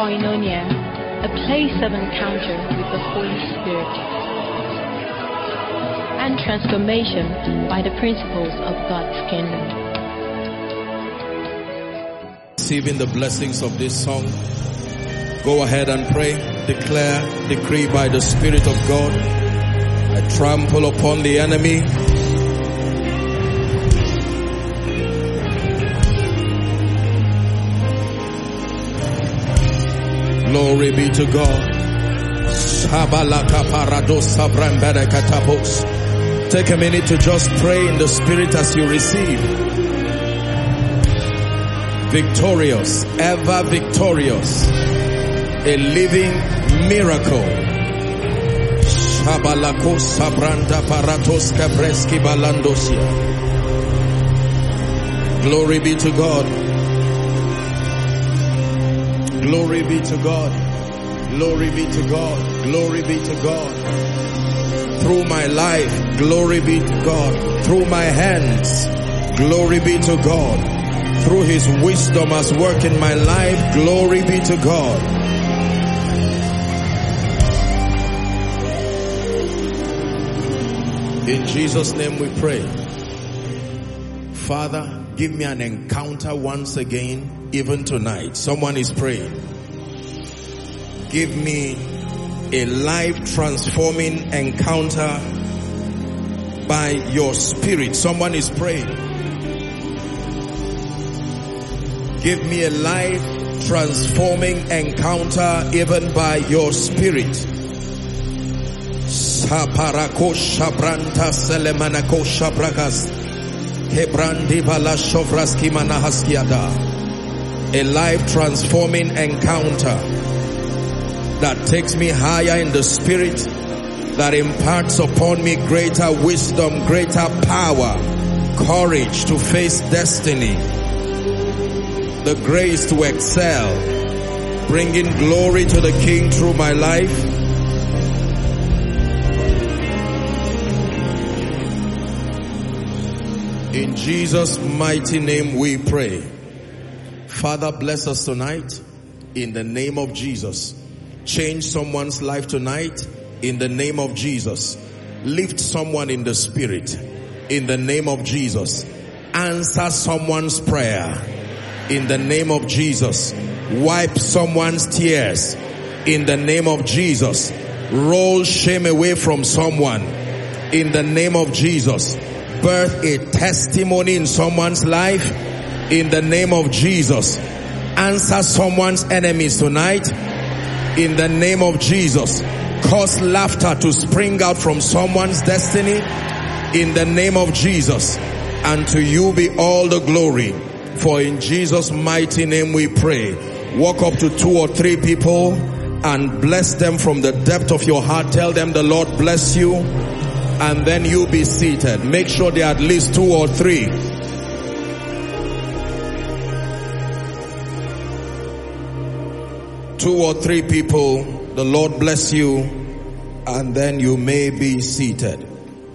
Koinonia, a place of encounter with the Holy Spirit and transformation by the principles of God's kingdom. Receiving the blessings of this song, go ahead and pray, declare, decree by the Spirit of God. I trample upon the enemy. Glory be to God. Take a minute to just pray in the Spirit as you receive. Victorious, ever victorious, a living miracle. Glory be to God. Glory be to God. Glory be to God. Glory be to God. Through my life, glory be to God. Through my hands, glory be to God. Through His wisdom as work in my life, glory be to God. In Jesus' name we pray. Father, give me an encounter once again, even tonight. Someone is praying. Give me a life transforming encounter by your Spirit. Someone is praying. Give me a life transforming encounter even by your Spirit. Saparako shabranta selemanako shabrakas hebrandi vala shovraski manahaskiada. A life transforming encounter that takes me higher in the Spirit, that imparts upon me greater wisdom, greater power, courage to face destiny, the grace to excel, bringing glory to the King through my life. In Jesus' mighty name we pray. Father, bless us tonight in the name of Jesus. Change someone's life tonight in the name of Jesus. Lift someone in the Spirit in the name of Jesus. Answer someone's prayer in the name of Jesus. Wipe someone's tears in the name of Jesus. Roll shame away from someone in the name of Jesus. Birth a testimony in someone's life in the name of Jesus. Answer someone's enemies tonight in the name of Jesus. Cause laughter to spring out from someone's destiny in the name of Jesus. And to you be all the glory. For in Jesus' mighty name we pray. Walk up to 2 or 3 people and bless them from the depth of your heart. Tell them the Lord bless you. And then you be seated. Make sure there are at least 2 or 3. Two or 3 people, the Lord bless you, and then you may be seated.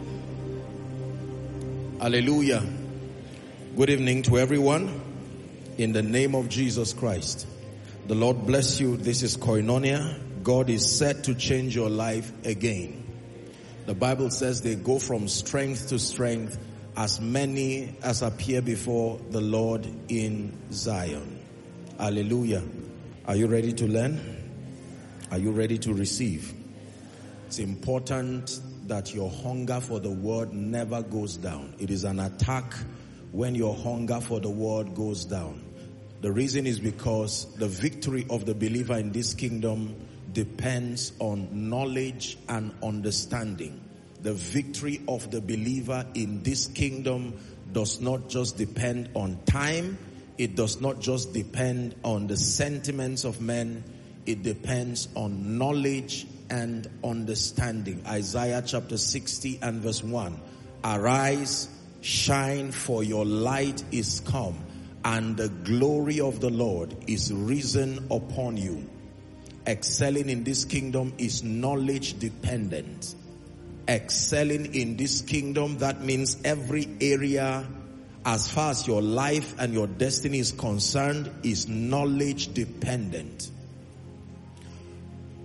Hallelujah. Good evening to everyone. In the name of Jesus Christ, the Lord bless you. This is Koinonia. God is set to change your life again. The Bible says they go from strength to strength, as many as appear before the Lord in Zion. Hallelujah. Are you ready to learn? Are you ready to receive? It's important that your hunger for the word never goes down. It is an attack when your hunger for the word goes down. The reason is because the victory of the believer in this kingdom depends on knowledge and understanding. The victory of the believer in this kingdom does not just depend on time. It does not just depend on the sentiments of men. It depends on knowledge and understanding. Isaiah chapter 60 and verse 1. Arise, shine, for your light is come, and the glory of the Lord is risen upon you. Excelling in this kingdom is knowledge dependent. Excelling in this kingdom, that means every area as far as your life and your destiny is concerned, is knowledge dependent.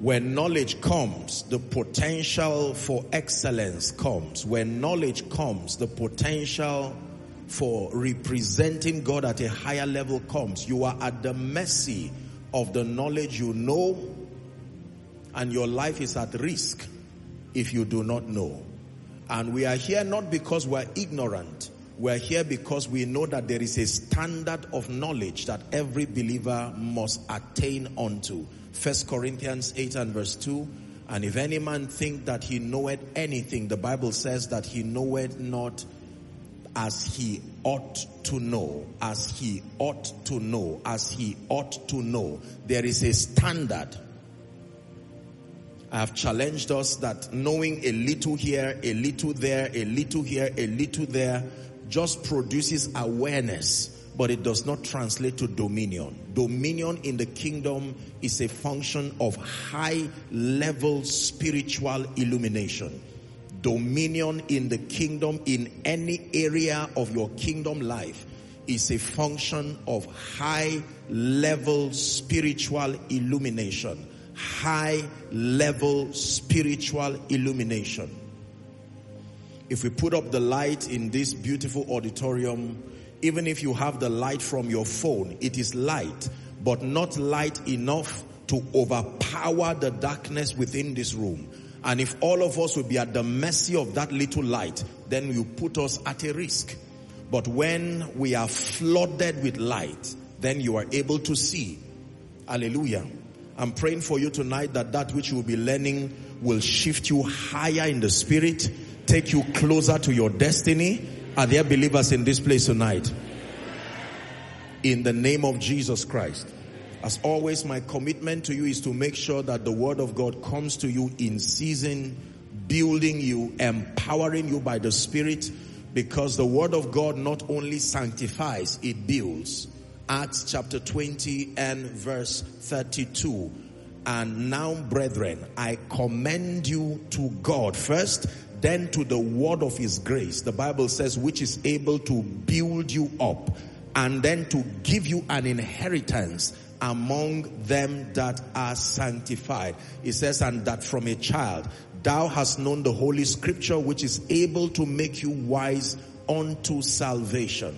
When knowledge comes, the potential for excellence comes. When knowledge comes, the potential for representing God at a higher level comes. You are at the mercy of the knowledge you know, and your life is at risk if you do not know. And we are here not because we are ignorant. We are here because we know that there is a standard of knowledge that every believer must attain unto. 1 Corinthians 8 and verse 2. And if any man think that he knoweth anything, the Bible says that he knoweth not as he ought to know, as he ought to know, as he ought to know. There is a standard. I have challenged us that knowing a little here, a little there, a little here, a little there, just produces awareness, but it does not translate to dominion. Dominion in the kingdom is a function of high level spiritual illumination. Dominion in the kingdom, in any area of your kingdom life, is a function of high level spiritual illumination. High level spiritual illumination. If we put up the light in this beautiful auditorium, even if you have the light from your phone, it is light, but not light enough to overpower the darkness within this room. And if all of us will be at the mercy of that little light, then you put us at a risk. But when we are flooded with light, then you are able to see. Hallelujah. I'm praying for you tonight that that which you will be learning will shift you higher in the spirit, take you closer to your destiny. Are there believers in this place tonight? In the name of Jesus Christ. As always, my commitment to you is to make sure that the word of God comes to you in season, building you, empowering you by the Spirit, because the word of God not only sanctifies, it builds. Acts chapter 20 and verse 32. And now, brethren, I commend you to God first, then to the word of his grace. The Bible says, which is able to build you up, and then to give you an inheritance among them that are sanctified. It says, and that from a child thou hast known the holy scripture, which is able to make you wise unto salvation.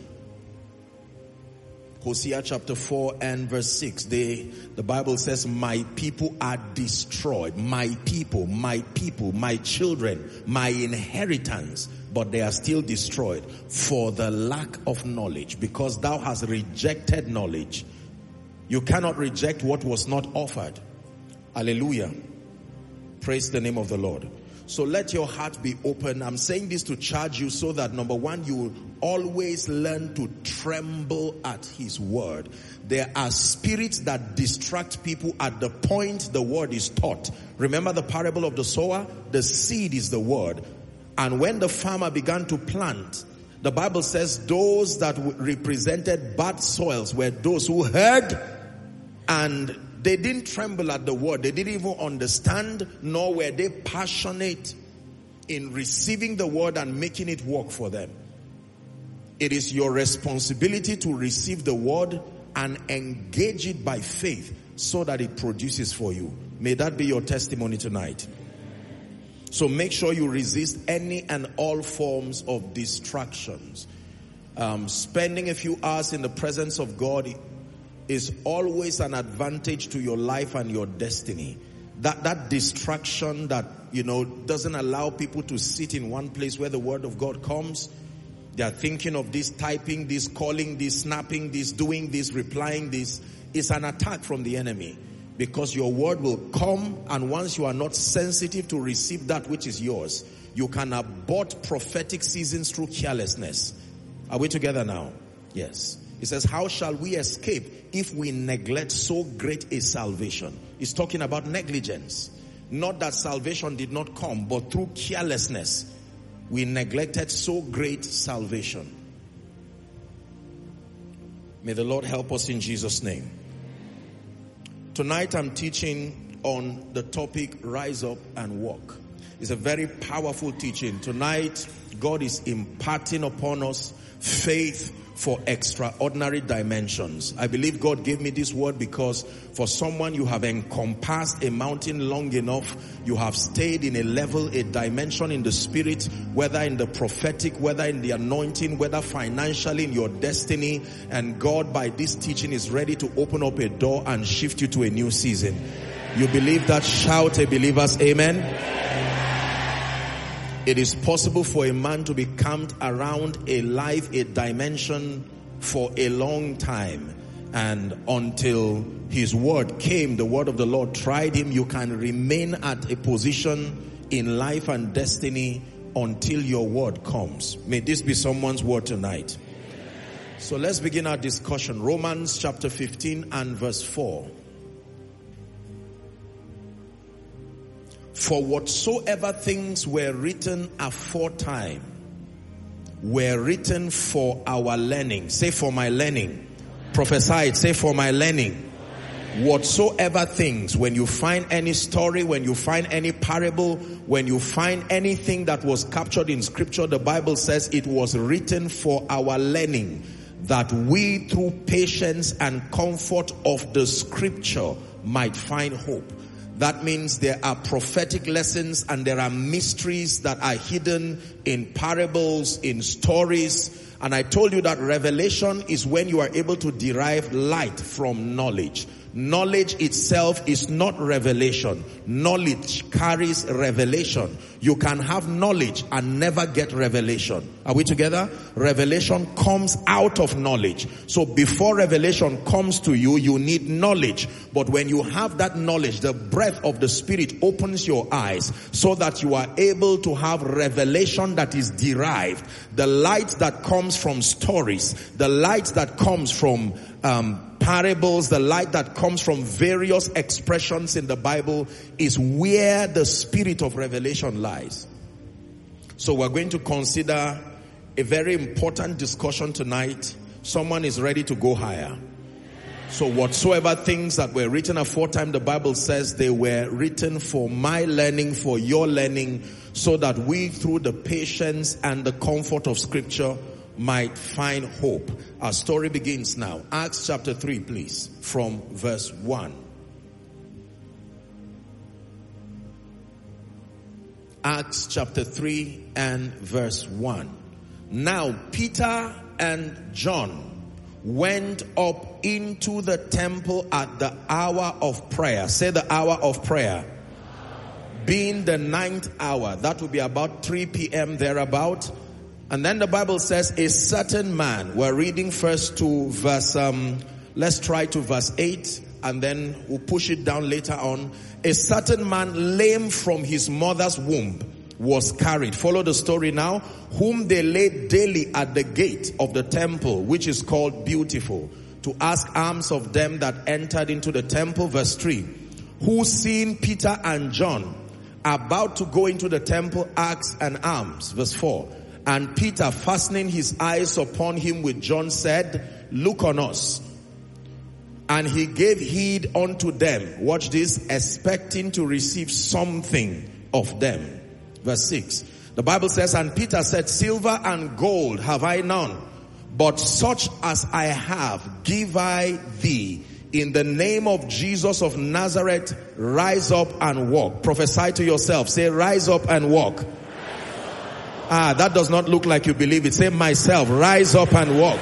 Hosea chapter 4 and verse 6. The Bible says, my people are destroyed. My people, my children, my inheritance, but they are still destroyed for the lack of knowledge, because thou hast rejected knowledge. You cannot reject what was not offered. Hallelujah. Praise the name of the Lord. So let your heart be open. I'm saying this to charge you so that, number one, you will always learn to tremble at his word. There are spirits that distract people at the point the word is taught. Remember the parable of the sower? The seed is the word. And when the farmer began to plant, the Bible says those that represented bad soils were those who heard, and they didn't tremble at the word. They didn't even understand, nor were they passionate in receiving the word and making it work for them. It is your responsibility to receive the word and engage it by faith so that it produces for you. May that be your testimony tonight. So make sure you resist any and all forms of distractions. Spending a few hours in the presence of God is always an advantage to your life and your destiny. That distraction that, doesn't allow people to sit in one place where the word of God comes. They are thinking of this, typing this, calling this, snapping this, doing this, replying this. It's an attack from the enemy, because your word will come, and once you are not sensitive to receive that which is yours, you can abort prophetic seasons through carelessness. Are we together now? Yes. It says, how shall we escape if we neglect so great a salvation? It's talking about negligence. Not that salvation did not come, but through carelessness, we neglected so great salvation. May the Lord help us in Jesus' name. Tonight I'm teaching on the topic, rise up and walk. It's a very powerful teaching. Tonight, God is imparting upon us faith for extraordinary dimensions. I believe God gave me this word because for someone, you have encompassed a mountain long enough. You have stayed in a level, a dimension in the spirit, whether in the prophetic, whether in the anointing, whether financially in your destiny. And God, by this teaching, is ready to open up a door and shift you to a new season. You believe that? Shout a believer's amen. It is possible for a man to be camped around a life, a dimension for a long time. And until his word came, the word of the Lord tried him, you can remain at a position in life and destiny until your word comes. May this be someone's word tonight. So let's begin our discussion. Romans chapter 15 and verse 4. For whatsoever things were written aforetime were written for our learning. Say, for my learning. Prophesy it. Say, for my learning. Whatsoever things, when you find any story, when you find any parable, when you find anything that was captured in scripture, the Bible says it was written for our learning, that we through patience and comfort of the scripture might find hope. That means there are prophetic lessons and there are mysteries that are hidden in parables, in stories. And I told you that revelation is when you are able to derive light from knowledge. Knowledge itself is not revelation. Knowledge carries revelation. You can have knowledge and never get revelation. Are we together? Revelation comes out of knowledge. So before revelation comes to you, you need knowledge. But when you have that knowledge, the breath of the Spirit opens your eyes so that you are able to have revelation that is derived. The light that comes from stories, the light that comes from parables, the light that comes from various expressions in the Bible is where the spirit of revelation lies. So we're going to consider a very important discussion tonight. Someone is ready to go higher. So whatsoever things that were written aforetime, the Bible says they were written for my learning, for your learning, so that we through the patience and the comfort of scripture might find hope. Our story begins now. Acts chapter 3, please, from verse 1. Acts chapter 3 and verse 1. Now Peter and John went up into the temple at the hour of prayer. Say the hour of prayer. Being the 9th hour. That would be about 3 p.m. thereabout. And then the Bible says a certain man, we're reading first to verse, let's try to verse 8 and then we'll push it down later on. A certain man lame from his mother's womb was carried. Follow the story now. Whom they laid daily at the gate of the temple, which is called Beautiful, to ask alms of them that entered into the temple. Verse 3. Who seeing Peter and John about to go into the temple asked an alms. Verse 4. And Peter, fastening his eyes upon him with John, said, look on us. And he gave heed unto them. Watch this. Expecting to receive something of them. Verse 6. The Bible says, and Peter said, silver and gold have I none, but such as I have give I thee. In the name of Jesus of Nazareth, rise up and walk. Prophesy to yourself. Say, rise up and walk. That does not look like you believe it. Say, myself, rise up and walk.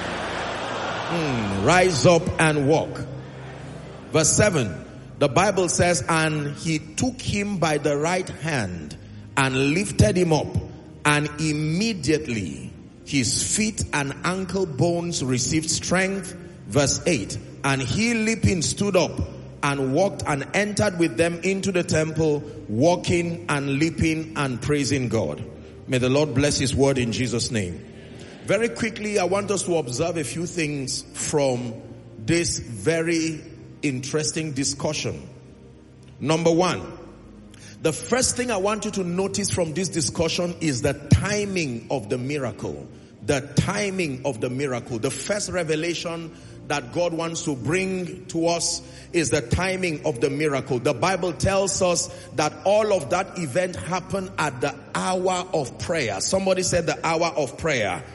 Rise up and walk. Verse 7, the Bible says, and he took him by the right hand and lifted him up, and immediately his feet and ankle bones received strength. Verse 8, and he leaping stood up and walked and entered with them into the temple, walking and leaping and praising God. May the Lord bless his word in Jesus' name. Very quickly, I want us to observe a few things from this very interesting discussion. Number one, the first thing I want you to notice from this discussion is the timing of the miracle. The timing of the miracle. The first revelation that God wants to bring to us is the timing of the miracle. The Bible tells us that all of that event happened at the hour of prayer. Somebody said the hour of prayer.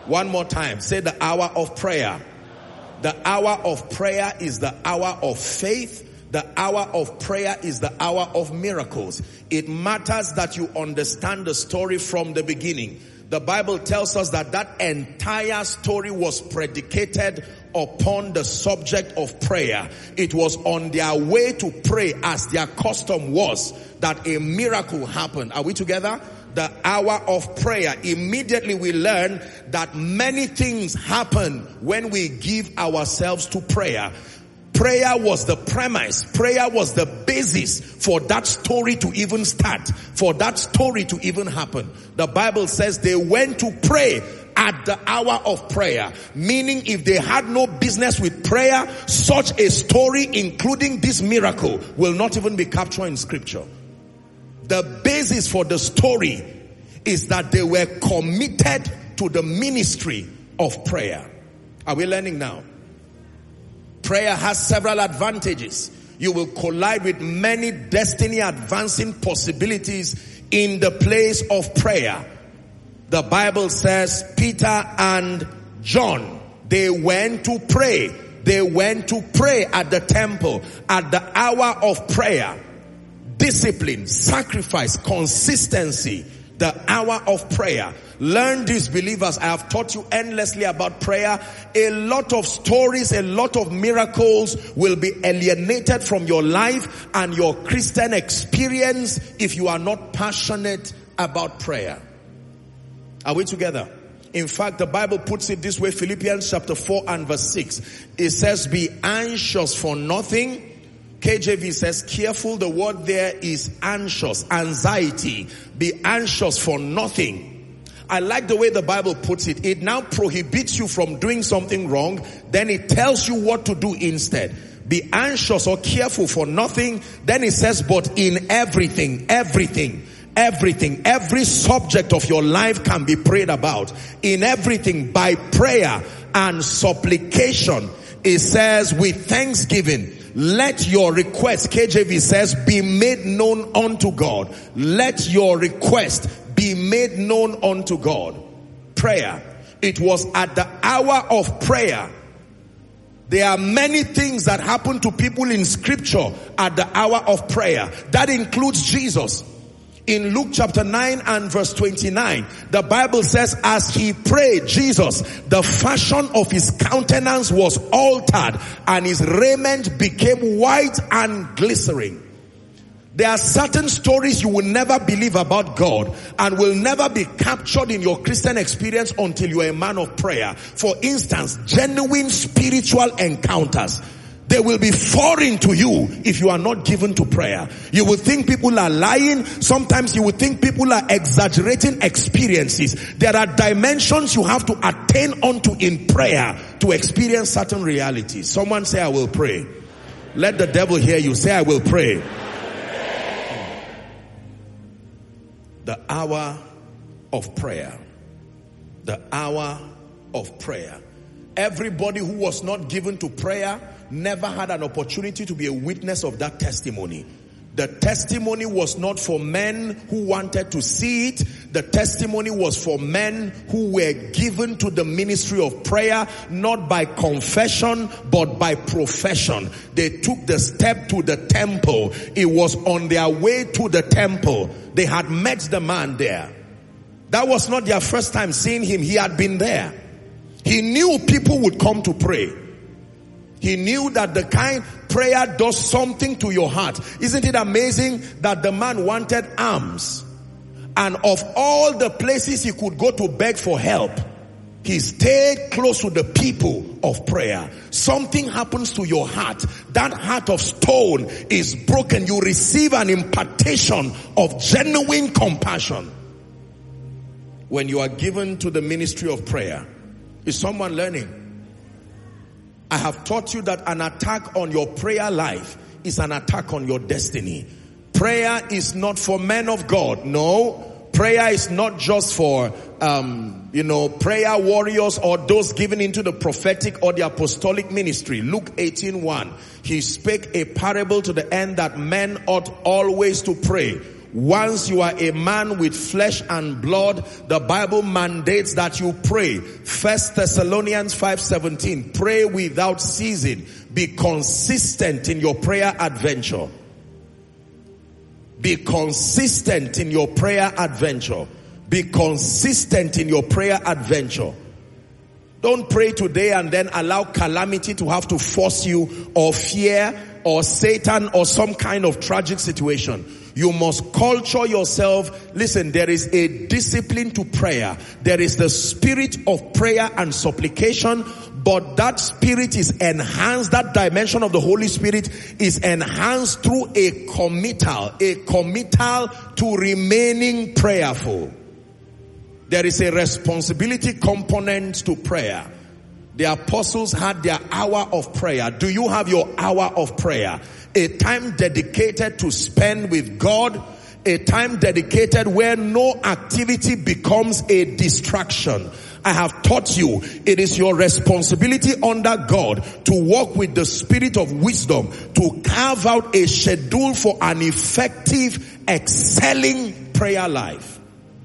One more time. Say the hour of prayer. The hour of prayer is the hour of faith. The hour of prayer is the hour of miracles. It matters that you understand the story from the beginning. The Bible tells us that that entire story was predicated upon the subject of prayer. It was on their way to pray, as their custom was, that a miracle happened. Are we together? The hour of prayer. Immediately we learn that many things happen when we give ourselves to prayer. Prayer was the premise. Prayer was the basis for that story to even start, for that story to even happen. The Bible says they went to pray at the hour of prayer. Meaning if they had no business with prayer, such a story, including this miracle, will not even be captured in scripture. The basis for the story is that they were committed to the ministry of prayer. Are we learning now? Prayer has several advantages. You will collide with many destiny advancing possibilities in the place of prayer. The Bible says Peter and John, they went to pray. They went to pray at the temple at the hour of prayer. Discipline, sacrifice, consistency, the hour of prayer. Learn this, believers. I have taught you endlessly about prayer. A lot of stories, a lot of miracles will be alienated from your life and your Christian experience if you are not passionate about prayer. Are we together? In fact, the Bible puts it this way, Philippians chapter 4 and verse 6. It says, be anxious for nothing. KJV says careful. The word there is anxious, anxiety. Be anxious for nothing. I like the way the Bible puts it. It now prohibits you from doing something wrong. Then it tells you what to do instead. Be anxious or careful for nothing. Then it says, but in everything, every subject of your life can be prayed about. In everything, by prayer and supplication. It says, with thanksgiving, let your request, KJV says, be made known unto God. Let your request be made known unto God. Prayer. It was at the hour of prayer. There are many things that happen to people in scripture at the hour of prayer. That includes Jesus. In Luke chapter 9 and verse 29, the Bible says, as he prayed, Jesus, the fashion of his countenance was altered and his raiment became white and glittering. There are certain stories you will never believe about God and will never be captured in your Christian experience until you are a man of prayer. For instance, genuine spiritual encounters. They will be foreign to you if you are not given to prayer. You will think people are lying. Sometimes you will think people are exaggerating experiences. There are dimensions you have to attain onto in prayer to experience certain realities. Someone say, I will pray. Let the devil hear you. Say, I will pray. The hour of prayer. The hour of prayer. Everybody who was not given to prayer never had an opportunity to be a witness of that testimony. The testimony was not for men who wanted to see it. The testimony was for men who were given to the ministry of prayer, not by confession, but by profession. They took the step to the temple. It was on their way to the temple. They had met the man there. That was not their first time seeing him. He had been there. He knew people would come to pray. He knew that the kind prayer does something to your heart. Isn't it amazing that the man wanted alms? And of all the places he could go to beg for help, he stayed close to the people of prayer. Something happens to your heart. That heart of stone is broken. You receive an impartation of genuine compassion when you are given to the ministry of prayer. Is someone learning? I have taught you that an attack on your prayer life is an attack on your destiny. Prayer is not for men of God. No. Prayer is not just for, prayer warriors or those given into the prophetic or the apostolic ministry. Luke 18:1. He spake a parable to the end that men ought always to pray Once you are a man with flesh and blood, the Bible mandates that you pray. 1 Thessalonians 5:17, pray without ceasing. Be consistent in your prayer adventure. Be consistent in your prayer adventure. Be consistent in your prayer adventure. Don't pray today and then allow calamity to have to force you, or fear, or Satan, or some kind of tragic situation. You must culture yourself. Listen, there is a discipline to prayer. There is the spirit of prayer and supplication, but that spirit is enhanced, that dimension of the Holy Spirit is enhanced through a committal to remaining prayerful. There is a responsibility component to prayer. The apostles had their hour of prayer. Do you have your hour of prayer? A time dedicated to spend with God. A time dedicated where no activity becomes a distraction. I have taught you, it is your responsibility under God to walk with the spirit of wisdom, to carve out a schedule for an effective, excelling prayer life.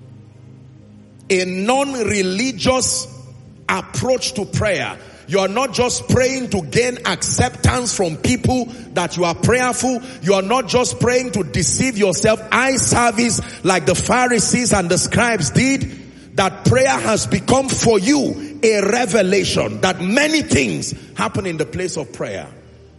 A non-religious approach to prayer. You are not just praying to gain acceptance from people that you are prayerful. You are not just praying to deceive yourself. Eye service like the Pharisees and the scribes did. That prayer has become for you a revelation that many things happen in the place of prayer.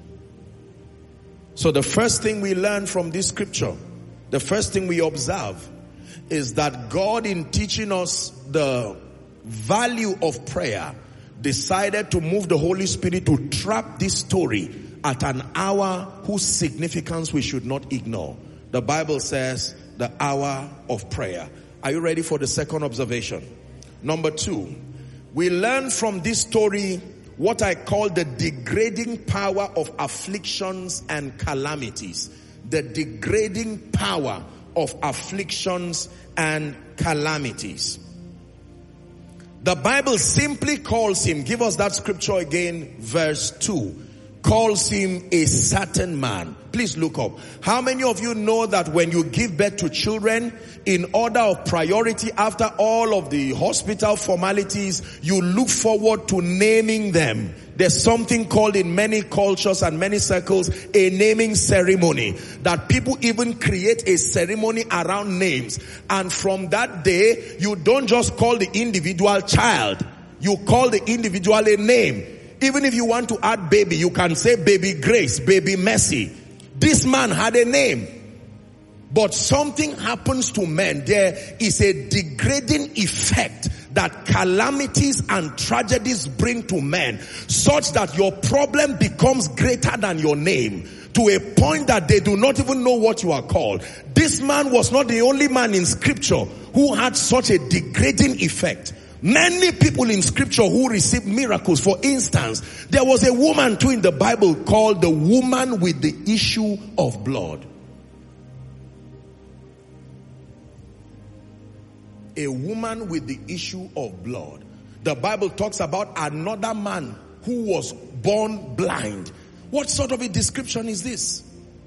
So the first thing we learn from this scripture, the first thing we observe, is that God, in teaching us the value of prayer, decided to move the Holy Spirit to trap this story at an hour whose significance we should not ignore. The Bible says the hour of prayer. Are you ready for the second observation? Number 2, we learn from this story what I call the degrading power of afflictions and calamities. The degrading power of afflictions and calamities. The Bible simply calls him, give us that scripture again, verse 2, calls him a certain man. Please look up. How many of you know that when you give birth to children, in order of priority, after all of the hospital formalities, you look forward to naming them? There's something called, in many cultures and many circles, a naming ceremony. That people even create a ceremony around names. And from that day, you don't just call the individual child. You call the individual a name. Even if you want to add baby, you can say baby Grace, baby Mercy. This man had a name. But something happens to men. There is a degrading effect that calamities and tragedies bring to men, such that your problem becomes greater than your name, to a point that they do not even know what you are called. This man was not the only man in scripture who had such a degrading effect. Many people in scripture who received miracles. For instance, there was a woman too in the Bible called the woman with the issue of blood. A woman with the issue of blood. The Bible talks about another man who was born blind. What sort of a description is this?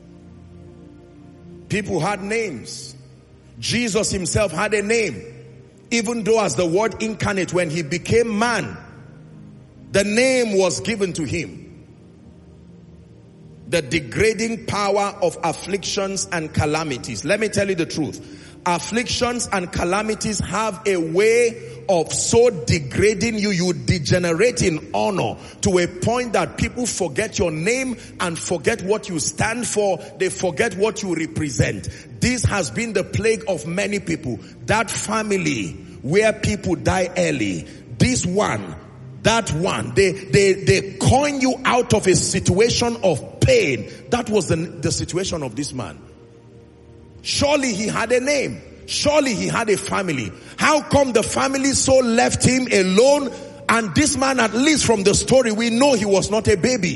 People had names. Jesus himself had a name. Even though as the word incarnate, when he became man, the name was given to him. The degrading power of afflictions and calamities. Let me tell you the truth. Afflictions and calamities have a way of so degrading you, you degenerate in honor to a point that people forget your name and forget what you stand for. They forget what you represent. This has been the plague of many people. That family where people die early, this one, that one, they coin you out of a situation of pain. That was the situation of this man. Surely he had a name. Surely he had a family. How come the family so left him alone? And this man, at least from the story, we know he was not a baby.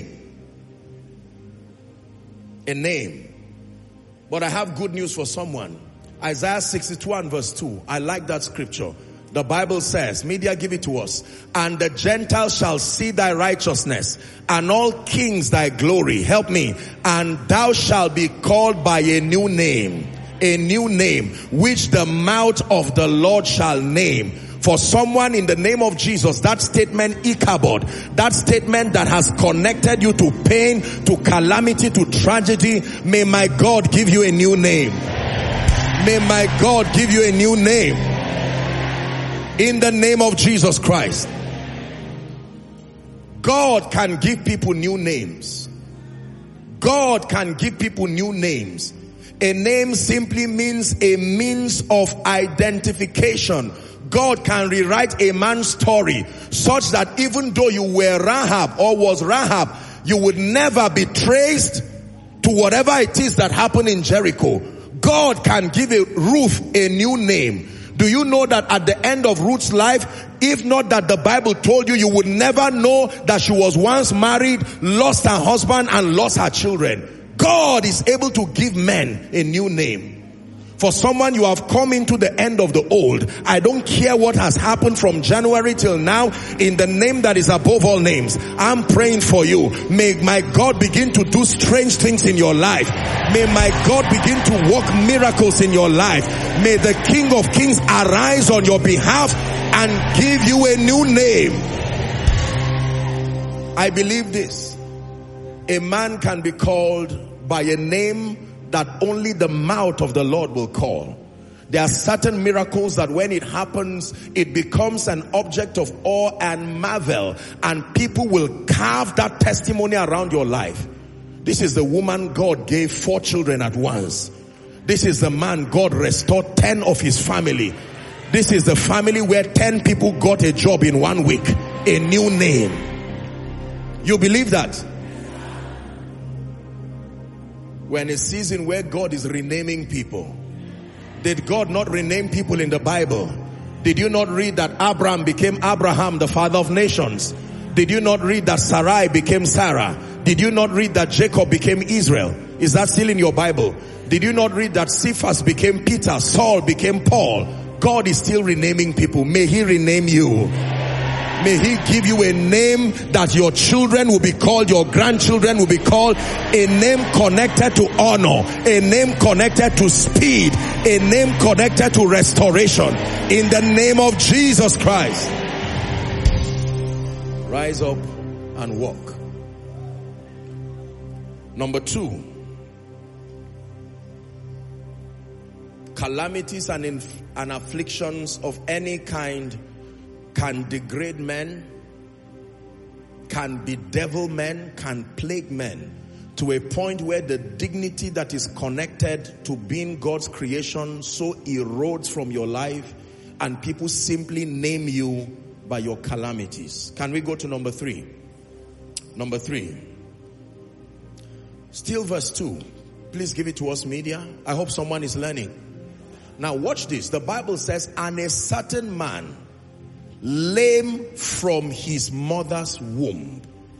A name. But I have good news for someone. Isaiah 62 and verse 2. I like that scripture. The Bible says, media, give it to us. And the Gentiles shall see thy righteousness, and all kings thy glory. Help me. And thou shalt be called by a new name. a new name, which the mouth of the Lord shall name. For someone, in the name of Jesus, that statement, Ichabod, that statement that has connected you to pain, to calamity, to tragedy, may my God give you a new name. May my God give you a new name. In the name of Jesus Christ. God can give people new names. God can give people new names. A name simply means a means of identification. God can rewrite a man's story such that even though you were Rahab or was Rahab, you would never be traced to whatever it is that happened in Jericho. God can give a Ruth a new name. Do you know that at the end of Ruth's life, if not that the Bible told you, you would never know that she was once married, lost her husband, and lost her children. God is able to give men a new name. For someone, you have come into the end of the old. I don't care what has happened from January till now. In the name that is above all names, I'm praying for you. May my God begin to do strange things in your life. May my God begin to work miracles in your life. May the King of Kings arise on your behalf and give you a new name. I believe this. A man can be called by a name that only the mouth of the Lord will call. There are certain miracles that when it happens, it becomes an object of awe and marvel, and people will carve that testimony around your life. This is the woman God gave 4 children at once. This is the man God restored 10 of his family. This is the family where 10 people got a job in 1 week. A new name. You believe that? We're in a season where God is renaming people. Did God not rename people in the Bible? Did you not read that Abraham became Abraham, the father of nations? Did you not read that Sarai became Sarah? Did you not read that Jacob became Israel? Is that still in your Bible? Did you not read that Cephas became Peter, Saul became Paul? God is still renaming people. May he rename you. May he give you a name that your children will be called, your grandchildren will be called, a name connected to honor, a name connected to speed, a name connected to restoration. In the name of Jesus Christ. Rise up and walk. Number 2. Calamities and afflictions of any kind can degrade men, can bedevil men, can plague men to a point where the dignity that is connected to being God's creation so erodes from your life, and people simply name you by your calamities. Can we go to number 3? Number 3. Still verse 2. Please give it to us, media. I hope someone is learning. Now watch this. The Bible says, and a certain man, lame from his mother's womb.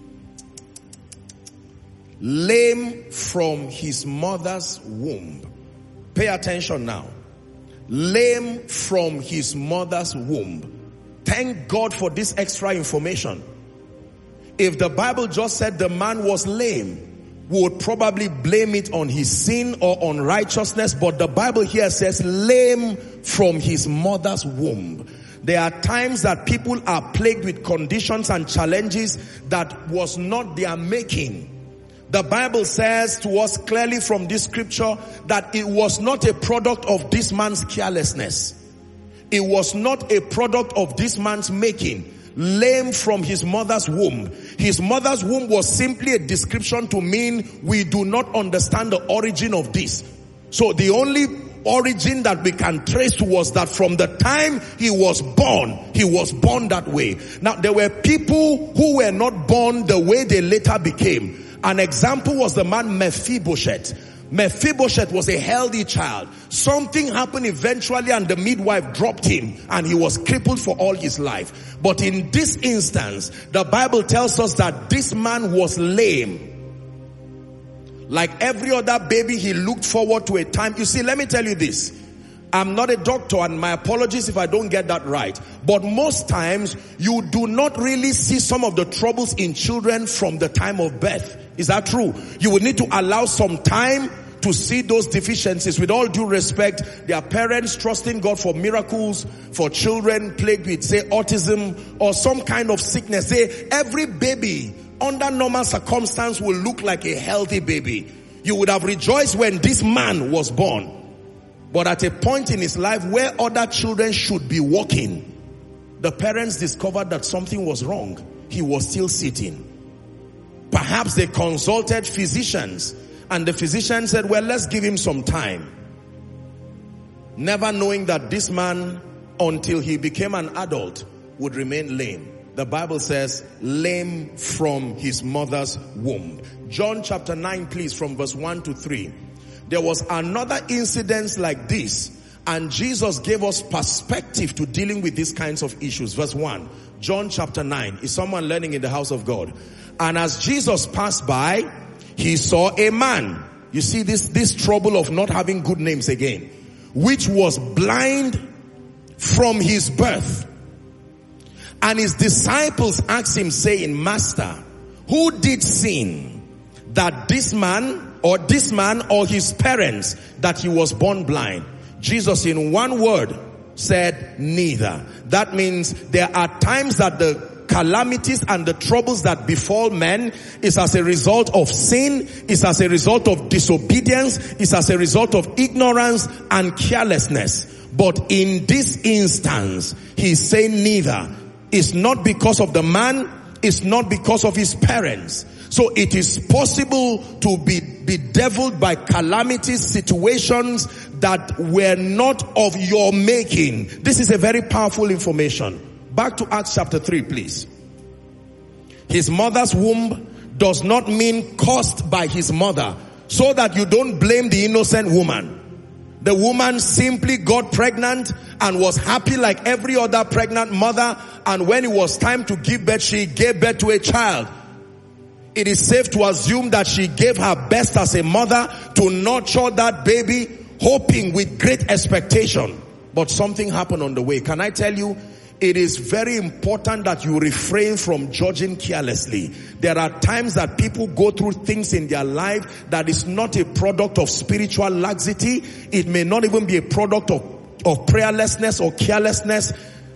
Lame from his mother's womb. Pay attention now. Lame from his mother's womb. Thank God for this extra information. If the Bible just said the man was lame, we would probably blame it on his sin or on righteousness, but the Bible here says lame from his mother's womb. There are times that people are plagued with conditions and challenges that was not their making. The Bible says to us clearly from this scripture that it was not a product of this man's carelessness. It was not a product of this man's making. Lame from his mother's womb. His mother's womb was simply a description to mean we do not understand the origin of this. So the only origin that we can trace was that from the time he was born that way. Now there were people who were not born the way they later became. An example was the man Mephibosheth. Mephibosheth was a healthy child. Something happened eventually and the midwife dropped him and he was crippled for all his life. But in this instance, the Bible tells us that this man was lame. Like every other baby, he looked forward to a time. You see, let me tell you this. I'm not a doctor and my apologies if I don't get that right. But most times, you do not really see some of the troubles in children from the time of birth. Is that true? You would need to allow some time to see those deficiencies. With all due respect, their parents trusting God for miracles for children plagued with, say, autism or some kind of sickness. Say, every baby under normal circumstance will look like a healthy baby. You would have rejoiced when this man was born. But at a point in his life where other children should be walking, the parents discovered that something was wrong. He was still sitting. Perhaps they consulted physicians, and the physician said, well, let's give him some time. Never knowing that this man, until he became an adult, would remain lame. The Bible says, lame from his mother's womb. John chapter 9, please, from verse 1 to 3. There was another incident like this, and Jesus gave us perspective to dealing with these kinds of issues. Verse 1, John chapter 9. Is someone learning in the house of God? And as Jesus passed by, he saw a man. You see this trouble of not having good names again. Which was blind from his birth. And his disciples asked him, saying, Master, who did sin, that this man or his parents, that he was born blind? Jesus, in one word, said, neither. That means there are times that the calamities and the troubles that befall men is as a result of sin, is as a result of disobedience, is as a result of ignorance and carelessness. But in this instance, he's saying neither. It's not because of the man, it's not because of his parents. So it is possible to be bedeviled by calamities, situations that were not of your making. This is a very powerful information. Back to Acts chapter 3, please. His mother's womb does not mean caused by his mother, so that you don't blame the innocent woman. The woman simply got pregnant and was happy like every other pregnant mother, and when it was time to give birth, she gave birth to a child. It is safe to assume that she gave her best as a mother to nurture that baby, hoping with great expectation. But something happened on the way. Can I tell you, it is very important that you refrain from judging carelessly. There are times that people go through things in their life that is not a product of spiritual laxity. It may not even be a product of prayerlessness or carelessness.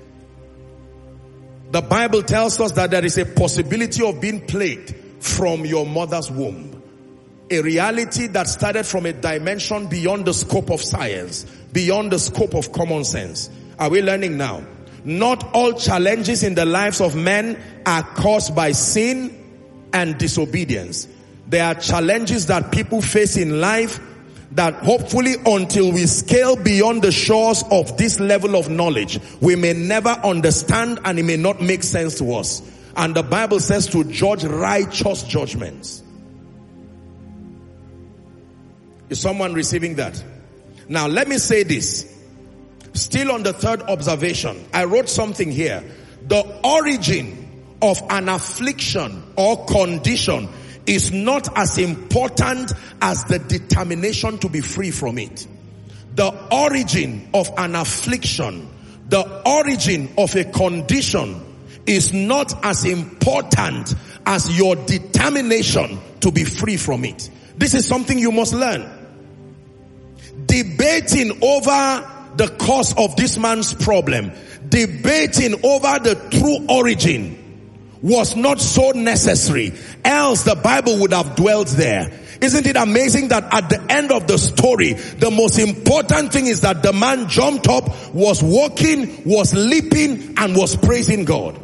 The Bible tells us that there is a possibility of being plagued from your mother's womb. A reality that started from a dimension beyond the scope of science, beyond the scope of common sense. Are we learning now? Not all challenges in the lives of men are caused by sin and disobedience. There are challenges that people face in life that hopefully until we scale beyond the shores of this level of knowledge, we may never understand and it may not make sense to us. And the Bible says to judge righteous judgments. Is someone receiving that? Now let me say this. Still on the third observation, I wrote something here. The origin of an affliction or condition is not as important as the determination to be free from it. The origin of an affliction, the origin of a condition is not as important as your determination to be free from it. This is something you must learn. Debating over the cause of this man's problem, debating over the true origin was not so necessary, else the Bible would have dwelt there. Isn't it amazing that at the end of the story, the most important thing is that the man jumped up, was walking, was leaping, and was praising God.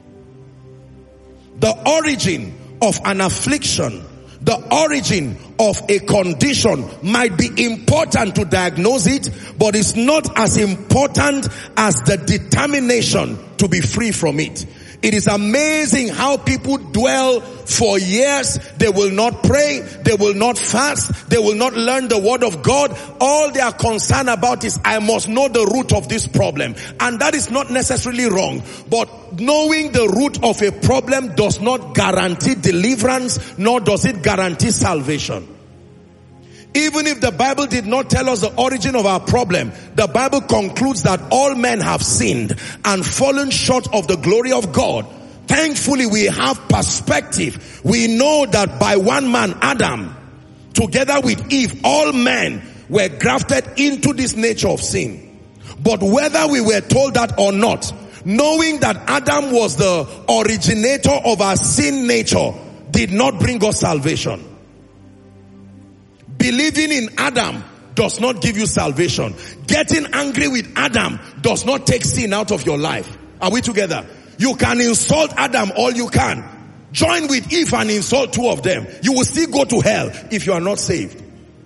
The origin of an affliction, the origin of a condition might be important to diagnose it, but it's not as important as the determination to be free from it. It is amazing how people dwell for years. They will not pray. They will not fast. They will not learn the word of God. All they are concerned about is, I must know the root of this problem. And that is not necessarily wrong. But knowing the root of a problem does not guarantee deliverance, nor does it guarantee salvation. Even if the Bible did not tell us the origin of our problem, the Bible concludes that all men have sinned and fallen short of the glory of God. Thankfully, we have perspective. We know that by one man, Adam, Together with Eve, all men were grafted into this nature of sin. But whether we were told that or not, knowing that Adam was the originator of our sin nature did not bring us salvation. Believing in Adam does not give you salvation. Getting angry with Adam does not take sin out of your life. Are we together? You can insult Adam all you can. Join with Eve and insult two of them. You will still go to hell if you are not saved.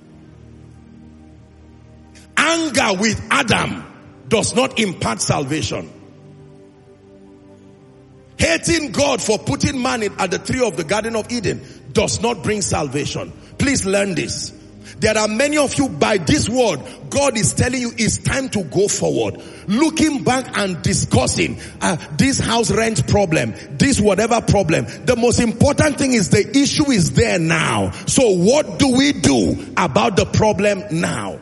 Anger with Adam does not impart salvation. Hating God for putting man at the tree of the Garden of Eden does not bring salvation. Please learn this. There are many of you, by this word, God is telling you it's time to go forward. Looking back and discussing this house rent problem, this whatever problem. The most important thing is the issue is there now. So what do we do about the problem now?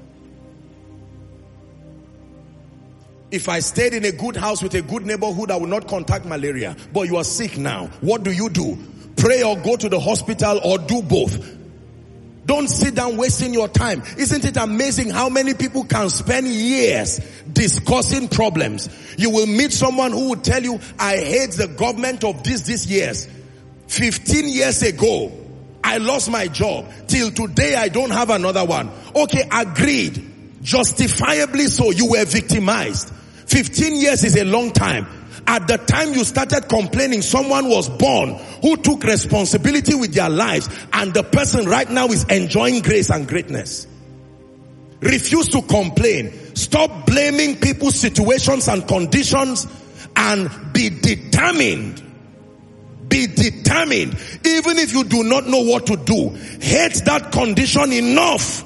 If I stayed in a good house with a good neighborhood, I would not contact malaria. But you are sick now. What do? Pray or go to the hospital or do both. Don't sit down wasting your time. Isn't it amazing how many people can spend years discussing problems? You will meet someone who will tell you, I hate the government of these years. 15 years ago, I lost my job. Till today, I don't have another one. Okay, agreed. Justifiably so, you were victimized. 15 years is a long time. At the time you started complaining, someone was born who took responsibility with their lives, and the person right now is enjoying grace and greatness. Refuse to complain. Stop blaming people's situations and conditions, and be determined. Be determined. Even if you do not know what to do, hate that condition enough.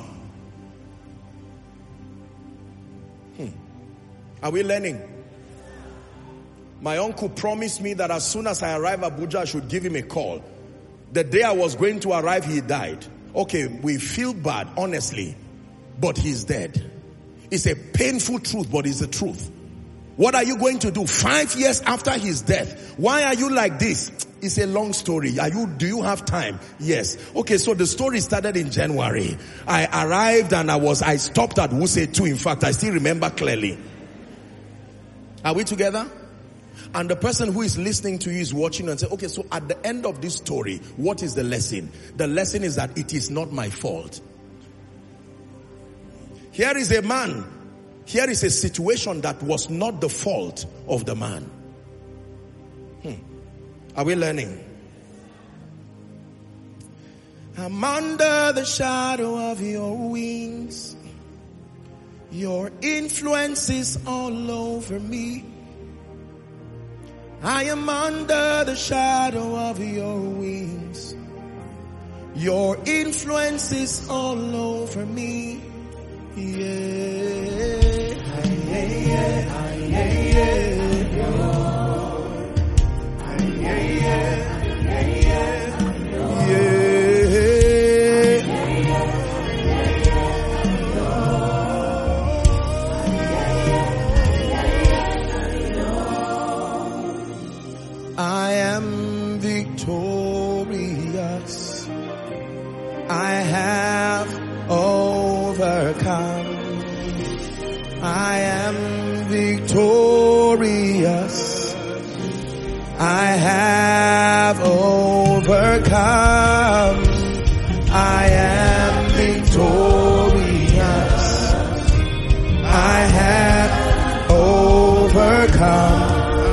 Are we learning? My uncle promised me that as soon as I arrive at Abuja, I should give him a call. The day I was going to arrive, he died. Okay, we feel bad, honestly, but he's dead. It's a painful truth, but it's the truth. What are you going to do 5 years after his death? Why are you like this? It's a long story. Do you have time? Yes. Okay, so the story started in January. I arrived and I stopped at Wuse 2. In fact, I still remember clearly. Are we together? And the person who is listening to you is watching and say, okay, so at the end of this story, what is the lesson? The lesson is that it is not my fault. Here is a man. Here is a situation that was not the fault of the man. Are we learning? I'm under the shadow of your wings. Your influence is all over me. I am under the shadow of your wings. Your influence is all over me. I am victorious. I have overcome. I am victorious. I have overcome. I am victorious. I have overcome.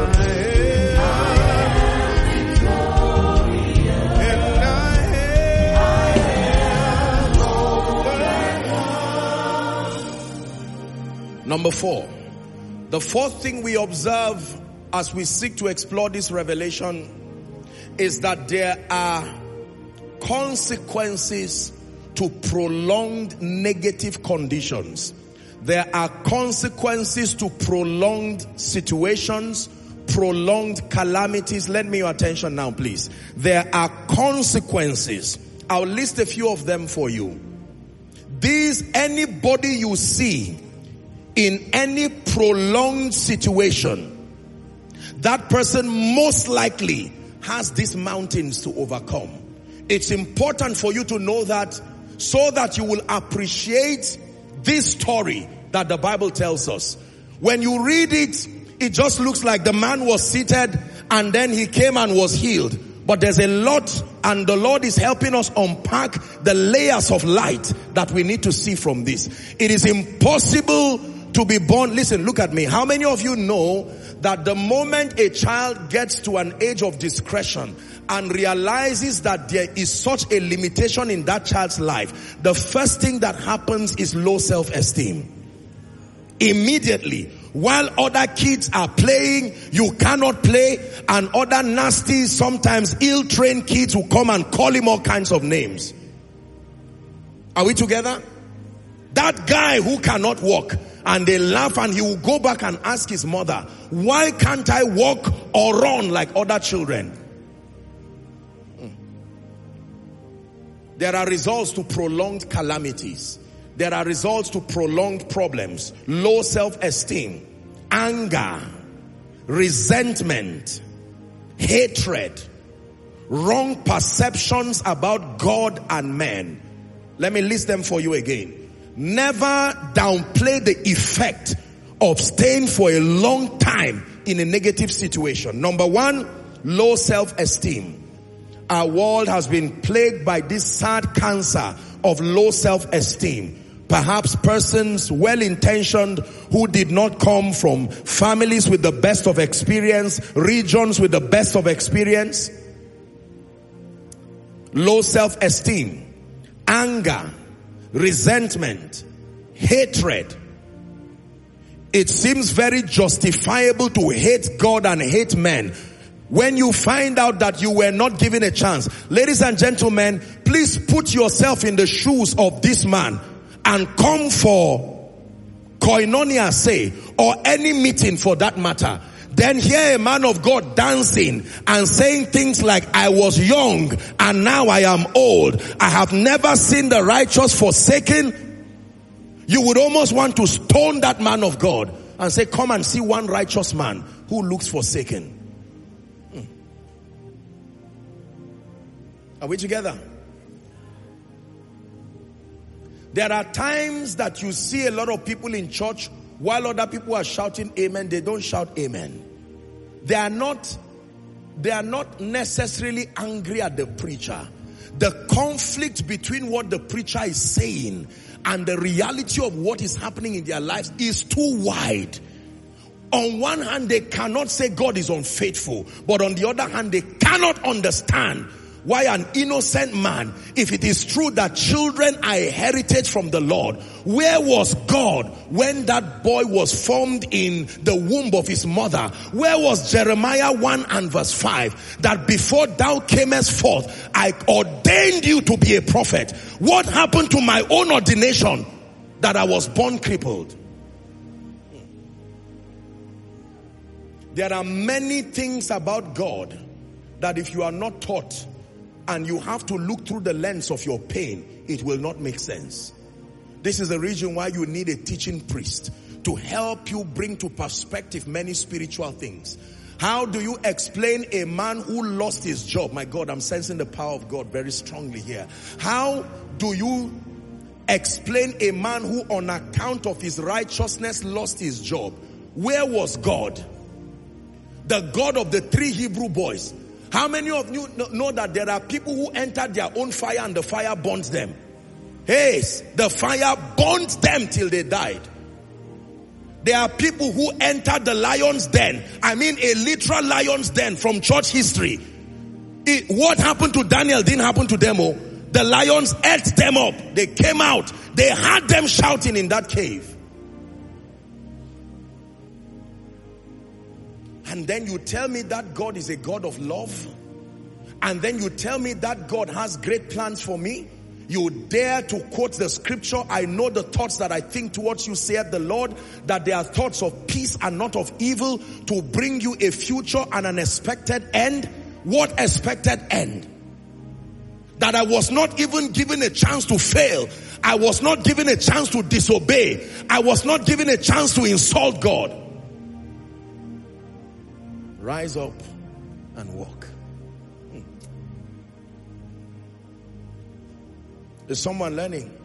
Number 4, the fourth thing we observe as we seek to explore this revelation is that there are consequences to prolonged negative conditions. There are consequences to prolonged situations, prolonged calamities. Let me your attention now, please. There are consequences. I'll list a few of them for you. Anybody you see in any prolonged situation, that person most likely has these mountains to overcome. It's important for you to know that so that you will appreciate this story that the Bible tells us. When you read it, it just looks like the man was seated and then he came and was healed. But there's a lot, and the Lord is helping us unpack the layers of light that we need to see from this. It is impossible to be born. Listen, look at me. How many of you know that the moment a child gets to an age of discretion and realizes that there is such a limitation in that child's life, the first thing that happens is low self-esteem? Immediately. While other kids are playing, you cannot play, and other nasty, sometimes ill-trained kids will come and call him all kinds of names. Are we together? That guy who cannot walk, and they laugh, and he will go back and ask his mother, why can't I walk or run like other children? There are results to prolonged calamities. There are results to prolonged problems. Low self-esteem, anger, resentment, hatred, wrong perceptions about God and men. Let me list them for you again. Never downplay the effect of staying for a long time in a negative situation. Number one, low self-esteem. Our world has been plagued by this sad cancer of low self-esteem. Perhaps persons well-intentioned who did not come from families with the best of experience, regions with the best of experience. Low self-esteem, anger, resentment, hatred. It seems very justifiable to hate God and hate men when you find out that you were not given a chance. Ladies and gentlemen, please put yourself in the shoes of this man and come for Koinonia, say, or any meeting for that matter. Then hear a man of God dancing and saying things like, I was young and now I am old. I have never seen the righteous forsaken. You would almost want to stone that man of God and say, come and see one righteous man who looks forsaken. Are we together? There are times that you see a lot of people in church, while other people are shouting amen, they don't shout amen. They are not necessarily angry at the preacher. The conflict between what the preacher is saying and the reality of what is happening in their lives is too wide. On one hand, they cannot say God is unfaithful, but on the other hand, they cannot understand why an innocent man, if it is true that children are a heritage from the Lord, where was God when that boy was formed in the womb of his mother? Where was Jeremiah 1 and verse 5? That before thou camest forth, I ordained you to be a prophet. What happened to my own ordination that I was born crippled? There are many things about God that if you are not taught, and you have to look through the lens of your pain, it will not make sense. This is the reason why you need a teaching priest to help you bring to perspective many spiritual things. How do you explain a man who lost his job? My God, I'm sensing the power of God very strongly here. How do you explain a man who on account of his righteousness lost his job? Where was God? The God of the 3 Hebrew boys. How many of you know that there are people who entered their own fire and the fire burnt them? Hey, the fire burnt them till they died. There are people who entered the lion's den. I mean a literal lion's den from church history. What happened to Daniel didn't happen to them. Oh, the lions ate them up. They came out. They had them shouting in that cave. And then you tell me that God is a God of love. And then you tell me that God has great plans for me. You dare to quote the scripture, I know the thoughts that I think towards you, saith the Lord, that they are thoughts of peace and not of evil, to bring you a future and an expected end. What expected end? That I was not even given a chance to fail. I was not given a chance to disobey. I was not given a chance to insult God. Rise up and walk. Is someone learning?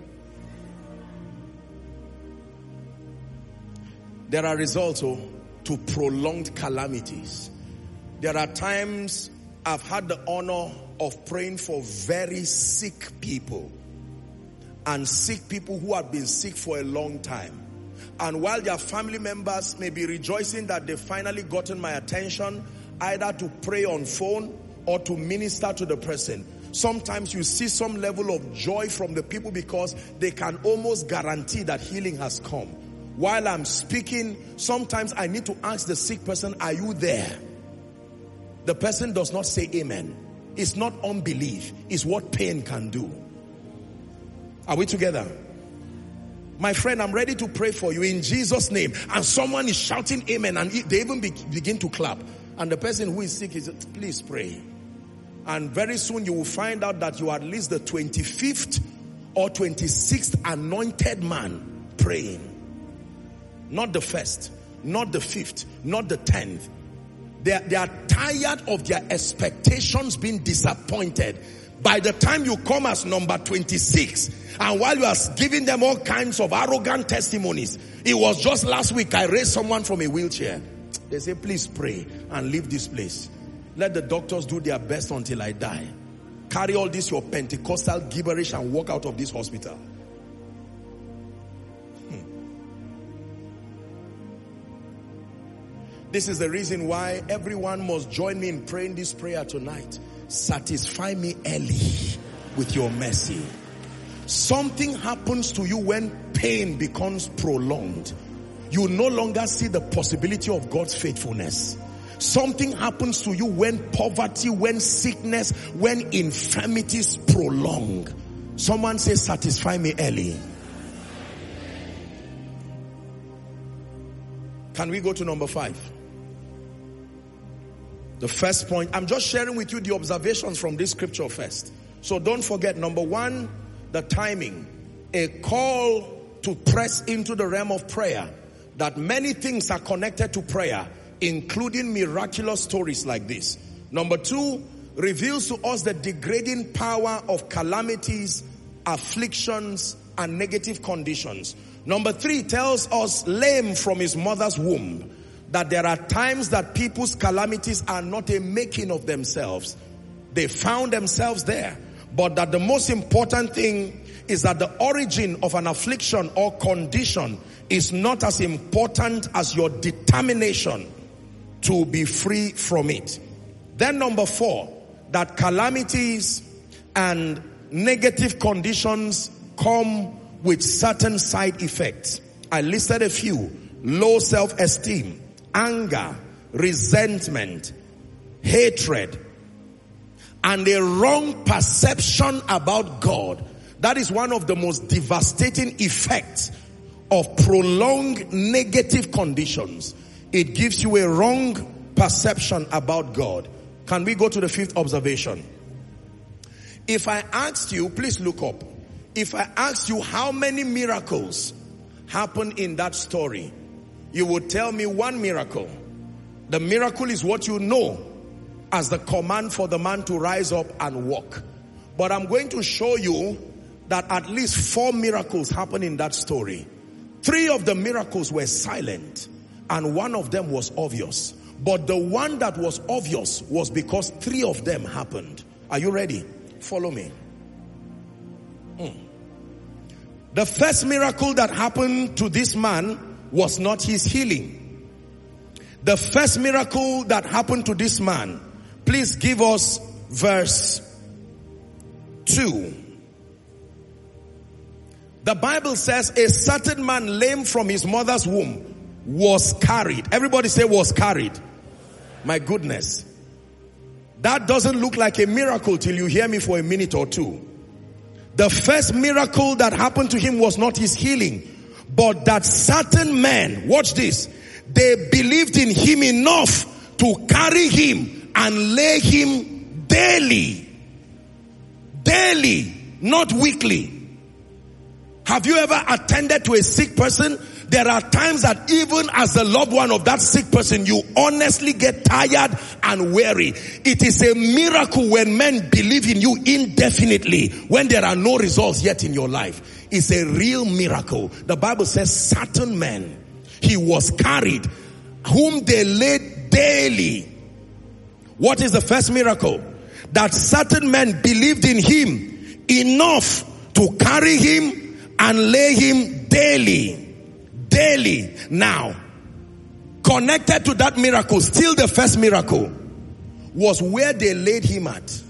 There are results to prolonged calamities. There are times I've had the honor of praying for very sick people, and sick people who have been sick for a long time. And while their family members may be rejoicing that they've finally gotten my attention, either to pray on phone or to minister to the person, sometimes you see some level of joy from the people because they can almost guarantee that healing has come. While I'm speaking, sometimes I need to ask the sick person, are you there? The person does not say amen. It's not unbelief. It's what pain can do. Are we together? My friend, I'm ready to pray for you in Jesus' name. And someone is shouting amen, and they even begin to clap. And the person who is sick is, please pray. And very soon you will find out that you are at least the 25th or 26th anointed man praying. Not the 1st, not the 5th, not the 10th. They are tired of their expectations being disappointed. By the time you come as number 26, and while you are giving them all kinds of arrogant testimonies, it was just last week I raised someone from a wheelchair. They say, please pray and leave this place. Let the doctors do their best until I die. Carry all this, your Pentecostal gibberish, and walk out of this hospital. This is the reason why everyone must join me in praying this prayer tonight. Satisfy me early with your mercy. Something happens to you when pain becomes prolonged. You no longer see the possibility of God's faithfulness. Something happens to you when poverty, when sickness, when infirmities prolong. Someone says, satisfy me early. Can we go to number 5? The first point, I'm just sharing with you the observations from this scripture first. So don't forget, number 1, the timing. A call to press into the realm of prayer. That many things are connected to prayer, including miraculous stories like this. Number 2, reveals to us the degrading power of calamities, afflictions, and negative conditions. Number 3 tells us, lame from his mother's womb, that there are times that people's calamities are not a making of themselves. They found themselves there. But that the most important thing is that the origin of an affliction or condition is not as important as your determination to be free from it. Then number 4, that calamities and negative conditions come with certain side effects. I listed a few: low self-esteem, anger, resentment, hatred, and a wrong perception about God. That is one of the most devastating effects of prolonged negative conditions. It gives you a wrong perception about God. Can we go to the 5th observation? If I asked you, please look up. If I asked you how many miracles happened in that story, you would tell me 1 miracle. The miracle is what you know as the command for the man to rise up and walk. But I'm going to show you that at least 4 miracles happened in that story. 3 of the miracles were silent, and 1 of them was obvious. But the one that was obvious was because 3 of them happened. Are you ready? Follow me. The first miracle that happened to this man was not his healing. The first miracle that happened to this man, please give us verse 2. The Bible says a certain man lame from his mother's womb was carried. Everybody say was carried. My goodness. That doesn't look like a miracle till you hear me for a minute or two. The first miracle that happened to him was not his healing, but that certain men, watch this, they believed in him enough to carry him and lay him daily. Daily, not weekly. Have you ever attended to a sick person There are times that even as the loved one of that sick person, you honestly get tired and weary. It is a miracle when men believe in you indefinitely, when there are no results yet in your life. It's a real miracle. The Bible says certain men, he was carried, whom they laid daily. What is the first miracle? That certain men believed in him enough to carry him and lay him daily. Daily. Now, connected to that miracle, still the first miracle, was where they laid him at.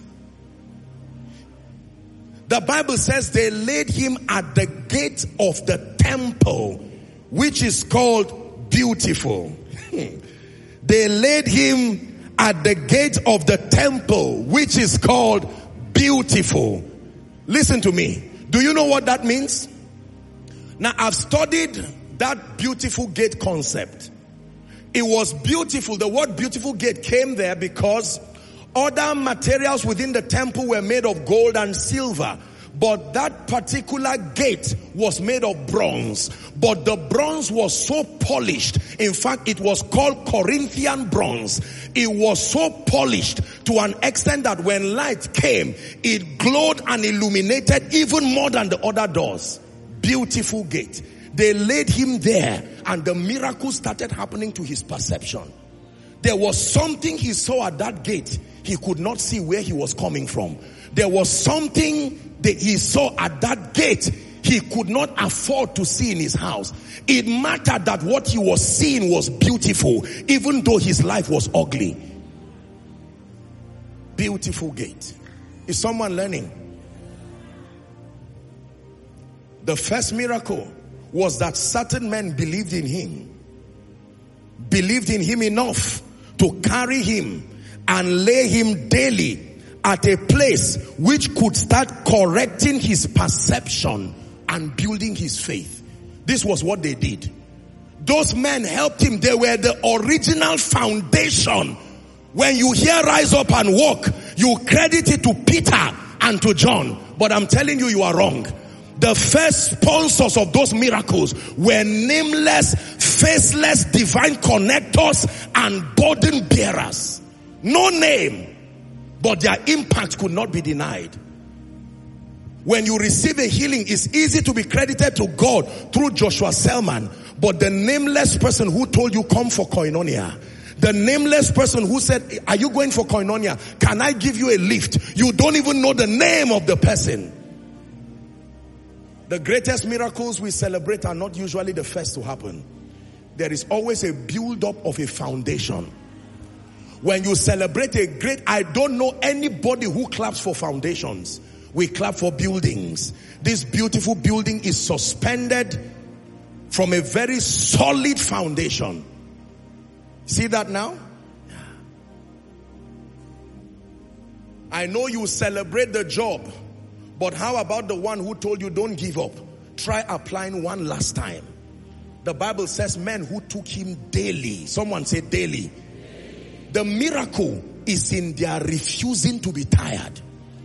The Bible says they laid him at the gate of the temple, which is called Beautiful. They laid him at the gate of the temple, which is called Beautiful. Listen to me. Do you know what that means? Now, I've studied that beautiful gate concept. It was beautiful. The word beautiful gate came there because other materials within the temple were made of gold and silver. But that particular gate was made of bronze. But the bronze was so polished. In fact, it was called Corinthian bronze. It was so polished to an extent that when light came, it glowed and illuminated even more than the other doors. Beautiful gate. They laid him there and the miracle started happening to his perception. There was something he saw at that gate. He could not see where he was coming from. There was something that he saw at that gate he could not afford to see in his house. It mattered that what he was seeing was beautiful, even though his life was ugly. Beautiful gate. Is someone learning? The first miracle was that certain men believed in him. Believed in him enough to carry him and lay him daily at a place which could start correcting his perception and building his faith. This was what they did. Those men helped him. They were the original foundation. When you hear rise up and walk, you credit it to Peter and to John. But I'm telling you, you are wrong. The first sponsors of those miracles were nameless, faceless divine connectors and burden bearers. No name, but their impact could not be denied. When you receive a healing, it's easy to be credited to God through Joshua Selman. But the nameless person who told you come for koinonia, the nameless person who said, are you going for koinonia? Can I give you a lift? You don't even know the name of the person. The greatest miracles we celebrate are not usually the first to happen. There is always a build-up of a foundation. When you celebrate a great, I don't know anybody who claps for foundations. We clap for buildings. This beautiful building is suspended from a very solid foundation. See that now? I know you celebrate the job, but how about the one who told you don't give up? Try applying one last time. The Bible says men who took him daily. Someone say daily. The miracle is in their refusing to be tired.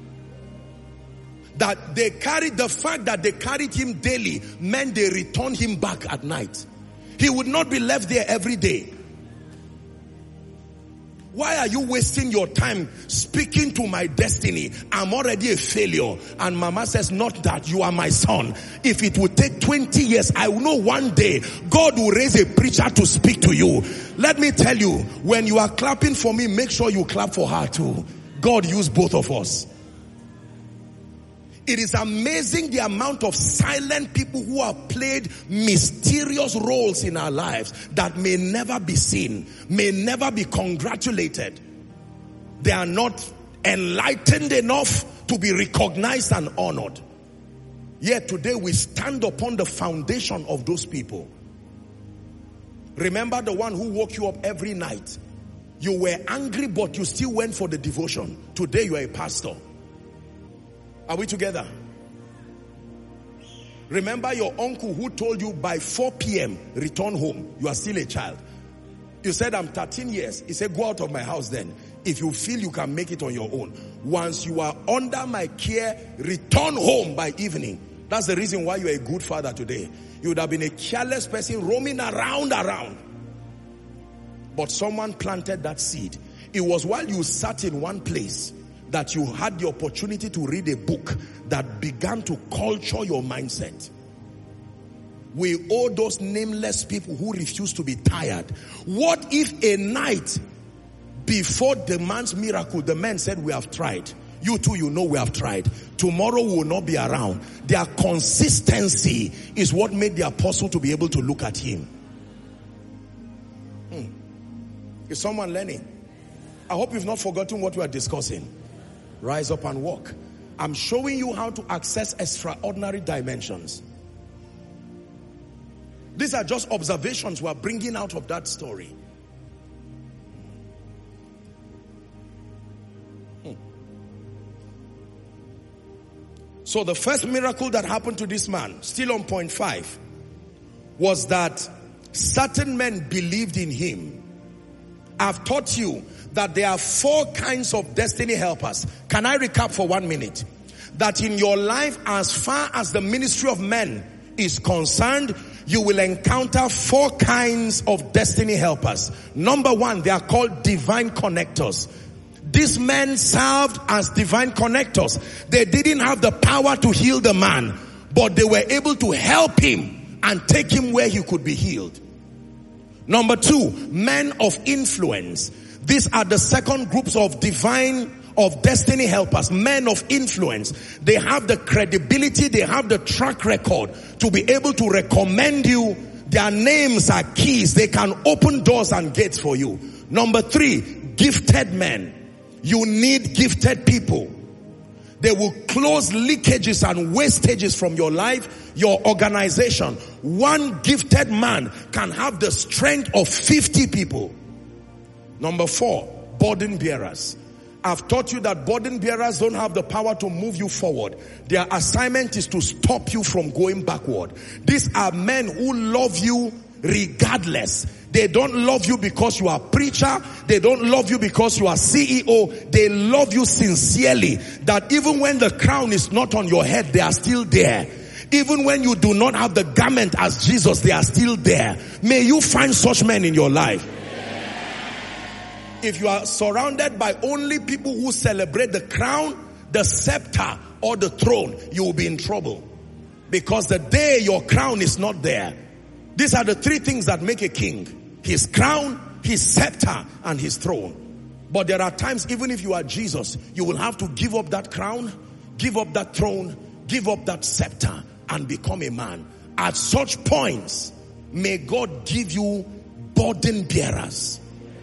That they carried, the fact that they carried him daily meant they returned him back at night. He would not be left there every day. Why are you wasting your time speaking to my destiny? I'm already a failure. And mama says, not that, you are my son. If it would take 20 years, I will know one day God will raise a preacher to speak to you. Let me tell you, when you are clapping for me, make sure you clap for her too. God used both of us. It is amazing the amount of silent people who have played mysterious roles in our lives that may never be seen, may never be congratulated. They are not enlightened enough to be recognized and honored. Yet today we stand upon the foundation of those people. Remember the one who woke you up every night. You were angry, but you still went for the devotion. Today you are a pastor. Are we together? Remember your uncle who told you by 4 p.m. return home. You are still a child. You said, I'm 13 years. He said, go out of my house then. If you feel you can make it on your own. Once you are under my care, return home by evening. That's the reason why you're a good father today. You would have been a careless person roaming around. But someone planted that seed. It was while you sat in one place that you had the opportunity to read a book that began to culture your mindset. We owe those nameless people who refuse to be tired. What if a night before the man's miracle, the man said, we have tried. You too, you know we have tried. Tomorrow we will not be around. Their consistency is what made the apostle to be able to look at him. Is someone learning? I hope you've not forgotten what we are discussing. Rise up and walk. I'm showing you how to access extraordinary dimensions. These are just observations we are bringing out of that story. So the first miracle that happened to this man, still on point 5, was that certain men believed in him. I've taught you that there are 4 kinds of destiny helpers. Can I recap for 1 minute? That in your life, as far as the ministry of men is concerned, you will encounter 4 kinds of destiny helpers. Number 1, they are called divine connectors. These men served as divine connectors. They didn't have the power to heal the man, but they were able to help him and take him where he could be healed. Number 2, men of influence. These are the second groups of destiny helpers, men of influence. They have the credibility, they have the track record to be able to recommend you. Their names are keys. They can open doors and gates for you. Number 3, gifted men. You need gifted people. They will close leakages and wastages from your life, your organization. One gifted man can have the strength of 50 people. Number 4, burden bearers. I've taught you that burden bearers don't have the power to move you forward. Their assignment is to stop you from going backward. These are men who love you regardless. They don't love you because you are a preacher. They don't love you because you are CEO. They love you sincerely. That even when the crown is not on your head, they are still there. Even when you do not have the garment as Jesus, they are still there. May you find such men in your life. If you are surrounded by only people who celebrate the crown, the scepter, or the throne, you will be in trouble. Because the day your crown is not there, these are the 3 things that make a king. His crown, his scepter, and his throne. But there are times, even if you are Jesus, you will have to give up that crown, give up that throne, give up that scepter, and become a man. At such points, may God give you burden bearers.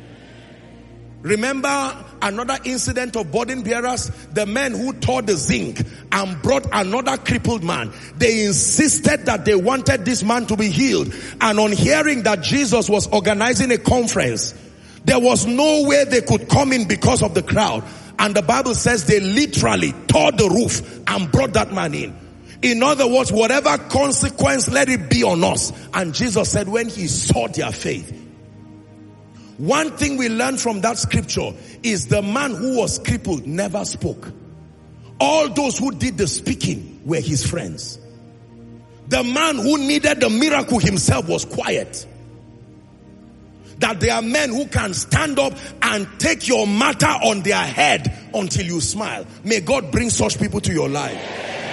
Remember another incident of burden bearers? The men who tore the zinc and brought another crippled man. They insisted that they wanted this man to be healed. And on hearing that Jesus was organizing a conference, there was no way they could come in because of the crowd. And the Bible says they literally tore the roof and brought that man in. In other words, whatever consequence, let it be on us. And Jesus said when he saw their faith. One thing we learn from that scripture is the man who was crippled never spoke. All those who did the speaking were his friends. The man who needed the miracle himself was quiet. That there are men who can stand up and take your matter on their head until you smile. May God bring such people to your life.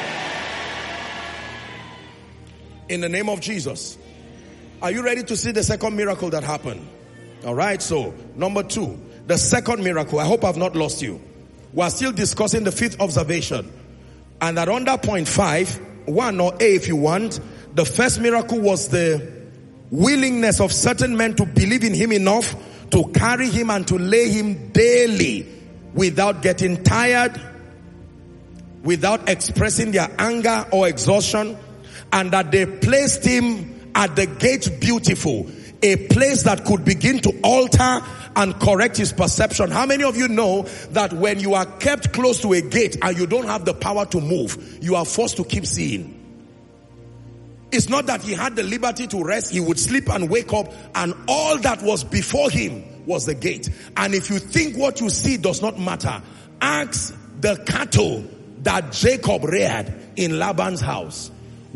In the name of Jesus. Are you ready to see the second miracle that happened? Alright, so number 2, the second miracle. I hope I've not lost you. We're still discussing the 5th observation. And at under point 5, 1 or A if you want, the first miracle was the willingness of certain men to believe in him enough to carry him and to lay him daily without getting tired, without expressing their anger or exhaustion, and that they placed him at the gate beautiful. A place that could begin to alter and correct his perception. How many of you know that when you are kept close to a gate and you don't have the power to move, you are forced to keep seeing? It's not that he had the liberty to rest. He would sleep and wake up, and all that was before him was the gate. And if you think what you see does not matter, ask the cattle that Jacob reared in Laban's house.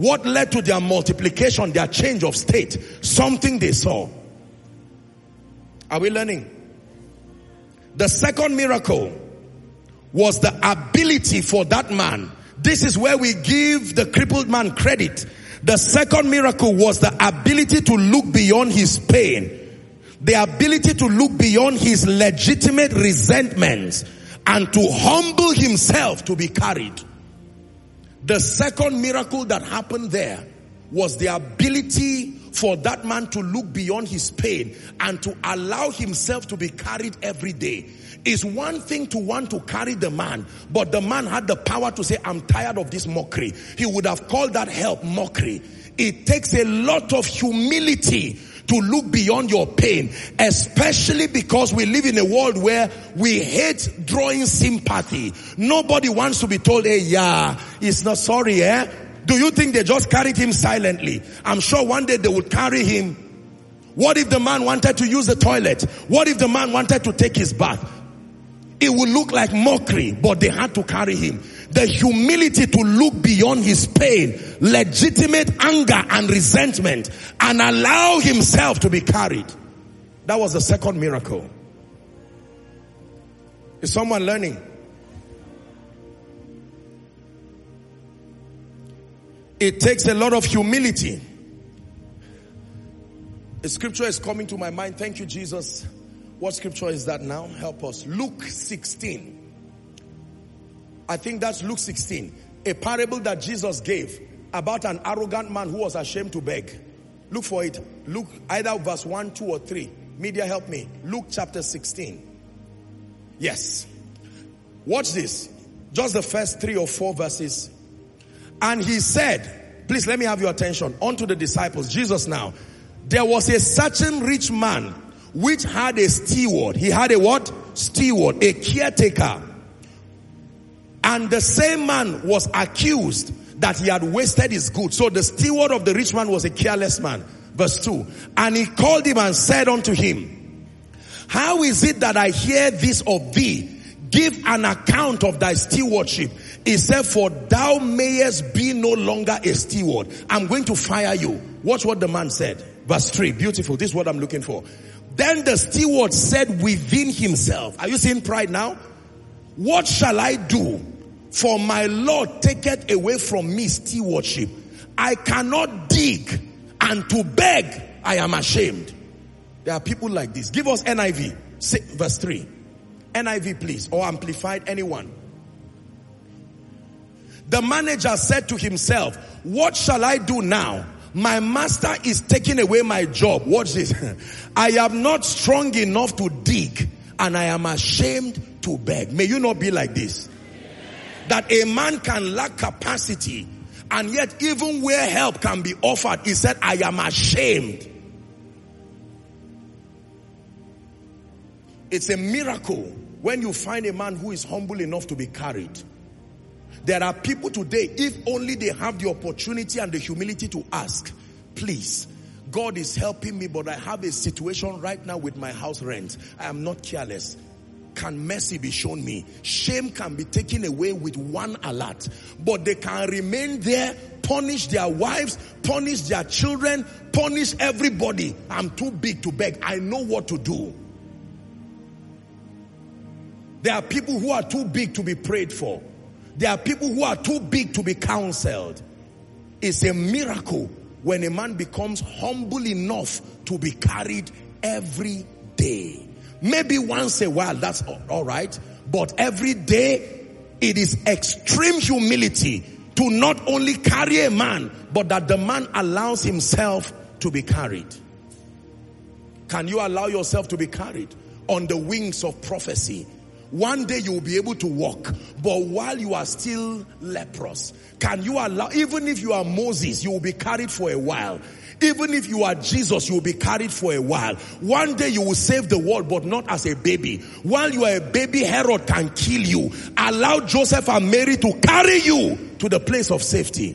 What led to their multiplication, their change of state? Something they saw. Are we learning? The second miracle was the ability for that man. This is where we give the crippled man credit. The second miracle was the ability to look beyond his pain. The ability to look beyond his legitimate resentments and to humble himself to be carried. The second miracle that happened there was the ability for that man to look beyond his pain and to allow himself to be carried every day. It's one thing to want to carry the man, but the man had the power to say, I'm tired of this mockery. He would have called that help mockery. It takes a lot of humility to look beyond your pain, especially because we live in a world where we hate drawing sympathy. Nobody wants to be told, hey, yeah, it's not sorry, eh? Do you think they just carried him silently? I'm sure one day they would carry him. What if the man wanted to use the toilet? What if the man wanted to take his bath? It would look like mockery, but they had to carry him. The humility to look beyond his pain, legitimate anger and resentment, and allow himself to be carried. That was the second miracle. Is someone learning? It takes a lot of humility. A scripture is coming to my mind. Thank you, Jesus. What scripture is that now? Help us. Luke 16. I think that's Luke 16. A parable that Jesus gave about an arrogant man who was ashamed to beg. Look for it. Luke, either verse 1, 2, or 3. Media, help me. Luke chapter 16. Yes. Watch this. Just the first 3 or 4 verses. And he said, please let me have your attention. On to the disciples. Jesus now. There was a certain rich man which had a steward. He had a what? Steward. A caretaker. And the same man was accused that he had wasted his goods. So the steward of the rich man was a careless man. Verse 2. And he called him and said unto him, how is it that I hear this of thee? Give an account of thy stewardship. He said, for thou mayest be no longer a steward. I'm going to fire you. Watch what the man said. Verse 3. Beautiful. This is what I'm looking for. Then the steward said within himself. Are you seeing pride now? What shall I do? For my Lord taketh away from me stewardship. I cannot dig, and to beg I am ashamed. There are people like this. Give us NIV. Verse 3. NIV please, or Amplified, anyone. The manager said to himself, what shall I do now? My master is taking away my job. Watch this. I am not strong enough to dig, and I am ashamed to beg. May you not be like this. That a man can lack capacity, and yet even where help can be offered, he said, I am ashamed. It's a miracle when you find a man who is humble enough to be carried. There are people today, if only they have the opportunity and the humility to ask, please, God is helping me, but I have a situation right now with my house rent. I am not careless. Can mercy be shown me? Shame can be taken away with one alert, but they can remain there, punish their wives, punish their children, punish everybody. I'm too big to beg. I know what to do. There are people who are too big to be prayed for. There are people who are too big to be counseled. It's a miracle when a man becomes humble enough to be carried every day. Maybe once a while, that's all right. But every day, it is extreme humility to not only carry a man, but that the man allows himself to be carried. Can you allow yourself to be carried on the wings of prophecy? One day you will be able to walk, but while you are still leprous, can you allow, even if you are Moses, you will be carried for a while. Even if you are Jesus, you will be carried for a while. One day you will save the world, but not as a baby. While you are a baby, Herod can kill you. Allow Joseph and Mary to carry you to the place of safety.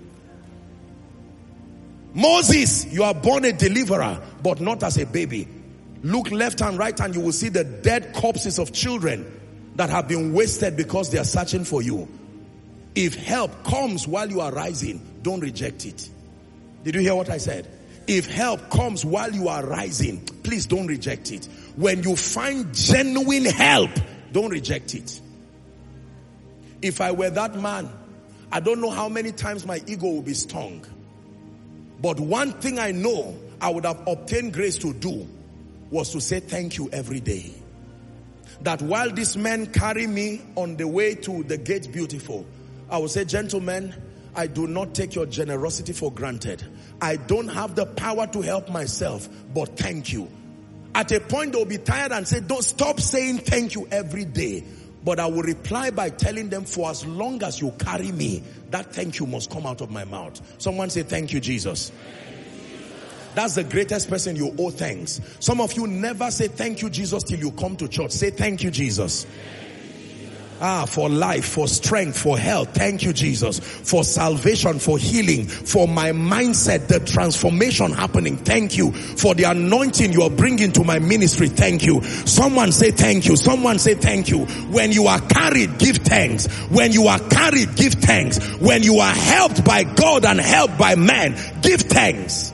Moses, you are born a deliverer, but not as a baby. Look left and right and you will see the dead corpses of children that have been wasted because they are searching for you. If help comes while you are rising, don't reject it. Did you hear what I said? If help comes while you are rising, please don't reject it. When you find genuine help, don't reject it. If I were that man, I don't know how many times my ego will be stung. But one thing I know I would have obtained grace to do was to say thank you every day. That while these men carry me on the way to the Gate Beautiful, I would say, gentlemen, I do not take your generosity for granted. I don't have the power to help myself, but thank you. At a point they'll be tired and say, don't stop saying thank you every day. But I will reply by telling them, for as long as you carry me, that thank you must come out of my mouth. Someone say, thank you, Jesus. That's the greatest person you owe thanks. Some of you never say thank you, Jesus, till you come to church. Say thank you, Jesus. For life, for strength, for health. Thank you, Jesus. For salvation, for healing, for my mindset, the transformation happening. Thank you. For the anointing you are bringing to my ministry. Thank you. Someone say thank you. Someone say thank you. When you are carried, give thanks. When you are carried, give thanks. When you are helped by God and helped by man, give thanks.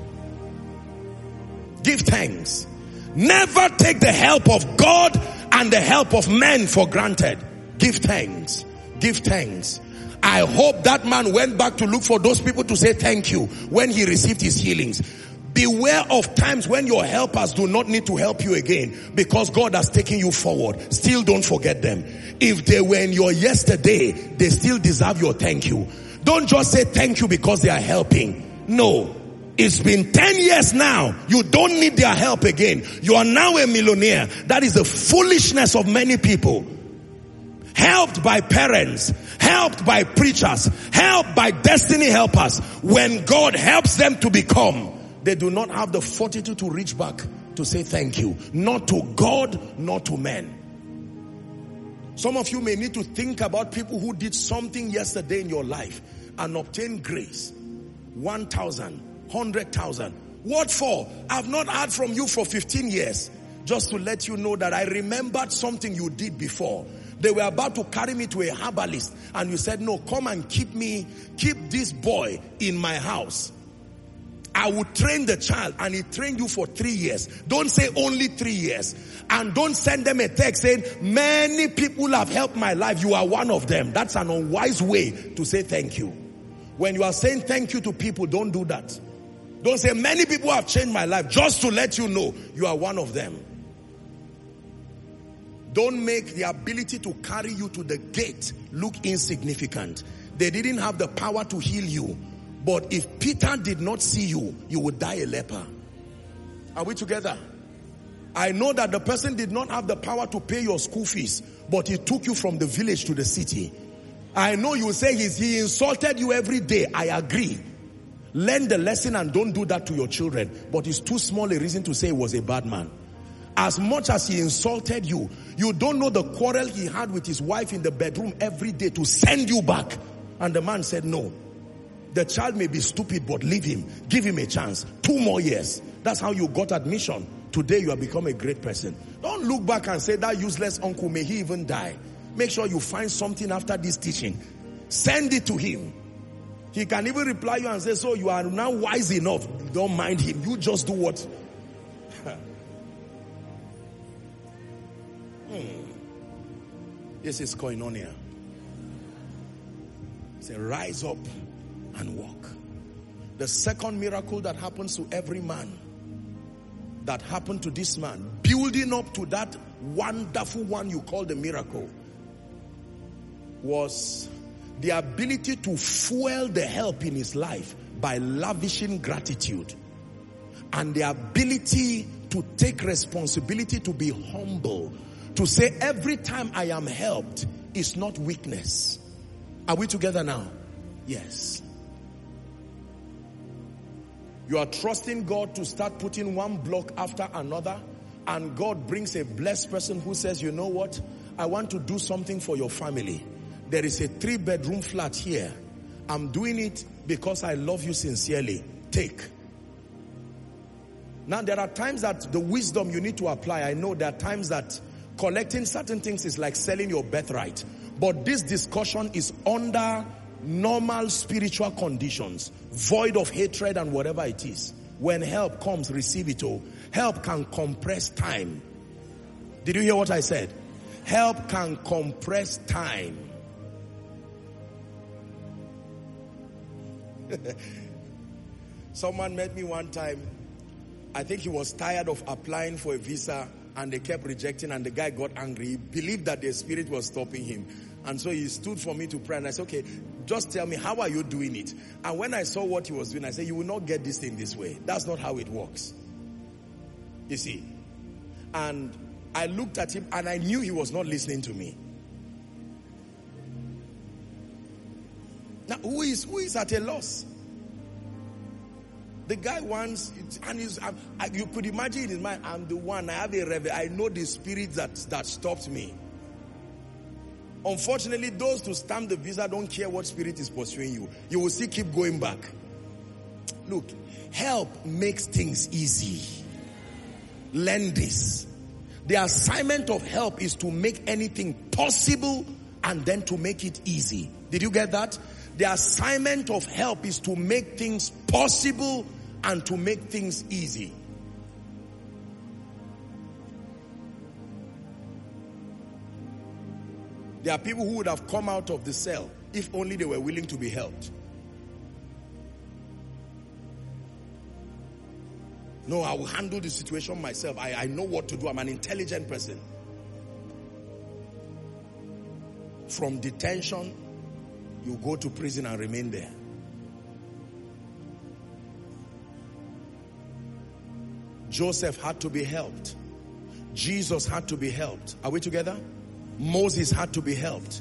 Give thanks. Never take the help of God and the help of men for granted. Give thanks. Give thanks. I hope that man went back to look for those people to say thank you when he received his healings. Beware of times when your helpers do not need to help you again because God has taken you forward. Still don't forget them. If they were in your yesterday, they still deserve your thank you. Don't just say thank you because they are helping. No. It's been 10 years now. You don't need their help again. You are now a millionaire. That is the foolishness of many people. Helped by parents, helped by preachers, helped by destiny helpers. When God helps them to become, they do not have the fortitude to reach back to say thank you. Not to God, not to men. Some of you may need to think about people who did something yesterday in your life and obtain grace. 1,000, 100,000. What for? I've not heard from you for 15 years. Just to let you know that I remembered something you did before. They were about to carry me to a herbalist and you said, no, come and keep this boy in my house. I will train the child, and he trained you for 3 years. Don't say only 3 years. And don't send them a text saying, many people have helped my life. You are one of them. That's an unwise way to say thank you. When you are saying thank you to people, don't do that. Don't say many people have changed my life, just to let you know you are one of them. Don't make the ability to carry you to the gate look insignificant. They didn't have the power to heal you. But if Peter did not see you, you would die a leper. Are we together? I know that the person did not have the power to pay your school fees, but he took you from the village to the city. I know you say he insulted you every day. I agree. Learn the lesson and don't do that to your children. But it's too small a reason to say he was a bad man. As much as he insulted you, you don't know the quarrel he had with his wife in the bedroom every day to send you back. And the man said, no. The child may be stupid, but leave him. Give him a chance. 2 more years. That's how you got admission. Today you have become a great person. Don't look back and say, that useless uncle, may he even die. Make sure you find something after this teaching. Send it to him. He can even reply you and say, so you are now wise enough. Don't mind him. You just do what... This is koinonia. Say, rise up and walk. The second miracle that happens to every man, that happened to this man, building up to that wonderful one you call the miracle, was the ability to fuel the help in his life by lavishing gratitude, and the ability to take responsibility, to be humble, to say every time I am helped is not weakness. Are we together now? Yes. You are trusting God to start putting one block after another, and God brings a blessed person who says, you know what? I want to do something for your family. There is a 3-bedroom flat here. I'm doing it because I love you sincerely. Take. Now there are times that the wisdom you need to apply. I know there are times that collecting certain things is like selling your birthright. But this discussion is under normal spiritual conditions, void of hatred and whatever it is. When help comes, receive it all. Help can compress time. Did you hear what I said? Help can compress time. Someone met me one time. I think he was tired of applying for a visa and they kept rejecting, and the guy got angry. He believed that the spirit was stopping him. And so he stood for me to pray, and I said, okay, just tell me, how are you doing it? And when I saw what he was doing, I said, you will not get this thing this way. That's not how it works. You see? And I looked at him and I knew he was not listening to me. Now, who is at a loss? The guy wants, and you could imagine in his mind, I'm the one, I have a revel, I know the spirit that stopped me. Unfortunately, those to stamp the visa don't care what spirit is pursuing you. You will still keep going back. Look, help makes things easy. Learn this. The assignment of help is to make anything possible and then to make it easy. Did you get that? The assignment of help is to make things possible and to make things easy. There are people who would have come out of the cell if only they were willing to be helped. No, I will handle the situation myself. I know what to do. I'm an intelligent person. From detention, you go to prison and remain there. Joseph had to be helped. Jesus had to be helped. Are we together? Moses had to be helped.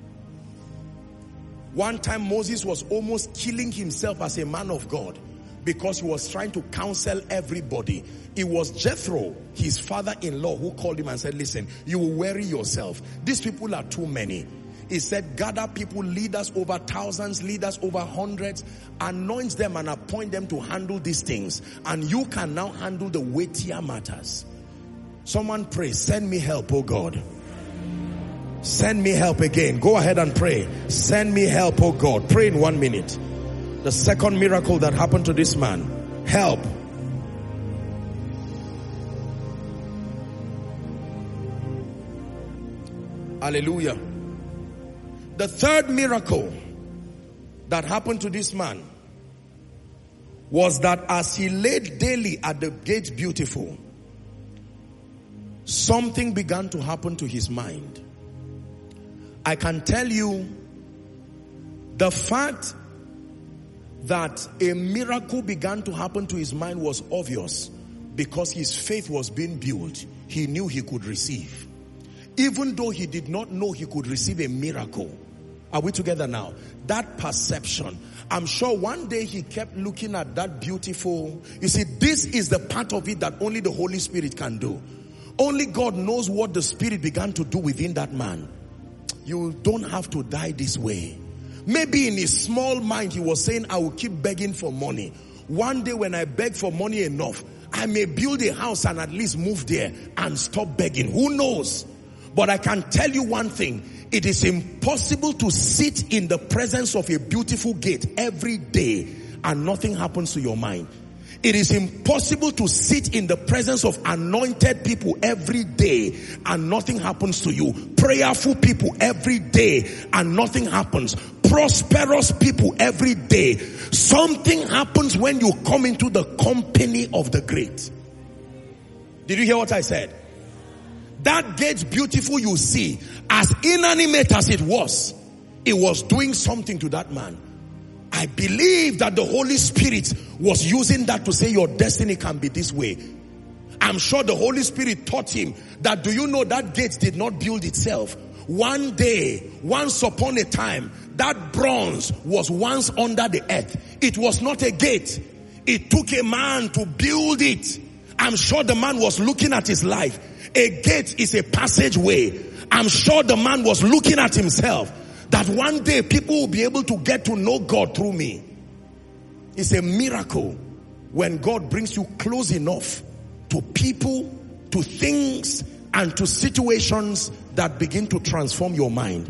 One time Moses was almost killing himself as a man of God because he was trying to counsel everybody. It was Jethro, his father-in-law, who called him and said, listen, you will worry yourself. These people are too many. He said, gather people, leaders over thousands, leaders over hundreds, anoint them and appoint them to handle these things. And you can now handle the weightier matters. Someone pray, send me help, oh God. Send me help again. Go ahead and pray. Send me help, oh God. Pray in 1 minute. The second miracle that happened to this man. Help. Hallelujah. The third miracle that happened to this man was that as he laid daily at the gate beautiful, something began to happen to his mind. I can tell you the fact that a miracle began to happen to his mind was obvious because his faith was being built. He knew he could receive. Even though he did not know he could receive a miracle. Are we together now? That perception. I'm sure one day he kept looking at that beautiful. You see, this is the part of it that only the Holy Spirit can do. Only God knows what the Spirit began to do within that man. You don't have to die this way. Maybe in his small mind he was saying, I will keep begging for money. One day when I beg for money enough, I may build a house and at least move there and stop begging. Who knows? But I can tell you one thing. It is impossible to sit in the presence of a beautiful gate every day and nothing happens to your mind. It is impossible to sit in the presence of anointed people every day and nothing happens to you. Prayerful people every day and nothing happens. Prosperous people every day. Something happens when you come into the company of the great. Did you hear what I said? That gate beautiful you see, as inanimate as it was doing something to that man. I believe that the Holy Spirit was using that to say your destiny can be this way. I'm sure the Holy Spirit taught him that, do you know that gate did not build itself? One day, once upon a time, that bronze was once under the earth. It was not a gate. It took a man to build it. I'm sure the man was looking at his life. A gate is a passageway. I'm sure the man was looking at himself. That one day people will be able to get to know God through me. It's a miracle when God brings you close enough to people, to things, and to situations that begin to transform your mind.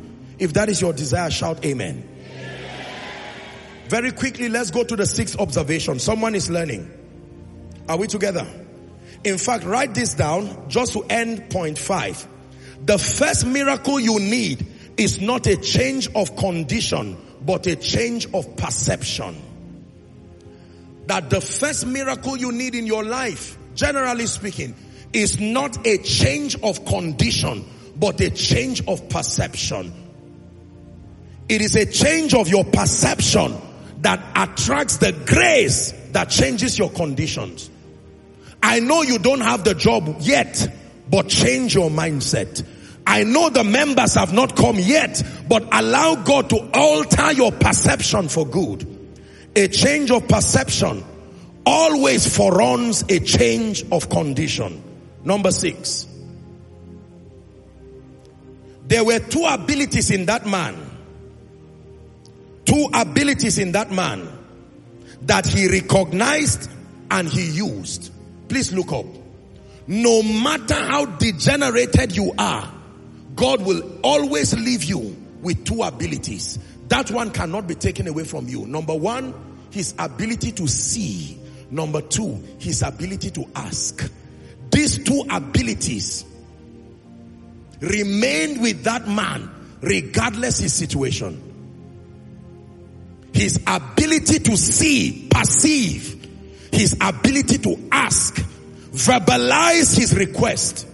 If that is your desire, shout amen. Very quickly, let's go to the sixth observation. Someone is learning. Are we together? In fact, write this down just to end point 5. The first miracle you need is not a change of condition, but a change of perception. That the first miracle you need in your life, generally speaking, is not a change of condition, but a change of perception. It is a change of your perception that attracts the grace that changes your conditions. I know you don't have the job yet, but change your mindset. I know the members have not come yet, but allow God to alter your perception for good. A change of perception always foreruns a change of condition. Number 6. There were 2 abilities in that man. 2 abilities in that man that he recognized and he used. Please look up. No matter how degenerated you are, God will always leave you with 2 abilities. That one cannot be taken away from you. Number 1, his ability to see. Number 2, his ability to ask. These 2 abilities remained with that man regardless his situation. His ability to see, perceive. His ability to ask, verbalize his request.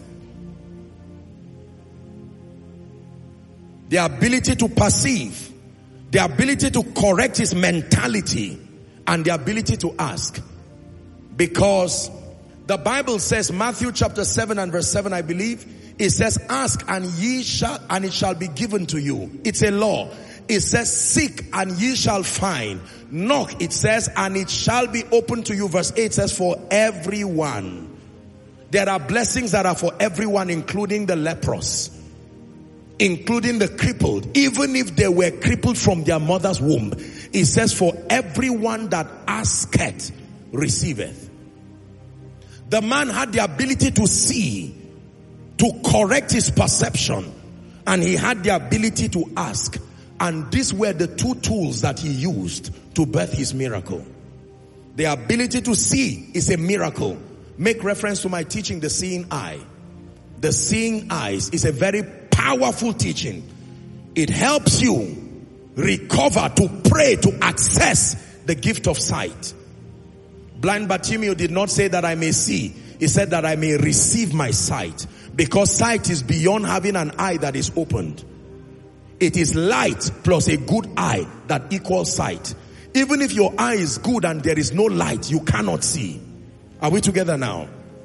The ability to perceive, the ability to correct his mentality, and the ability to ask. Because the Bible says, Matthew chapter 7 and verse 7, I believe, it says, ask and it shall be given to you. It's a law. It says, seek and ye shall find. Knock, it says, and it shall be open to you. Verse 8 says, for everyone. There are blessings that are for everyone, including the leprous, including the crippled. Even if they were crippled from their mother's womb, it says, for everyone that asketh, receiveth. The man had the ability to see, to correct his perception, and he had the ability to ask. And these were the 2 tools that he used to birth his miracle. The ability to see is a miracle. Make reference to my teaching, the seeing eye. The seeing eyes is a very powerful teaching. It helps you recover, to pray, to access the gift of sight. Blind Bartimaeus did not say that I may see. He said that I may receive my sight. Because sight is beyond having an eye that is opened. It is light plus a good eye that equals sight. Even if your eye is good and there is no light, you cannot see. Are we together now?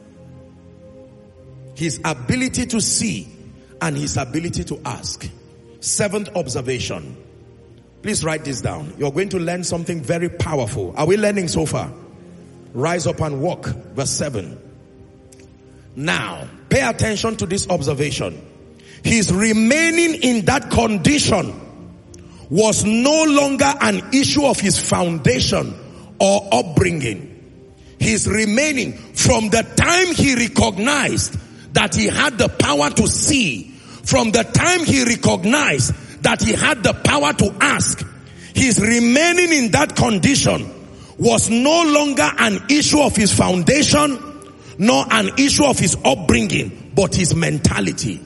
His ability to see and his ability to ask. 7th observation. Please write this down. You're going to learn something very powerful. Are we learning so far? Rise up and walk. Verse 7. Now, pay attention to this observation. His remaining in that condition was no longer an issue of his foundation or upbringing. His remaining, from the time he recognized that he had the power to see, from the time he recognized that he had the power to ask, his remaining in that condition was no longer an issue of his foundation nor an issue of his upbringing, but his mentality.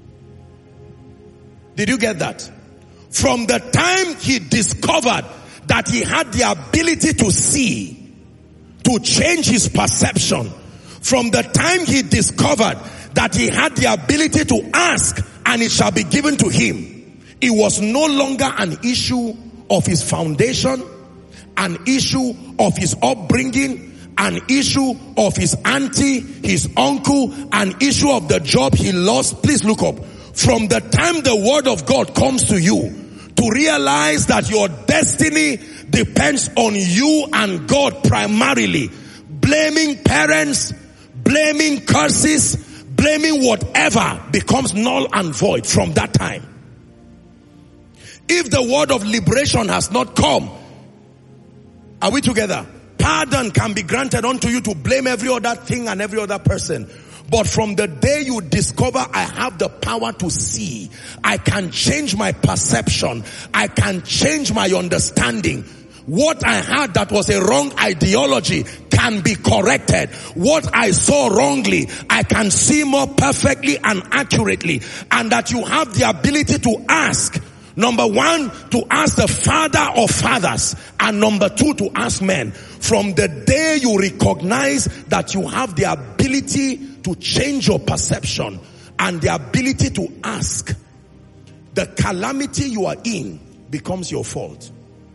Did you get that? From the time he discovered that he had the ability to see, to change his perception, from the time he discovered that he had the ability to ask and it shall be given to him, it was no longer an issue of his foundation, an issue of his upbringing, an issue of his auntie, his uncle, an issue of the job he lost. Please look up. From the time the word of God comes to you, to realize that your destiny depends on you and God primarily, blaming parents, blaming curses, blaming whatever becomes null and void from that time. If the word of liberation has not come, are we together? Pardon can be granted unto you to blame every other thing and every other person. But from the day you discover I have the power to see, I can change my perception, I can change my understanding. What I had that was a wrong ideology can be corrected. What I saw wrongly, I can see more perfectly and accurately. And that you have the ability to ask. Number one, to ask the Father of fathers. And number two, to ask men. From the day you recognize that you have the ability to change your perception and the ability to ask, the calamity you are in becomes your fault.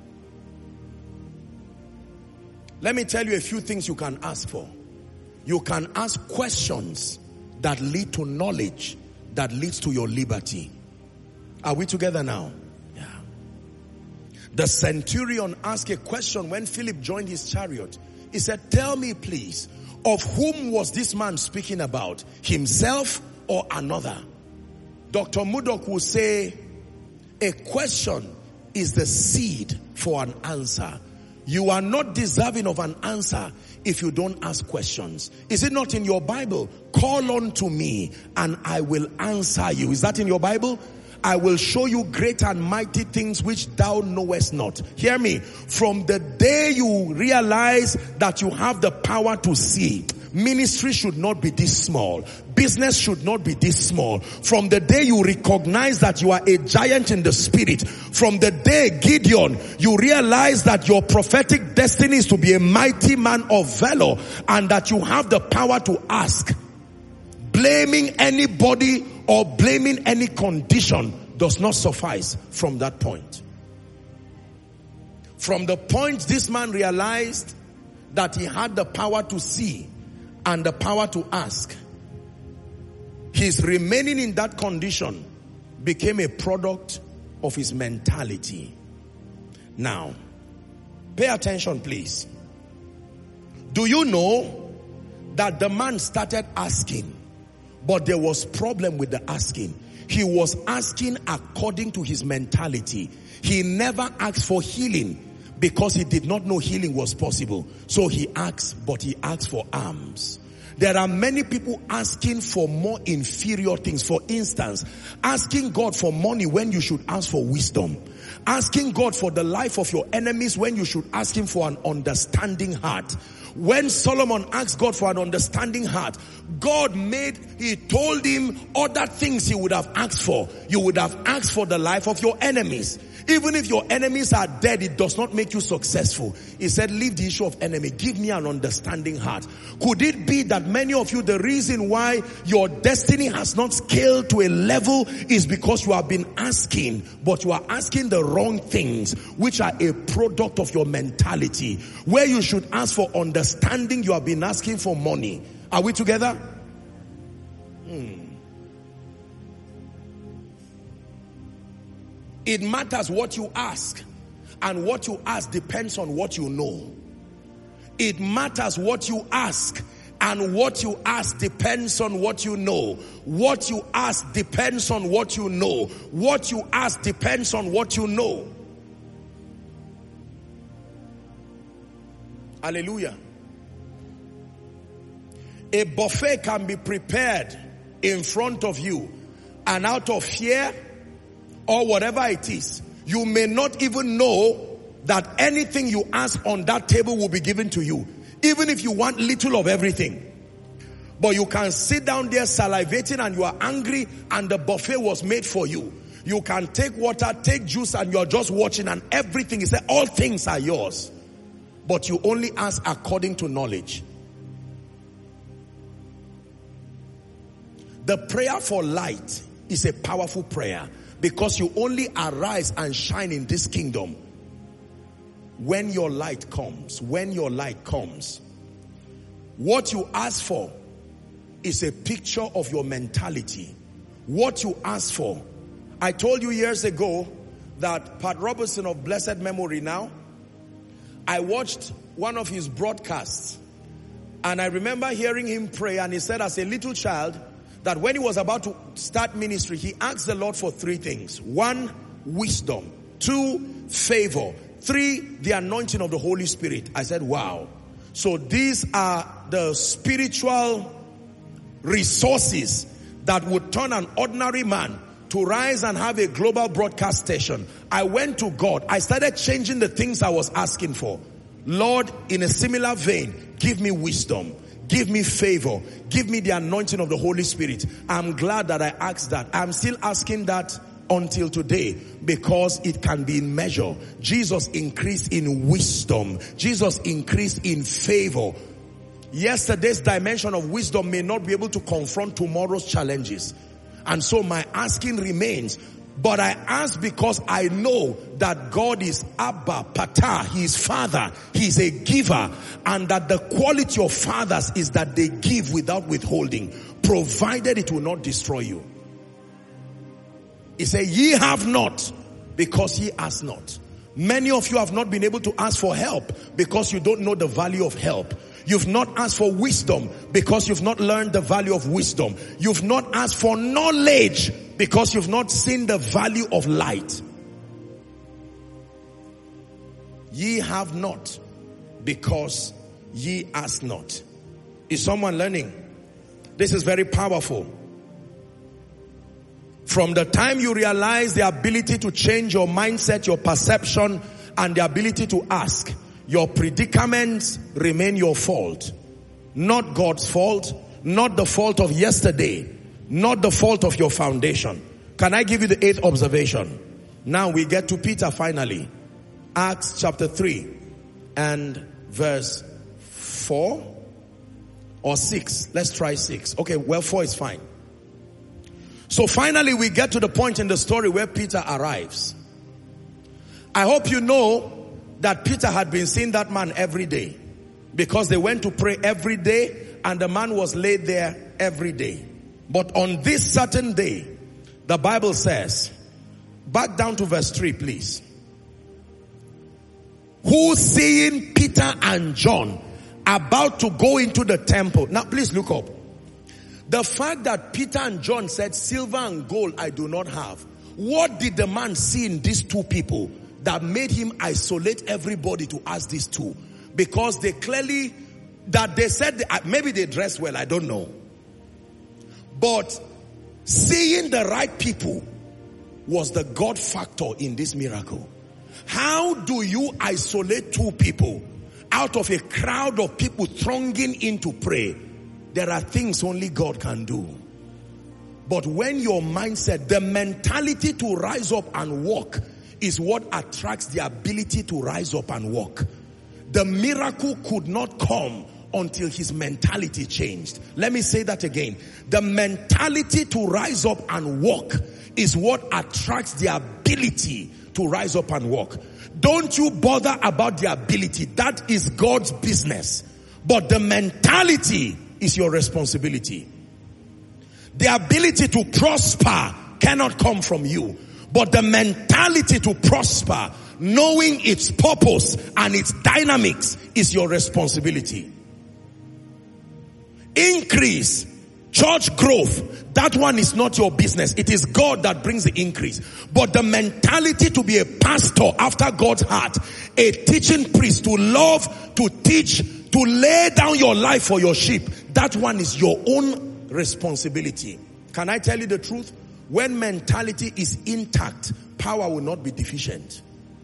Let me tell you a few things you can ask for. You can ask questions that lead to knowledge, that leads to your liberty. Are we together now? Yeah. The centurion asked a question when Philip joined his chariot. He said, tell me please, of whom was this man speaking about? Himself or another? Dr. Murdoch will say, a question is the seed for an answer. You are not deserving of an answer if you don't ask questions. Is it not in your Bible? Call unto me and I will answer you. Is that in your Bible? I will show you great and mighty things which thou knowest not. Hear me. From the day you realize that you have the power to see, ministry should not be this small. Business should not be this small. From the day you recognize that you are a giant in the spirit, from the day, Gideon, you realize that your prophetic destiny is to be a mighty man of valor and that you have the power to ask. Blaming anybody or blaming any condition does not suffice from that point. From the point this man realized that he had the power to see and the power to ask, his remaining in that condition became a product of his mentality. Now, pay attention please. Do you know that the man started asking, but there was problem with the asking? He was asking according to his mentality. He never asked for healing because he did not know healing was possible. So he asked, but he asked for alms. There are many people asking for more inferior things. For instance, asking God for money when you should ask for wisdom. Asking God for the life of your enemies when you should ask him for an understanding heart. When Solomon asked God for an understanding heart, he told him other things he would have asked for. You would have asked for the life of your enemies. Even if your enemies are dead, it does not make you successful. He said, leave the issue of enemy. Give me an understanding heart. Could it be that many of you, the reason why your destiny has not scaled to a level is because you have been asking, but you are asking the wrong things, which are a product of your mentality. Where you should ask for understanding, you have been asking for money. Are we together? It matters what you ask, and what you ask depends on what you know. It matters what you ask, and what you ask depends on what you know. What you ask depends on what you know. What you ask depends on what you know. Hallelujah. A buffet can be prepared in front of you, and out of fear or whatever it is, you may not even know that anything you ask on that table will be given to you, even if you want little of everything. But you can sit down there salivating and you are angry and the buffet was made for you. You can take water, take juice, and you're just watching and everything is there. All things are yours. But you only ask according to knowledge. The prayer for light is a powerful prayer, because you only arise and shine in this kingdom when your light comes. When your light comes. What you ask for is a picture of your mentality. What you ask for. I told you years ago that Pat Robertson of blessed memory now, I watched one of his broadcasts and I remember hearing him pray, and he said as a little child that when he was about to start ministry, he asked the Lord for three things. 1, wisdom. 2, favor. 3, the anointing of the Holy Spirit. I said, wow. So these are the spiritual resources that would turn an ordinary man to rise and have a global broadcast station, I went to God. I started changing the things I was asking for. Lord, in a similar vein, give me wisdom, give me favor, give me the anointing of the Holy Spirit. I'm glad that I asked that. I'm still asking that until today, because it can be in measure. Jesus increased in wisdom. Jesus increased in favor. Yesterday's dimension of wisdom may not be able to confront tomorrow's challenges. And so my asking remains. But I ask because I know that God is Abba, Patah, He is Father, He is a giver. And that the quality of fathers is that they give without withholding, provided it will not destroy you. He said, ye have not because ye ask not. Many of you have not been able to ask for help because you don't know the value of help. You've not asked for wisdom because you've not learned the value of wisdom. You've not asked for knowledge because you've not seen the value of light. Ye have not because ye ask not. Is someone learning? This is very powerful. From the time you realize the ability to change your mindset, your perception, and the ability to ask, your predicaments remain your fault. Not God's fault, not the fault of yesterday, not the fault of your foundation. Can I give you the 8th observation? Now we get to Peter finally. Acts chapter 3 and verse 4 or 6. Let's try 6. Okay, well, 4 is fine. So finally we get to the point in the story where Peter arrives. I hope you know that Peter had been seeing that man every day, because they went to pray every day and the man was laid there every day. But on this certain day, the Bible says, back down to verse 3 please. Who seeing Peter and John about to go into the temple. Now please look up. The fact that Peter and John said, silver and gold I do not have. What did the man see in these two people that made him isolate everybody to ask these two? Because they clearly, that they said, maybe they dressed well, I don't know. But seeing the right people was the God factor in this miracle. How do you isolate two people out of a crowd of people thronging in to pray? There are things only God can do. But when your mindset, the mentality to rise up and walk is what attracts the ability to rise up and walk. The miracle could not come until his mentality changed. Let me say that again. The mentality to rise up and walk is what attracts the ability to rise up and walk. Don't you bother about the ability. That is God's business. But the mentality is your responsibility. The ability to prosper cannot come from you. But the mentality to prosper, knowing its purpose and its dynamics, is your responsibility. Increase, church growth, that one is not your business. It is God that brings the increase. But the mentality to be a pastor after God's heart, a teaching priest, to love, to teach, to lay down your life for your sheep, that one is your own responsibility. Can I tell you the truth? When mentality is intact, power will not be deficient.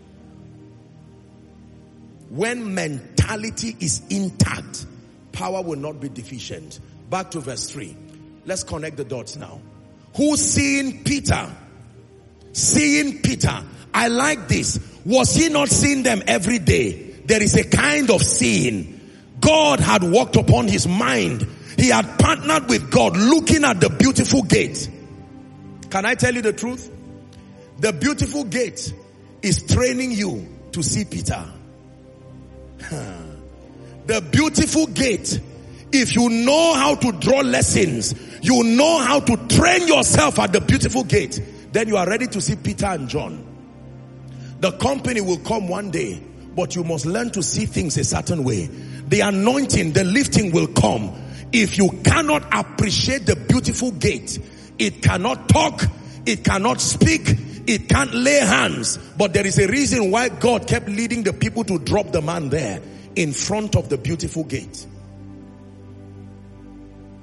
When mentality is intact, power will not be deficient. Back to verse 3. Let's connect the dots now. Who seeing Peter? Seeing Peter. I like this. Was he not seeing them every day? There is a kind of seeing. God had walked upon his mind. He had partnered with God, looking at the beautiful gate. Can I tell you the truth? The beautiful gate is training you to see Peter. The beautiful gate, if you know how to draw lessons, you know how to train yourself at the beautiful gate, then you are ready to see Peter and John. The company will come one day, but you must learn to see things a certain way. The anointing, the lifting will come. If you cannot appreciate the beautiful gate, it cannot talk, it cannot speak, it can't lay hands. But there is a reason why God kept leading the people to drop the man there in front of the beautiful gate.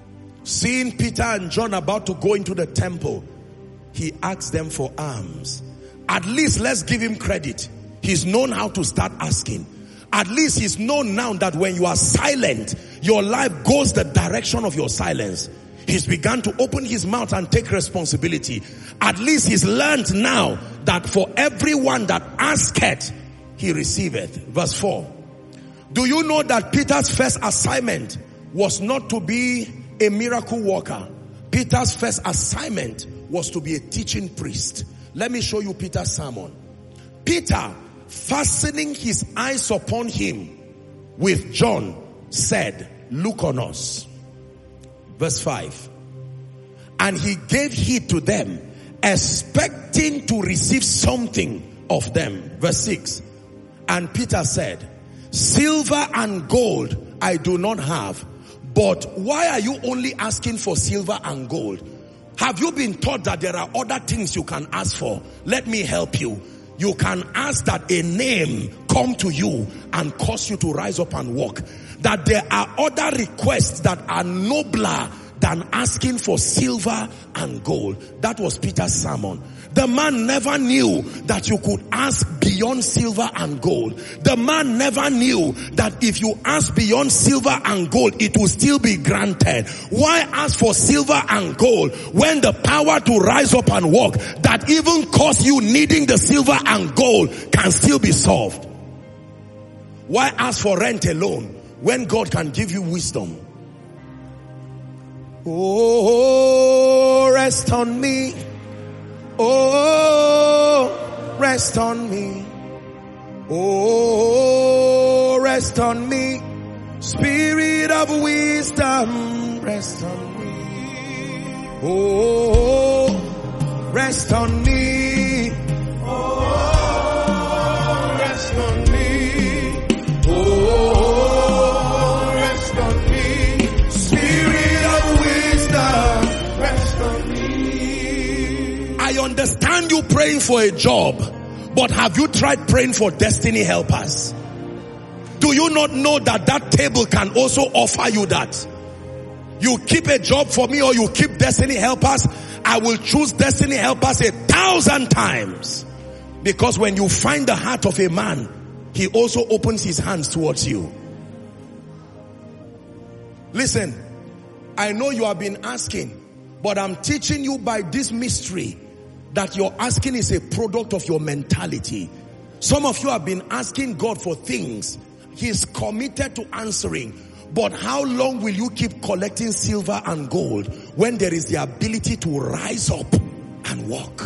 Seeing Peter and John about to go into the temple, he asked them for alms. At least let's give him credit. He's known how to start asking. At least he's known now that when you are silent, your life goes the direction of your silence. He's begun to open his mouth and take responsibility. At least he's learned now that for everyone that asketh, he receiveth. Verse 4. Do you know that Peter's first assignment was not to be a miracle worker? Peter's first assignment was to be a teaching priest. Let me show you Peter's sermon. Peter, fastening his eyes upon him with John, said, look on us. Verse 5. And he gave heed to them, expecting to receive something of them. Verse 6. And Peter said, silver and gold I do not have, but why are you only asking for silver and gold? Have you been taught that there are other things you can ask for? Let me help you. You can ask that a name come to you and cause you to rise up and walk. That there are other requests that are nobler than asking for silver and gold. That was Peter's sermon. The man never knew that you could ask beyond silver and gold. The man never knew that if you ask beyond silver and gold, it will still be granted. Why ask for silver and gold when the power to rise up and walk that even cause you needing the silver and gold can still be solved? Why ask for rent alone when God can give you wisdom? Oh, rest on me. Oh, rest on me. Oh, rest on me. Spirit of wisdom, rest on me. Oh, rest on me. Oh, rest on me. Oh, rest on me. Spirit of wisdom, rest on me. I understand you praying for a job, but have you tried praying for destiny helpers? Do you not know that that table can also offer you that? You keep a job for me or you keep destiny helpers, I will choose destiny helpers 1,000 times. Because when you find the heart of a man, he also opens his hands towards you. Listen, I know you have been asking, but I'm teaching you by this mystery that your asking is a product of your mentality. Some of you have been asking God for things. He is committed to answering. But how long will you keep collecting silver and gold when there is the ability to rise up and walk?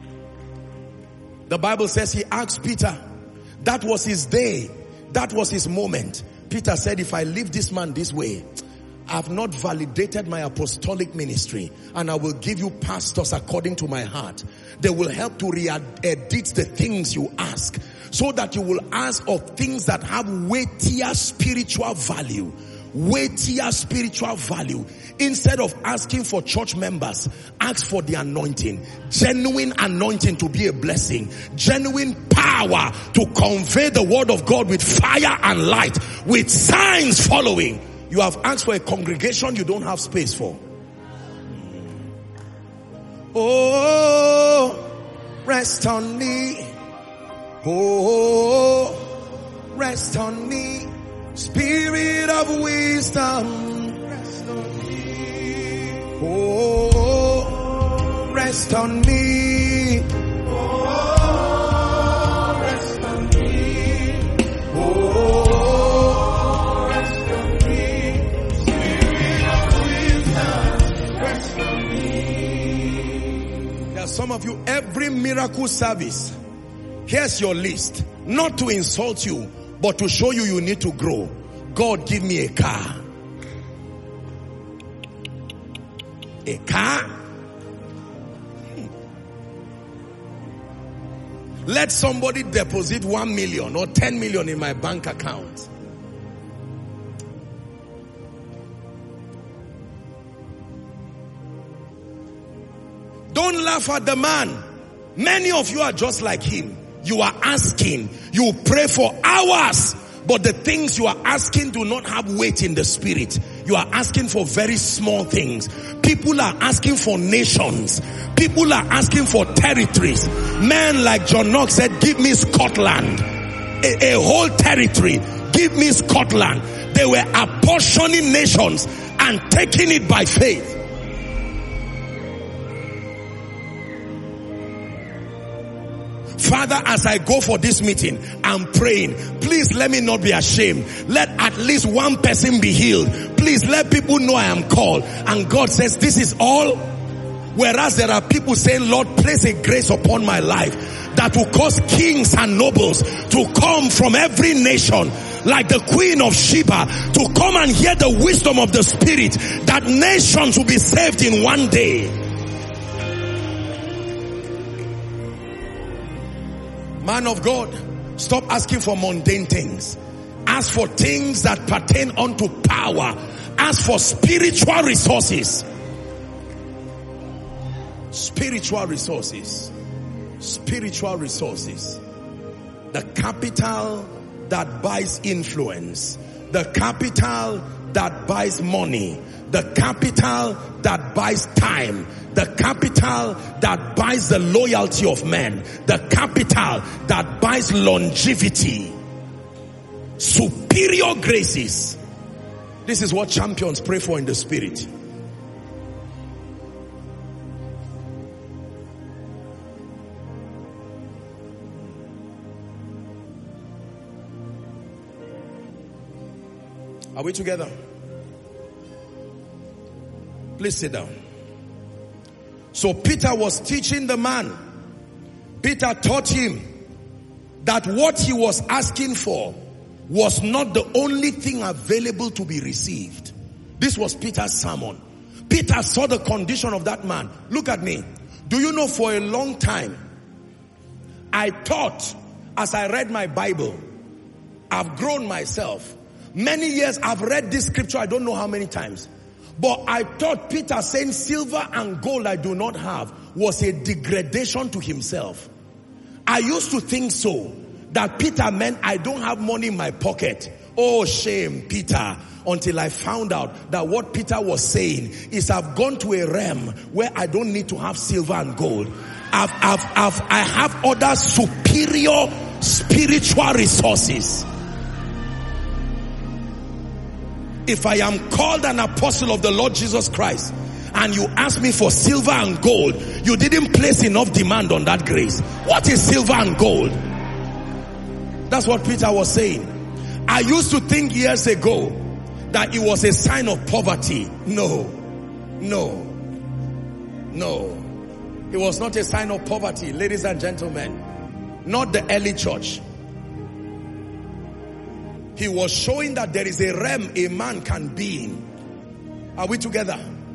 The Bible says he asked Peter. That was his day. That was his moment. Peter said, if I leave this man this way, I have not validated my apostolic ministry, and I will give you pastors according to my heart. They will help to re-edit the things you ask, so that you will ask of things that have weightier spiritual value. Weightier spiritual value. Instead of asking for church members, ask for the anointing. Genuine anointing to be a blessing. Genuine power to convey the word of God with fire and light, with signs following. You have asked for a congregation you don't have space for. Oh, rest on me. Oh, rest on me. Spirit of wisdom, rest on me. Oh, rest on me. Oh, rest on me. Oh, rest on me. Spirit of wisdom, rest on me. There are some of you, every miracle service, here's your list. Not to insult you, but to show you you need to grow. God, give me a car. A car? Let somebody deposit 1 million or 10 million in my bank account. Don't laugh at the man. Many of you are just like him. You are asking, you pray for hours, but the things you are asking do not have weight in the spirit. you are asking for very small things. People are asking for nations. People are asking for territories. Men like John Knox said, give me Scotland. A whole territory. Give me Scotland. They were apportioning nations and taking it by faith. Father, as I go for this meeting, I'm praying, please let me not be ashamed. Let at least one person be healed. Please let people know I am called. And God says, this is all. Whereas there are people saying, Lord, place a grace upon my life that will cause kings and nobles to come from every nation, like the Queen of Sheba, to come and hear the wisdom of the Spirit, that nations will be saved in one day. Man of God, stop asking for mundane things. Ask for things that pertain unto power. Ask for spiritual resources. Spiritual resources. Spiritual resources. The capital that buys influence. The capital that buys money. The capital that buys time. The capital that buys the loyalty of men. The capital that buys longevity. Superior graces. This is what champions pray for in the Spirit. Are we together? Please sit down. So Peter was teaching the man. Peter taught him that what he was asking for was not the only thing available to be received. This was Peter's sermon. Peter saw the condition of that man. Look at me. Do you know, for a long time, I thought, as I read my Bible, I've grown myself. Many years I've read this scripture, I don't know how many times. But I thought Peter saying silver and gold I do not have was a degradation to himself. I used to think so, that Peter meant I don't have money in my pocket. Oh, shame, Peter. Until I found out that what Peter was saying is, I've gone to a realm where I don't need to have silver and gold. I have other superior spiritual resources. If I am called an apostle of the Lord Jesus Christ, and you ask me for silver and gold, you didn't place enough demand on that grace. What is silver and gold? That's what Peter was saying. I used to think years ago that it was a sign of poverty. No. It was not a sign of poverty, ladies and gentlemen. Not the early church. He was showing that there is a realm a man can be in. Are we together?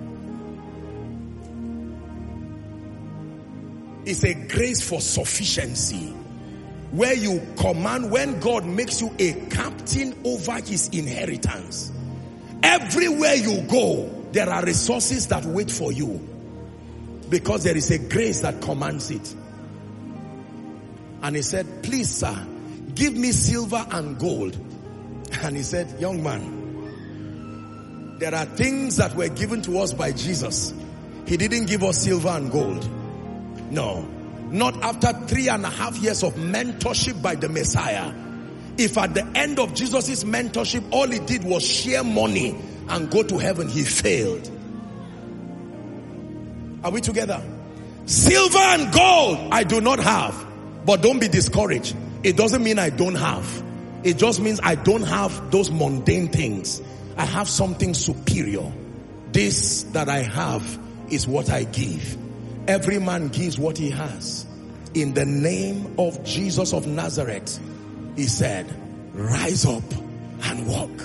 It's a grace for sufficiency, where you command, when God makes you a captain over his inheritance. Everywhere you go, there are resources that wait for you, because there is a grace that commands it. And he said, please sir, give me silver and gold. And he said, young man, there are things that were given to us by Jesus. He didn't give us silver and gold. No, not after 3.5 years of mentorship by the Messiah. If at the end of Jesus' mentorship, all he did was share money and go to heaven, he failed. Are we together? Silver and gold I do not have. But don't be discouraged. It doesn't mean I don't have. It just means I don't have those mundane things. I have something superior. This that I have is what I give. Every man gives what he has. In the name of Jesus of Nazareth, he said, rise up and walk.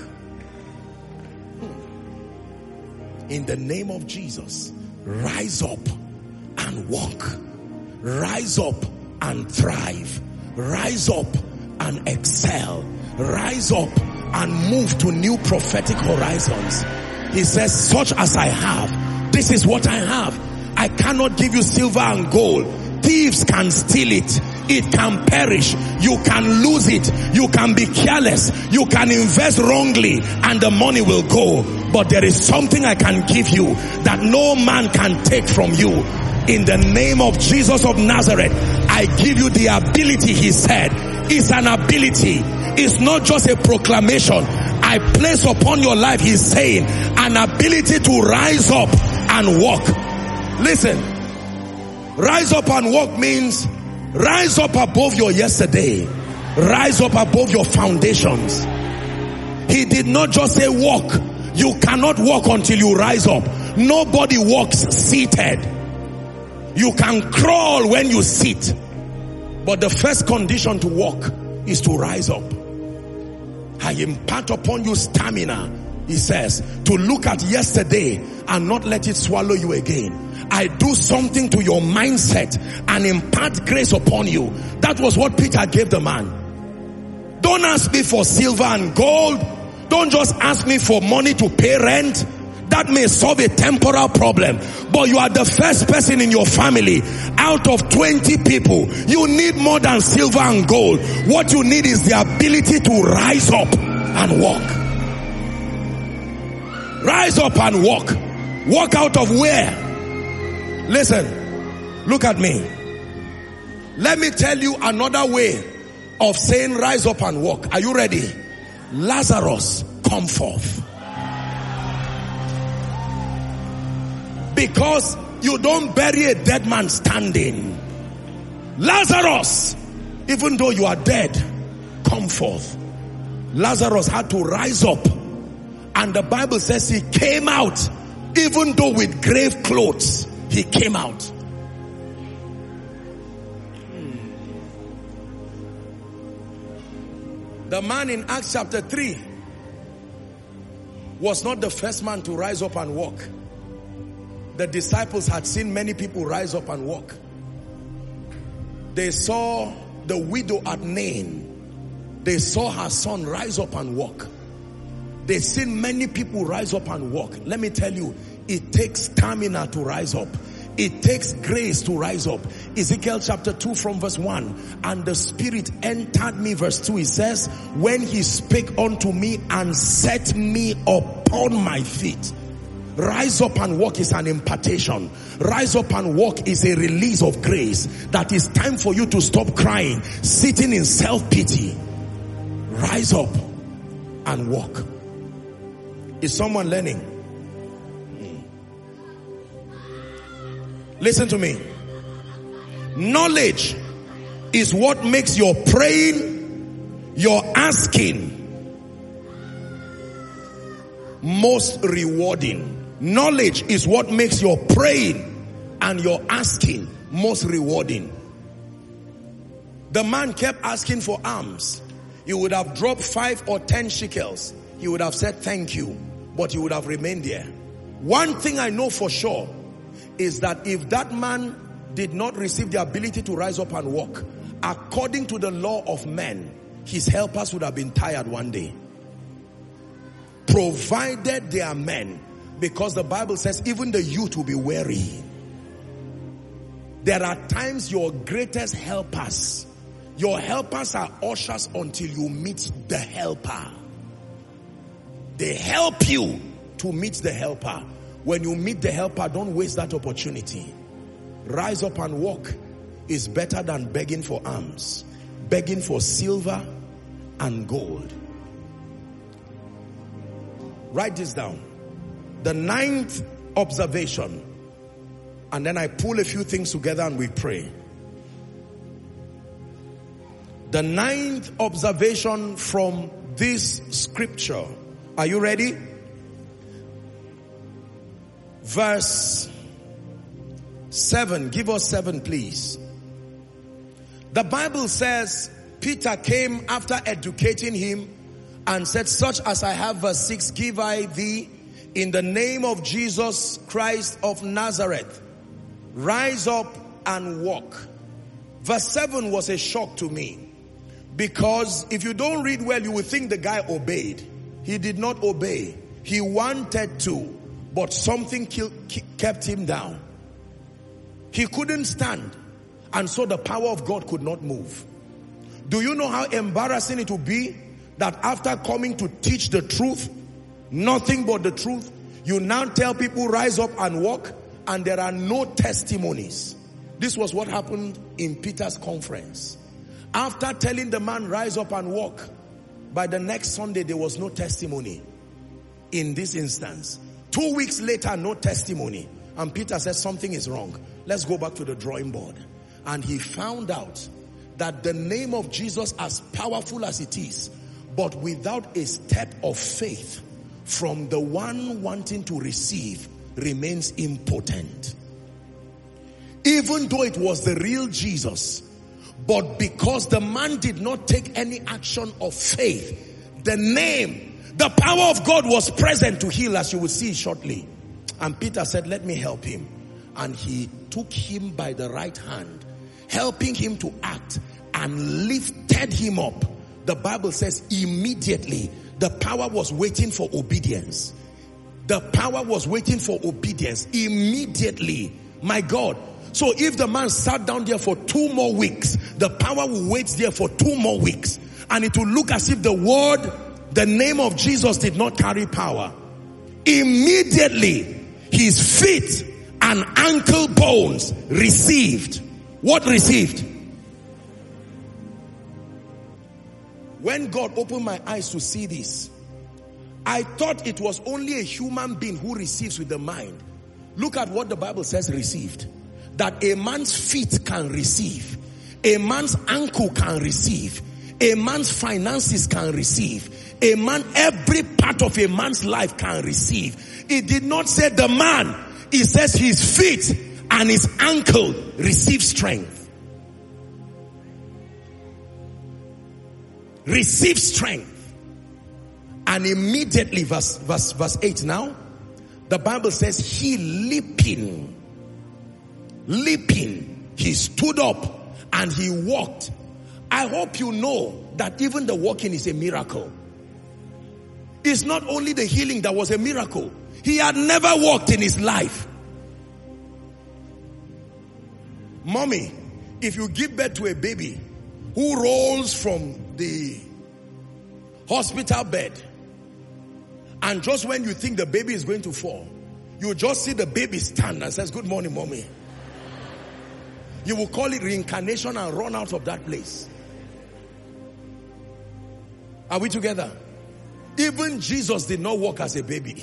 In the name of Jesus, rise up and walk. Rise up and thrive. Rise up and excel. Rise up and move to new prophetic horizons. He says, such as I have, this is what I have. I cannot give you silver and gold. Thieves can steal it. It can perish. You can lose it. You can be careless. You can invest wrongly and the money will go. But there is something I can give you that no man can take from you. In the name of Jesus of Nazareth, I give you the ability, he said. It's an ability. It's not just a proclamation. I place upon your life, he's saying, an ability to rise up and walk. Listen, rise up and walk means rise up above your yesterday. Rise up above your foundations. He did not just say walk. You cannot walk until you rise up. Nobody walks seated. You can crawl when you sit. But the first condition to walk is to rise up. I impart upon you stamina, he says, to look at yesterday and not let it swallow you again. I do something to your mindset and impart grace upon you. That was what Peter gave the man. Don't ask me for silver and gold. Don't just ask me for money to pay rent. That may solve a temporal problem. But you are the first person in your family. Out of 20 people, you need more than silver and gold. What you need is the ability to rise up and walk. Rise up and walk. Walk out of where? Listen, look at me. Let me tell you another way of saying rise up and walk. Are you ready? Lazarus, come forth. Because you don't bury a dead man standing. Lazarus, even though you are dead, come forth. Lazarus had to rise up. And the Bible says he came out, even though with grave clothes, he came out. The man in Acts chapter 3 was not the first man to rise up and walk. The disciples had seen many people rise up and walk. They saw the widow at Nain. They saw her son rise up and walk. They've seen many people rise up and walk. Let me tell you, it takes stamina to rise up. It takes grace to rise up. Ezekiel chapter 2 from verse 1. And the Spirit entered me, verse 2. It says, when he spake unto me and set me upon my feet. Rise up and walk is an impartation. Rise up and walk is a release of grace. That is time for you to stop crying, sitting in self-pity. Rise up and walk. Is someone learning? Listen to me. Knowledge is what makes your praying, your asking most rewarding. Knowledge is what makes your praying and your asking most rewarding. The man kept asking for alms. He would have dropped 5 or 10 shekels. He would have said thank you, but he would have remained there. One thing I know for sure is that if that man did not receive the ability to rise up and walk, according to the law of men, his helpers would have been tired one day. Provided they are men, because the Bible says even the youth will be weary. There are times your greatest helpers, your helpers are ushers until you meet the helper. They help you to meet the helper. When you meet the helper, don't waste that opportunity. Rise up and walk is better than begging for alms, begging for silver and gold. Write this down. The 9th observation, and then I pull a few things together and we pray. The 9th observation from this scripture. Are you ready? Verse 7. Give us 7, please. The Bible says Peter came after educating him and said, such as I have, verse 6, give I thee in the name of Jesus Christ of Nazareth. Rise up and walk. Verse 7 was a shock to me, because if you don't read well, you will think the guy obeyed. He did not obey. He wanted to, but something kept him down. He couldn't stand. And so the power of God could not move. Do you know how embarrassing it would be that after coming to teach the truth, nothing but the truth, you now tell people rise up and walk, and there are no testimonies? This was what happened in Peter's conference. After telling the man rise up and walk, by the next Sunday there was no testimony. In this instance, 2 weeks later, no testimony. And Peter said something is wrong. Let's go back to the drawing board. And he found out that the name of Jesus, as powerful as it is, but without a step of faith from the one wanting to receive, remains impotent. Even though it was the real Jesus, but because the man did not take any action of faith, the name, the power of God was present to heal, as you will see shortly. And Peter said, let me help him. And he took him by the right hand, helping him to act, and lifted him up. The Bible says immediately the power was waiting for obedience. The power was waiting for obedience immediately. My God. So if the man sat down there for 2 more weeks, the power will wait there for 2 more weeks. And it will look as if the word, the name of Jesus, did not carry power. Immediately, his feet and ankle bones received. What received? When God opened my eyes to see this, I thought it was only a human being who receives with the mind. Look at what the Bible says received. That a man's feet can receive. A man's ankle can receive. A man's finances can receive. A man, every part of a man's life can receive. It did not say the man. It says his feet and his ankle receive strength. Receive strength. And immediately, verse 8 now, the Bible says he leaping, he stood up and he walked. I hope you know that even the walking is a miracle. It's not only the healing that was a miracle. He had never walked in his life. Mommy, if you give birth to a baby who rolls from the hospital bed, and just when you think the baby is going to fall, you just see the baby stand and says, good morning, mommy. You will call it reincarnation and run out of that place. Are we together? Even Jesus did not walk as a baby.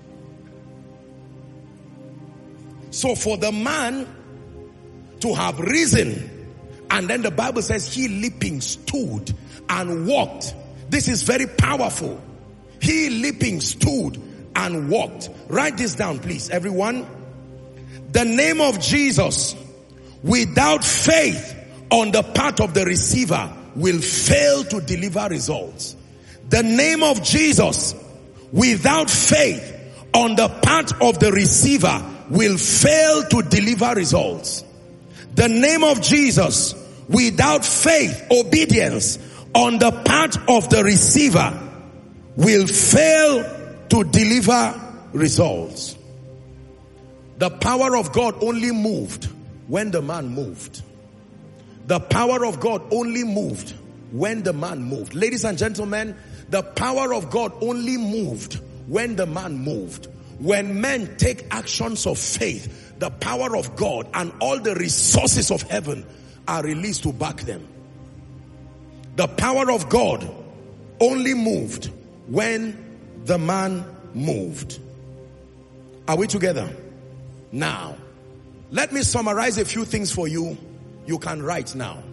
So for the man to have risen, and then the Bible says he leaping stood and walked. This is very powerful. He leaping stood and walked. Write this down, please, everyone. The name of Jesus, without faith on the part of the receiver, will fail to deliver results. The name of Jesus, without faith on the part of the receiver, will fail to deliver results. The name of Jesus, without faith, obedience on the part of the receiver, will fail to deliver results. The power of God only moved when the man moved. The power of God only moved when the man moved. Ladies and gentlemen, the power of God only moved when the man moved. When men take actions of faith, the power of God and all the resources of heaven are released to back them. The power of God only moved when the man moved. Are we together? Now, let me summarize a few things for you. You can write now.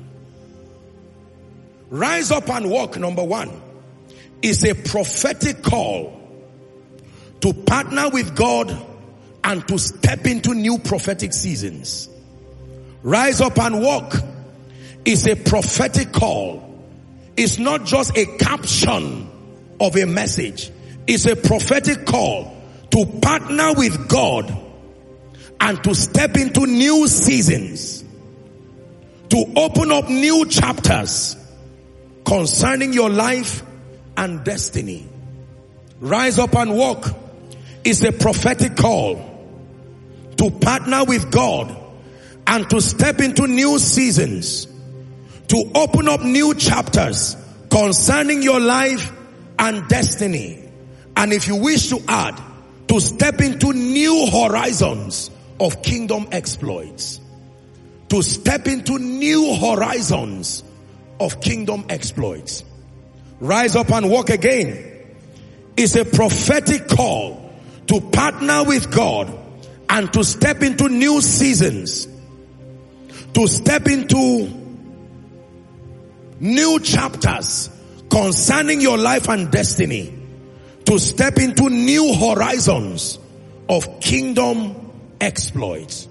Rise up and walk, number 1, is a prophetic call to partner with God and to step into new prophetic seasons. Rise up and walk is a prophetic call. It's not just a caption of a message. It's a prophetic call to partner with God and to step into new seasons, to open up new chapters concerning your life and destiny. Rise up and walk is a prophetic call to partner with God and to step into new seasons, to open up new chapters concerning your life and destiny. And if you wish to add, to step into new horizons of kingdom exploits. To step into new horizons of kingdom exploits. Rise up and walk again is a prophetic call to partner with God and to step into new seasons, to step into new chapters concerning your life and destiny, to step into new horizons of kingdom exploits.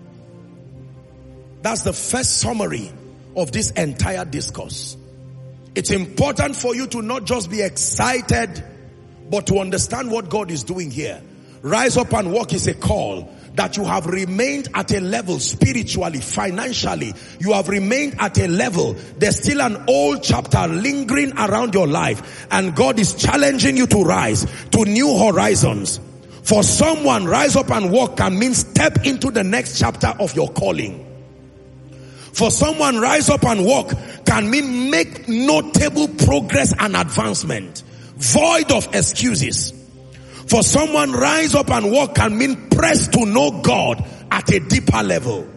That's the first summary of this entire discourse. It's important for you to not just be excited, but to understand what God is doing here. Rise up and walk is a call that you have remained at a level spiritually, financially. You have remained at a level. There's still an old chapter lingering around your life, and God is challenging you to rise to new horizons. For someone, rise up and walk can mean step into the next chapter of your calling. For someone, rise up and walk can mean make notable progress and advancement, void of excuses. For someone, rise up and walk can mean press to know God at a deeper level.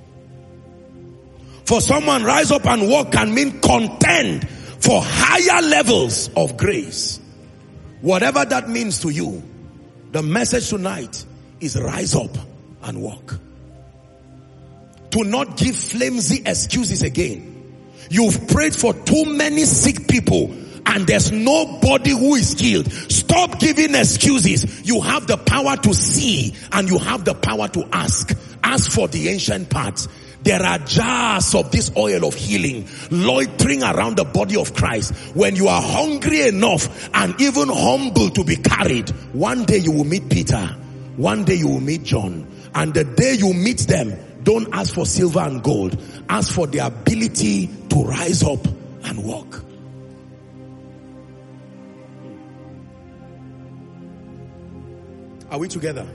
For someone, rise up and walk can mean contend for higher levels of grace. Whatever that means to you, the message tonight is rise up and walk. To not give flimsy excuses again. You've prayed for too many sick people and there's nobody who is healed. Stop giving excuses. You have the power to see and you have the power to ask. Ask for the ancient parts. There are jars of this oil of healing loitering around the body of Christ. When you are hungry enough and even humble to be carried, one day you will meet Peter. One day you will meet John. And the day you meet them, don't ask for silver and gold. Ask for the ability to rise up and walk. Are we together?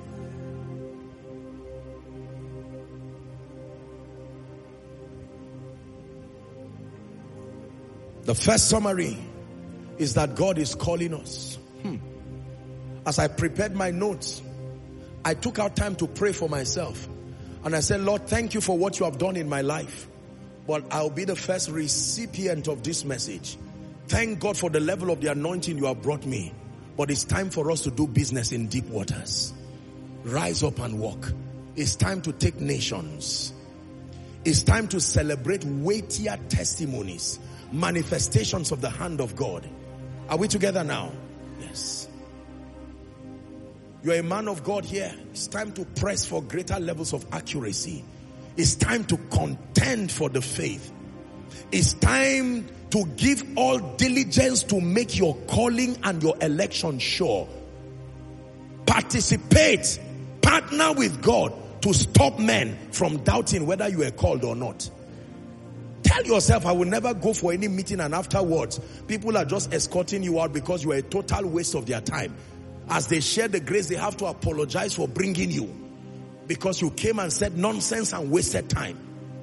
The first summary is that God is calling us. As I prepared my notes, I took out time to pray for myself. And I said, Lord, thank you for what you have done in my life. But I'll be the first recipient of this message. Thank God for the level of the anointing you have brought me. But it's time for us to do business in deep waters. Rise up and walk. It's time to take nations. It's time to celebrate weightier testimonies, manifestations of the hand of God. Are we together now? Yes. You're a man of God here. It's time to press for greater levels of accuracy. It's time to contend for the faith. It's time to give all diligence to make your calling and your election sure. Participate, partner with God to stop men from doubting whether you are called or not. Tell yourself, I will never go for any meeting and afterwards people are just escorting you out because you are a total waste of their time. As they share the grace, they have to apologize for bringing you because you came and said nonsense and wasted time.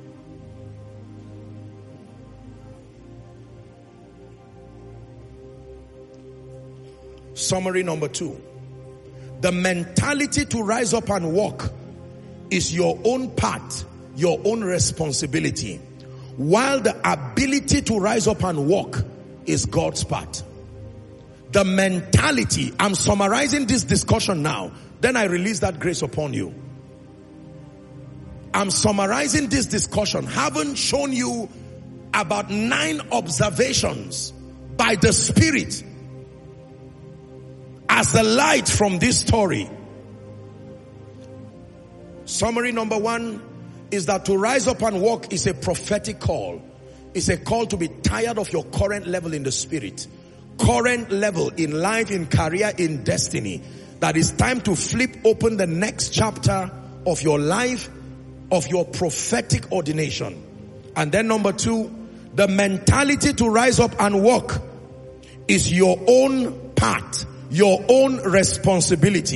Summary number 2. The mentality to rise up and walk is your own part, your own responsibility, while the ability to rise up and walk is God's part. The mentality, I'm summarizing this discussion now, then I release that grace upon you. I'm summarizing this discussion, haven't shown you about 9 observations by the Spirit as the light from this story. Summary number 1 is that to rise up and walk is a prophetic call. It's a call to be tired of your current level in the Spirit. Current level in life, in career, in destiny. That it's time to flip open the next chapter of your life, of your prophetic ordination. And then number 2, the mentality to rise up and walk is your own part, your own responsibility.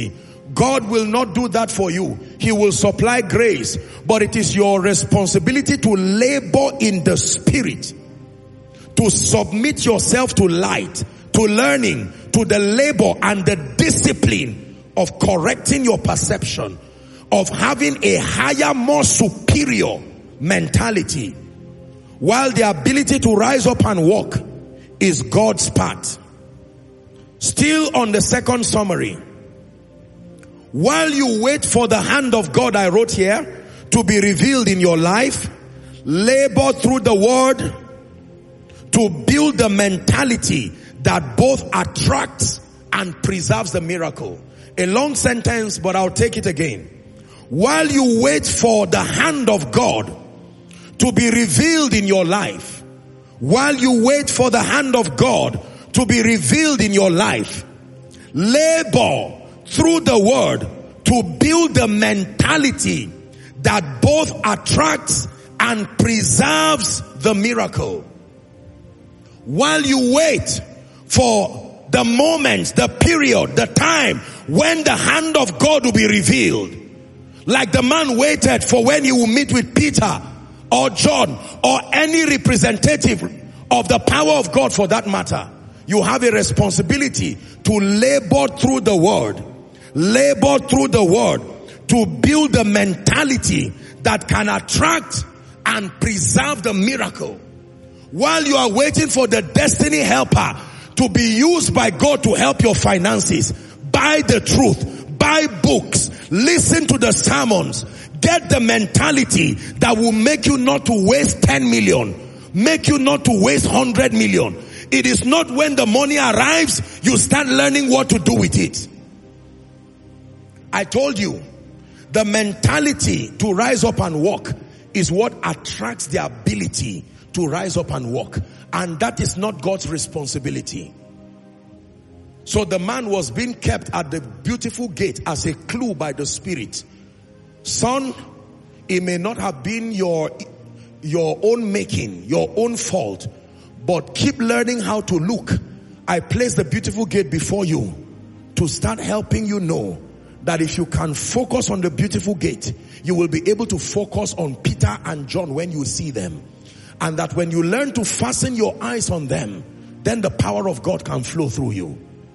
God will not do that for you. He will supply grace, but it is your responsibility to labor in the spirit, to submit yourself to light, to learning, to the labor and the discipline of correcting your perception, of having a higher, more superior mentality, while the ability to rise up and walk is God's part. Still on the second summary, while you wait for the hand of God, I wrote here, to be revealed in your life, labor through the word to build the mentality that both attracts and preserves the miracle. A long sentence, but I'll take it again. While you wait for the hand of God to be revealed in your life, while you wait for the hand of God to be revealed in your life, labor through the word to build the mentality that both attracts and preserves the miracle. While you wait for the moment, the period, the time when the hand of God will be revealed, like the man waited for when he will meet with Peter or John or any representative of the power of God for that matter, you have a responsibility to labor through the word. Labor through the word to build a mentality that can attract and preserve the miracle. While you are waiting for the destiny helper to be used by God to help your finances, buy the truth, buy books, listen to the sermons, get the mentality that will make you not to waste 10 million, make you not to waste 100 million. It is not when the money arrives, you start learning what to do with it. I told you, the mentality to rise up and walk is what attracts the ability to rise up and walk. And that is not God's responsibility. So the man was being kept at the beautiful gate as a clue by the Spirit. Son, it may not have been your own making, your own fault, but keep learning how to look. I place the beautiful gate before you to start helping you know that if you can focus on the beautiful gate, you will be able to focus on Peter and John when you see them. And that when you learn to fasten your eyes on them, then the power of God can flow through you.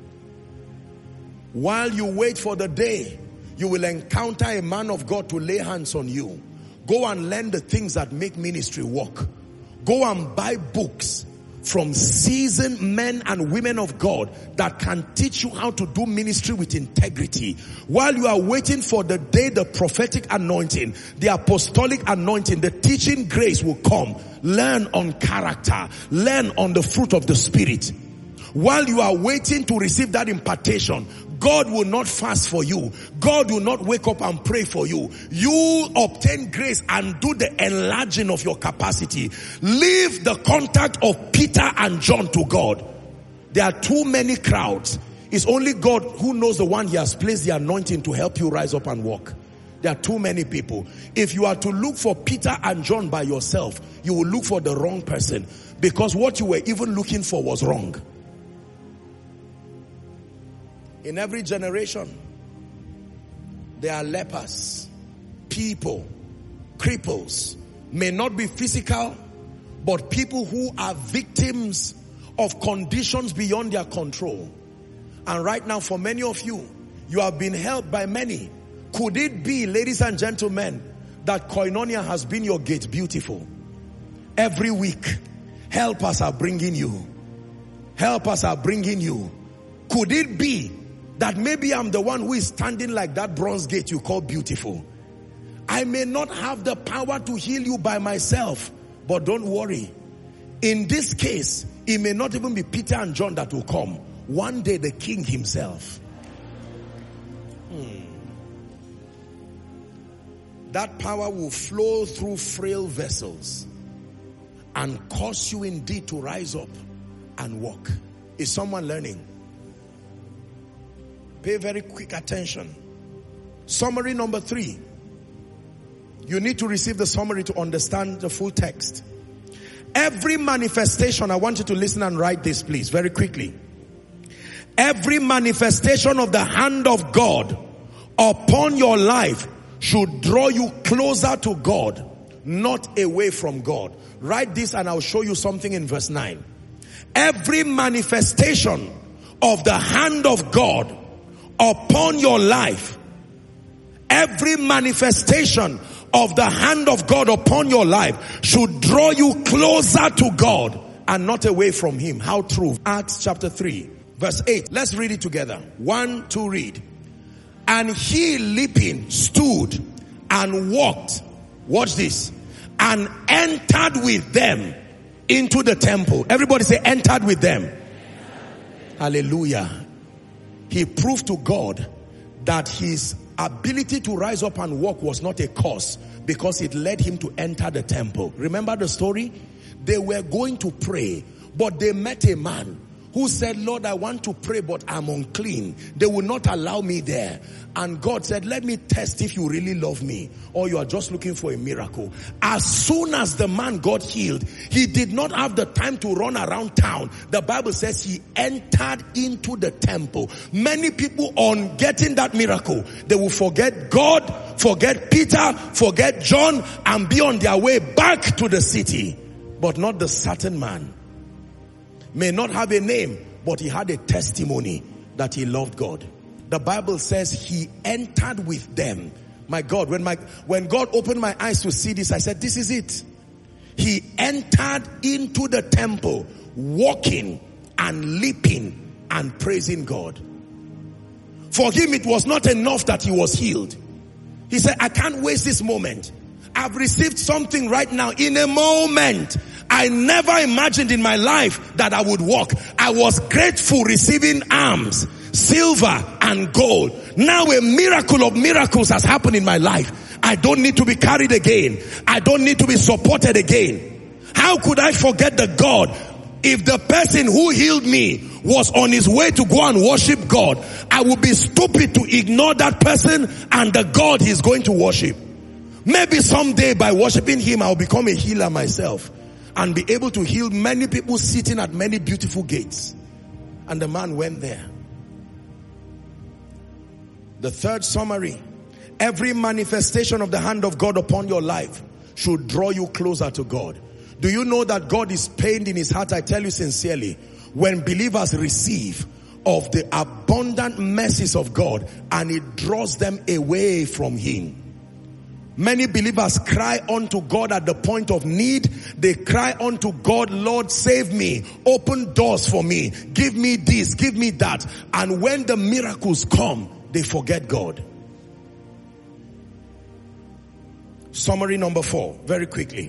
While you wait for the day, you will encounter a man of God to lay hands on you. Go and learn the things that make ministry work. Go and buy books from seasoned men and women of God that can teach you how to do ministry with integrity. While you are waiting for the day the prophetic anointing, the apostolic anointing, the teaching grace will come, learn on character, learn on the fruit of the Spirit. While you are waiting to receive that impartation, God will not fast for you. God will not wake up and pray for you. You obtain grace and do the enlarging of your capacity. Leave the contact of Peter and John to God. There are too many crowds. It's only God who knows the one He has placed the anointing to help you rise up and walk. There are too many people. If you are to look for Peter and John by yourself, you will look for the wrong person, because what you were even looking for was wrong. In every generation, there are lepers, people, cripples, may not be physical, but people who are victims of conditions beyond their control. And right now, for many of you, you have been helped by many. Could it be, ladies and gentlemen, that Koinonia has been your gate beautiful? Every week, helpers are bringing you. Helpers are bringing you. Could it be that maybe I'm the one who is standing like that bronze gate you call beautiful? I may not have the power to heal you by myself, but don't worry. In this case, it may not even be Peter and John that will come. One day the King himself. That power will flow through frail vessels and cause you indeed to rise up and walk. Is someone learning? Pay very quick attention. Summary number 3. You need to receive the summary to understand the full text. Every manifestation, I want you to listen and write this, please, very quickly. Every manifestation of the hand of God upon your life should draw you closer to God, not away from God. Write this and I'll show you something in verse 9. Every manifestation of the hand of God upon your life, every manifestation of the hand of God upon your life should draw you closer to God and not away from Him. How true. Acts chapter 3 verse 8. Let's read it together. 1, 2, read. And he leaping stood and walked. Watch this. And entered with them into the temple. Everybody say entered with them. Hallelujah. He proved to God that his ability to rise up and walk was not a curse, because it led him to enter the temple. Remember the story? They were going to pray, but they met a man who said, Lord, I want to pray, but I'm unclean. They will not allow me there. And God said, let me test if you really love me or you are just looking for a miracle. As soon as the man got healed, he did not have the time to run around town. The Bible says he entered into the temple. Many people, on getting that miracle, they will forget God, forget Peter, forget John, and be on their way back to the city. But not the certain man. May not have a name, but he had a testimony that he loved God. The Bible says he entered with them. My God, when God opened my eyes to see this, I said, this is it. He entered into the temple, walking and leaping and praising God. For him, it was not enough that he was healed. He said, I can't waste this moment. I've received something right now in a moment. I never imagined in my life that I would walk. I was grateful receiving alms, silver and gold. Now a miracle of miracles has happened in my life. I don't need to be carried again. I don't need to be supported again. How could I forget the God? If the person who healed me was on his way to go and worship God, I would be stupid to ignore that person and the God he's going to worship. Maybe someday by worshiping him, I'll become a healer myself and be able to heal many people sitting at many beautiful gates. And the man went there. The third summary: every manifestation of the hand of God upon your life should draw you closer to God. Do you know that God is pained in his heart? I tell you sincerely, when believers receive of the abundant mercies of God and it draws them away from him. Many believers cry unto God at the point of need. They cry unto God, Lord, save me, open doors for me, give me this, give me that. And when the miracles come, they forget God. Summary number 4, very quickly.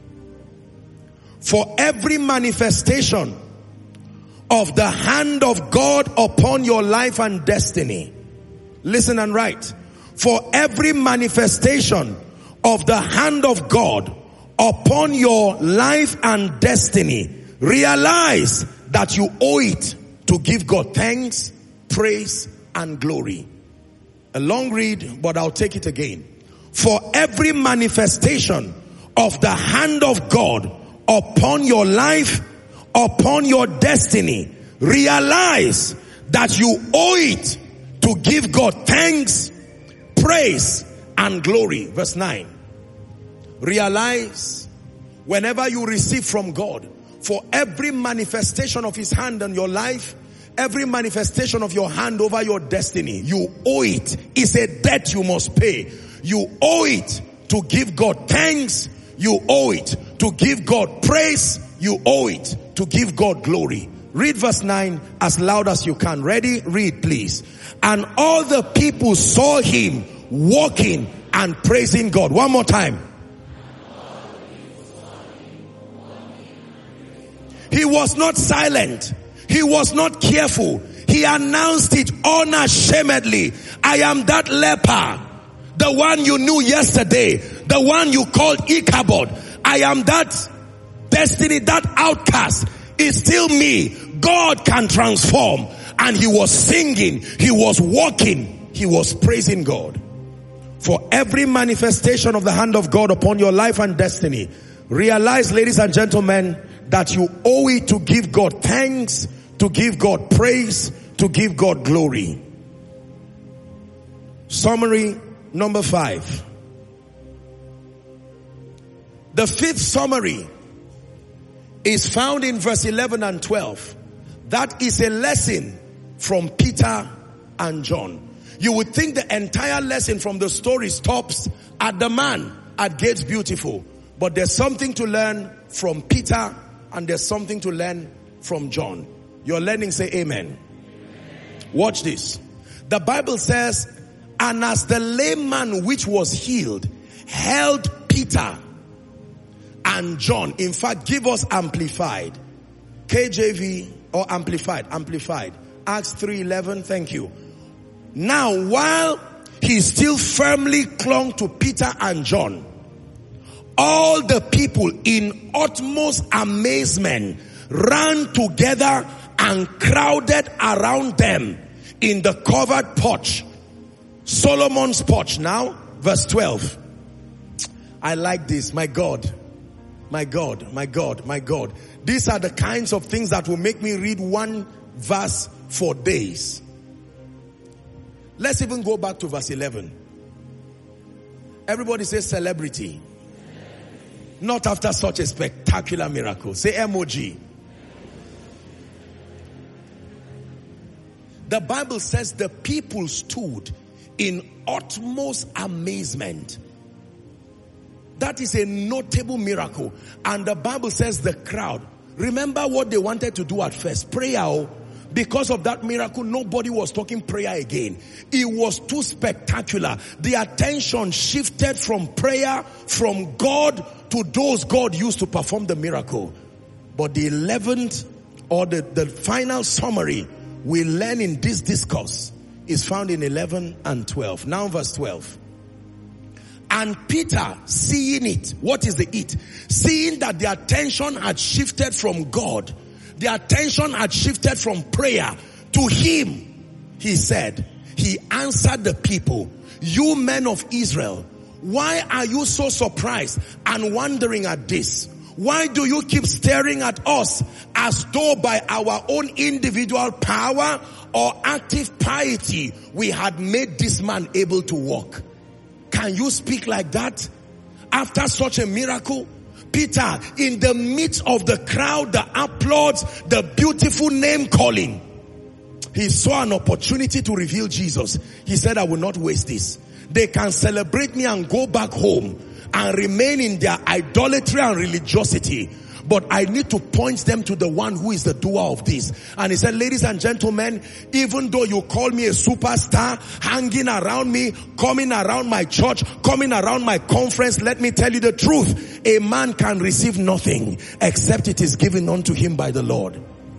For every manifestation of the hand of God upon your life and destiny, listen and write. For every manifestation of the hand of God upon your life and destiny, realize that you owe it to give God thanks, praise, and glory. A long read, but I'll take it again. For every manifestation of the hand of God upon your life, upon your destiny, realize that you owe it to give God thanks, praise, and glory. Verse 9. Realize whenever you receive from God, for every manifestation of his hand on your life, every manifestation of your hand over your destiny, you owe it. It's a debt you must pay. You owe it to give God thanks. You owe it to give God praise. You owe it to give God glory. Read verse 9 as loud as you can. Ready? Read, please. And all the people saw him walking and praising God. One more time. He was not silent. He was not careful. He announced it unashamedly. I am that leper. The one you knew yesterday. The one you called Ichabod. I am that destiny, that outcast. It's still me. God can transform. And he was singing. He was walking. He was praising God. For every manifestation of the hand of God upon your life and destiny, realize, ladies and gentlemen, that you owe it to give God thanks, to give God praise, to give God glory. Summary number 5. The fifth summary is found in verse 11 and 12. That is a lesson from Peter and John. You would think the entire lesson from the story stops at the man at Gates Beautiful. But there's something to learn from Peter and there's something to learn from John. You're learning, say amen. Watch this. The Bible says, and as the lame man which was healed held Peter and John. In fact, give us amplified. KJV or amplified. Acts 3:11. Thank you. Now, while he still firmly clung to Peter and John, all the people in utmost amazement ran together and crowded around them in the covered porch. Solomon's porch. Now, verse 12. I like this. My God. My God. My God. My God. These are the kinds of things that will make me read one verse for days. Let's even go back to verse 11. Everybody say celebrity. Not after such a spectacular miracle. Say emoji. The Bible says the people stood in utmost amazement. That is a notable miracle. And the Bible says the crowd. Remember what they wanted to do at first. Prayer. Because of that miracle, nobody was talking prayer again. It was too spectacular. The attention shifted from prayer, from God, to those God used to perform the miracle. But the 11th or the final summary we learn in this discourse is found in 11 and 12. Now verse 12. And Peter, seeing it, what is the it? Seeing that the attention had shifted from God, the attention had shifted from prayer to him, he said, he answered the people, you men of Israel, why are you so surprised and wondering at this? Why do you keep staring at us as though by our own individual power or active piety we had made this man able to walk? Can you speak like that? After such a miracle? Peter, in the midst of the crowd, the applause, the beautiful name calling, he saw an opportunity to reveal Jesus. He said, I will not waste this. They can celebrate me and go back home and remain in their idolatry and religiosity. But I need to point them to the one who is the doer of this. And he said, ladies and gentlemen, even though you call me a superstar, hanging around me, coming around my church, coming around my conference, let me tell you the truth. A man can receive nothing except it is given unto him by the Lord.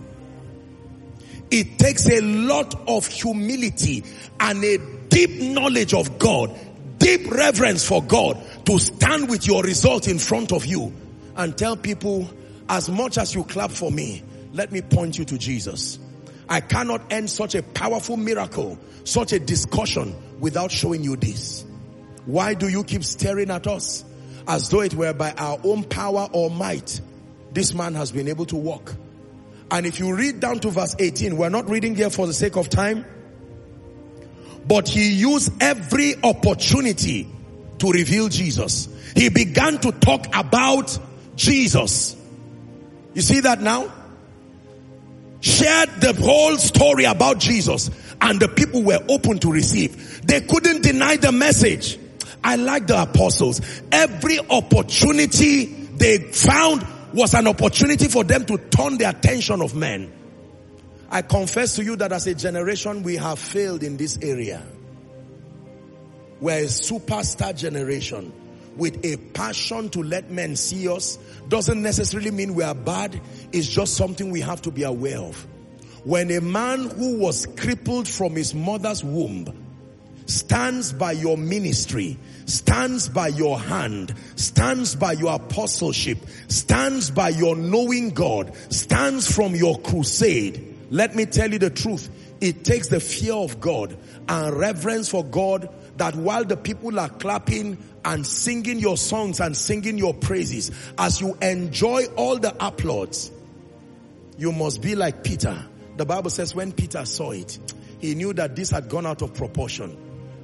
It takes a lot of humility and a deep knowledge of God, deep reverence for God, to stand with your result in front of you and tell people, as much as you clap for me, let me point you to Jesus. I cannot end such a powerful miracle, such a discussion, without showing you this. Why do you keep staring at us as though it were by our own power or might this man has been able to walk? And if you read down to verse 18, we're not reading here for the sake of time, but he used every opportunity to reveal Jesus. He began to talk about Jesus. You see that now? Shared the whole story about Jesus, and the people were open to receive. They couldn't deny the message. I like the apostles. Every opportunity they found was an opportunity for them to turn the attention of men. I confess to you that as a generation we have failed in this area. We're a superstar generation with a passion to let men see us. Doesn't necessarily mean we are bad. It's just something we have to be aware of. When a man who was crippled from his mother's womb stands by your ministry, stands by your hand, stands by your apostleship, stands by your knowing God, stands from your crusade, let me tell you the truth. It takes the fear of God and reverence for God, that while the people are clapping and singing your songs and singing your praises, as you enjoy all the applause, you must be like Peter. The Bible says when Peter saw it, he knew that this had gone out of proportion.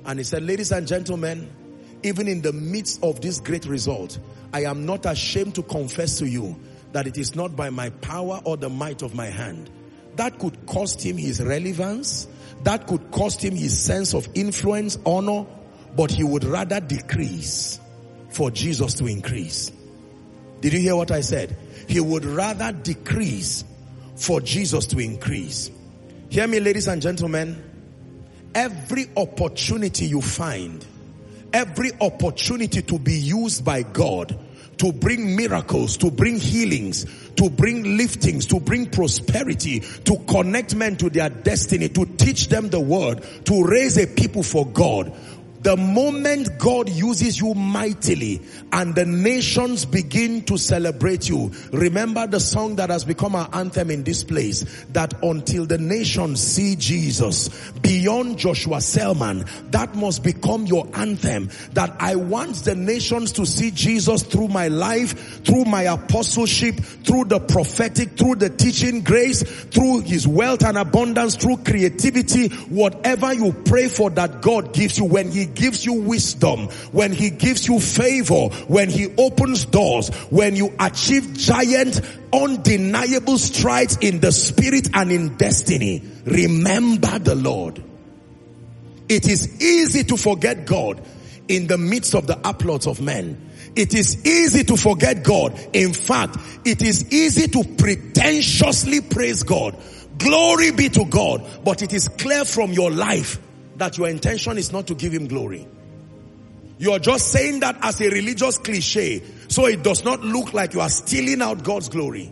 And he said, ladies and gentlemen, even in the midst of this great result, I am not ashamed to confess to you that it is not by my power or the might of my hand. That could cost him his relevance. That could cost him his sense of influence, honor, but he would rather decrease for Jesus to increase. Did you hear what I said? He would rather decrease for Jesus to increase. Hear me, ladies and gentlemen. Every opportunity you find, every opportunity to be used by God to bring miracles, to bring healings, to bring liftings, to bring prosperity, to connect men to their destiny, to teach them the word, to raise a people for God. The moment God uses you mightily and the nations begin to celebrate you, remember the song that has become our anthem in this place, that until the nations see Jesus, beyond Joshua Selman, that must become your anthem, that I want the nations to see Jesus through my life, through my apostleship, through the prophetic, through the teaching grace, through his wealth and abundance, through creativity, whatever you pray for that God gives you. When he gives you wisdom, when he gives you favor, when he opens doors, when you achieve giant, undeniable strides in the spirit and in destiny, remember the Lord. It is easy to forget God in the midst of the applause of men. It is easy to forget God. In fact, it is easy to pretentiously praise God. Glory be to God. But it is clear from your life that your intention is not to give him glory. You are just saying that as a religious cliche, so it does not look like you are stealing out God's glory.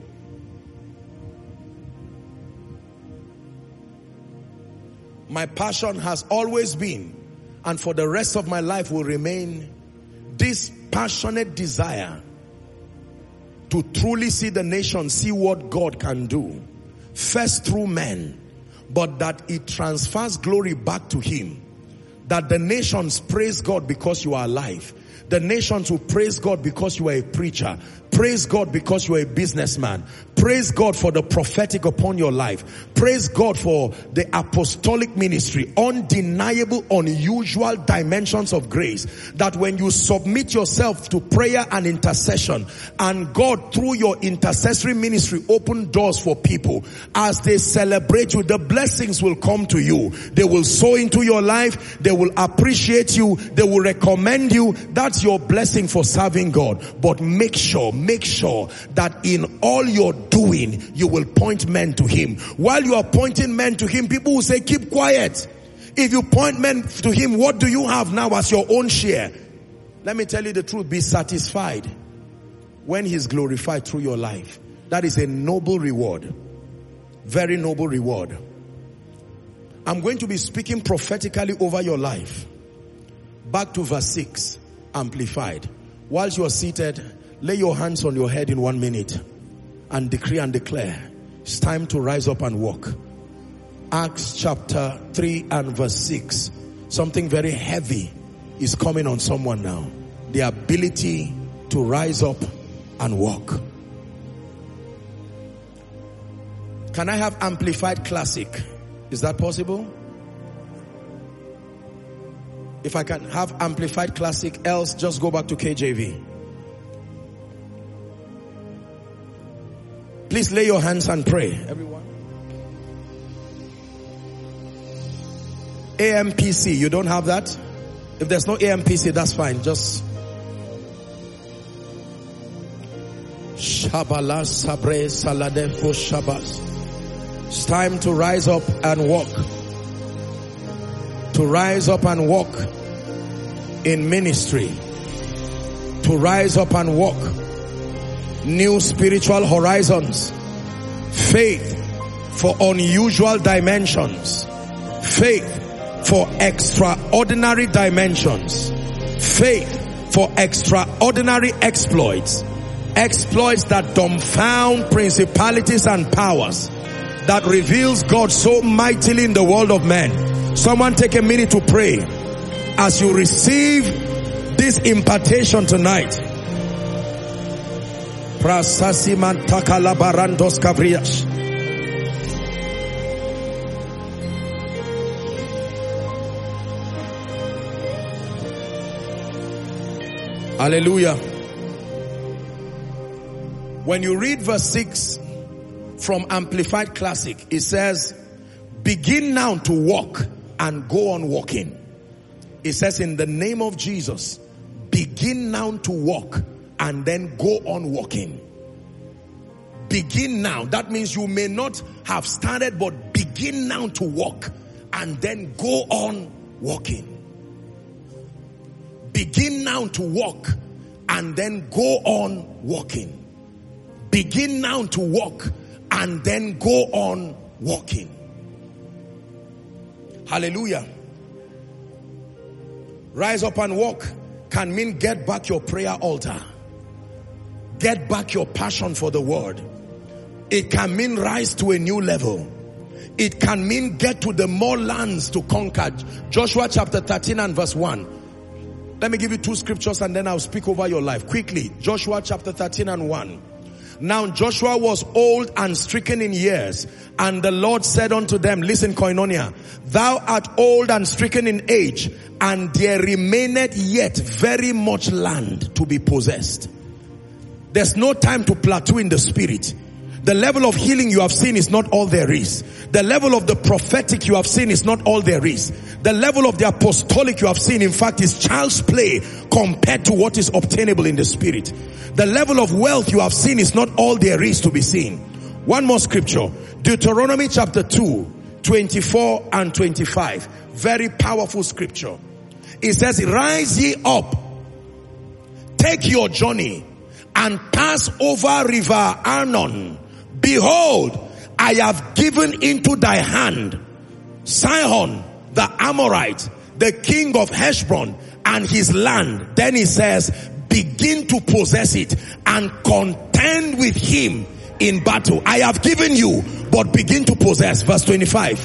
My passion has always been, and for the rest of my life will remain, this passionate desire to truly see the nation see what God can do, first through men, but that it transfers glory back to him. That the nations praise God because you are alive. The nations will praise God because you are a preacher. Praise God because you are a businessman. Praise God for the prophetic upon your life. Praise God for the apostolic ministry. Undeniable, unusual dimensions of grace. That when you submit yourself to prayer and intercession, and God through your intercessory ministry open doors for people, as they celebrate you, the blessings will come to you. They will sow into your life. They will appreciate you. They will recommend you. That's your blessing for serving God. But make sure that in all you're doing, you will point men to him. While you are pointing men to him, people will say, keep quiet. If you point men to him, what do you have now as your own share? Let me tell you the truth. Be satisfied when he's glorified through your life. That is a noble reward. Very noble reward. I'm going to be speaking prophetically over your life. Back to verse 6, amplified. Whilst you are seated, lay your hands on your head in 1 minute and decree and declare, it's time to rise up and walk. Acts chapter 3 and verse 6. Something very heavy is coming on someone now. The ability to rise up and walk. Can I have amplified classic? Is that possible? If I can have amplified classic, else just go back to KJV. Please lay your hands and pray. Everyone. AMPC, you don't have that? If there's no AMPC, that's fine. Just Shabala Sabre Saladefo Shabas. It's time to rise up and walk. To rise up and walk in ministry. To rise up and walk. New spiritual horizons. Faith for unusual dimensions. Faith for extraordinary dimensions. Faith for extraordinary exploits. Exploits that dumbfound principalities and powers. That reveals God so mightily in the world of men. Someone take a minute to pray as you receive this impartation tonight. Prasasiman takala barandos kavrias. Hallelujah. When you read verse 6 from Amplified Classic, it says, begin now to walk and go on walking. It says, in the name of Jesus, begin now to walk and then go on walking. Begin now. That means you may not have started, but begin now to walk and then go on walking. Begin now to walk and then go on walking. Begin now to walk and then go on walking. Hallelujah. Rise up and walk can mean get back your prayer altar. Get back your passion for the word. It can mean rise to a new level. It can mean get to the more lands to conquer. Joshua chapter 13 and verse 1. Let me give you two scriptures and then I'll speak over your life. Quickly, Joshua chapter 13 and 1. Now Joshua was old and stricken in years, and the Lord said unto them, listen, Koinonia, thou art old and stricken in age, and there remaineth yet very much land to be possessed. There's no time to plateau in the spirit. The level of healing you have seen is not all there is. The level of the prophetic you have seen is not all there is. The level of the apostolic you have seen, in fact, is child's play compared to what is obtainable in the spirit. The level of wealth you have seen is not all there is to be seen. One more scripture. Deuteronomy chapter 2, 24 and 25. Very powerful scripture. It says, rise ye up, take your journey, and pass over river Arnon. Behold, I have given into thy hand Sihon the Amorite, the king of Heshbon, and his land. Then he says, begin to possess it and contend with him in battle. I have given you, but begin to possess. Verse 25.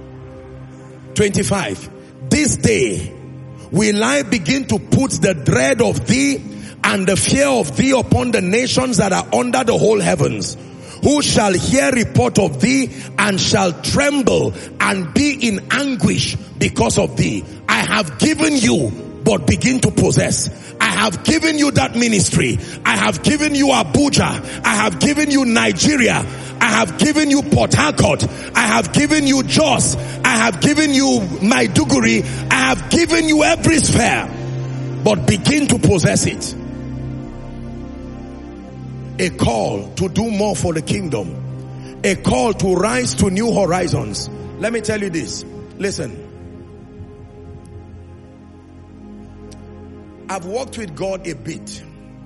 25. This day will I begin to put the dread of thee and the fear of thee upon the nations that are under the whole heavens, who shall hear report of thee and shall tremble and be in anguish because of thee. I have given you, but begin to possess. I have given you that ministry. I have given you Abuja. I have given you Nigeria. I have given you Port Harcourt. I have given you Jos. I have given you Maiduguri. I have given you every sphere, but begin to possess it. A call to do more for the kingdom. A call to rise to new horizons. Let me tell you this. Listen. I've walked with God a bit.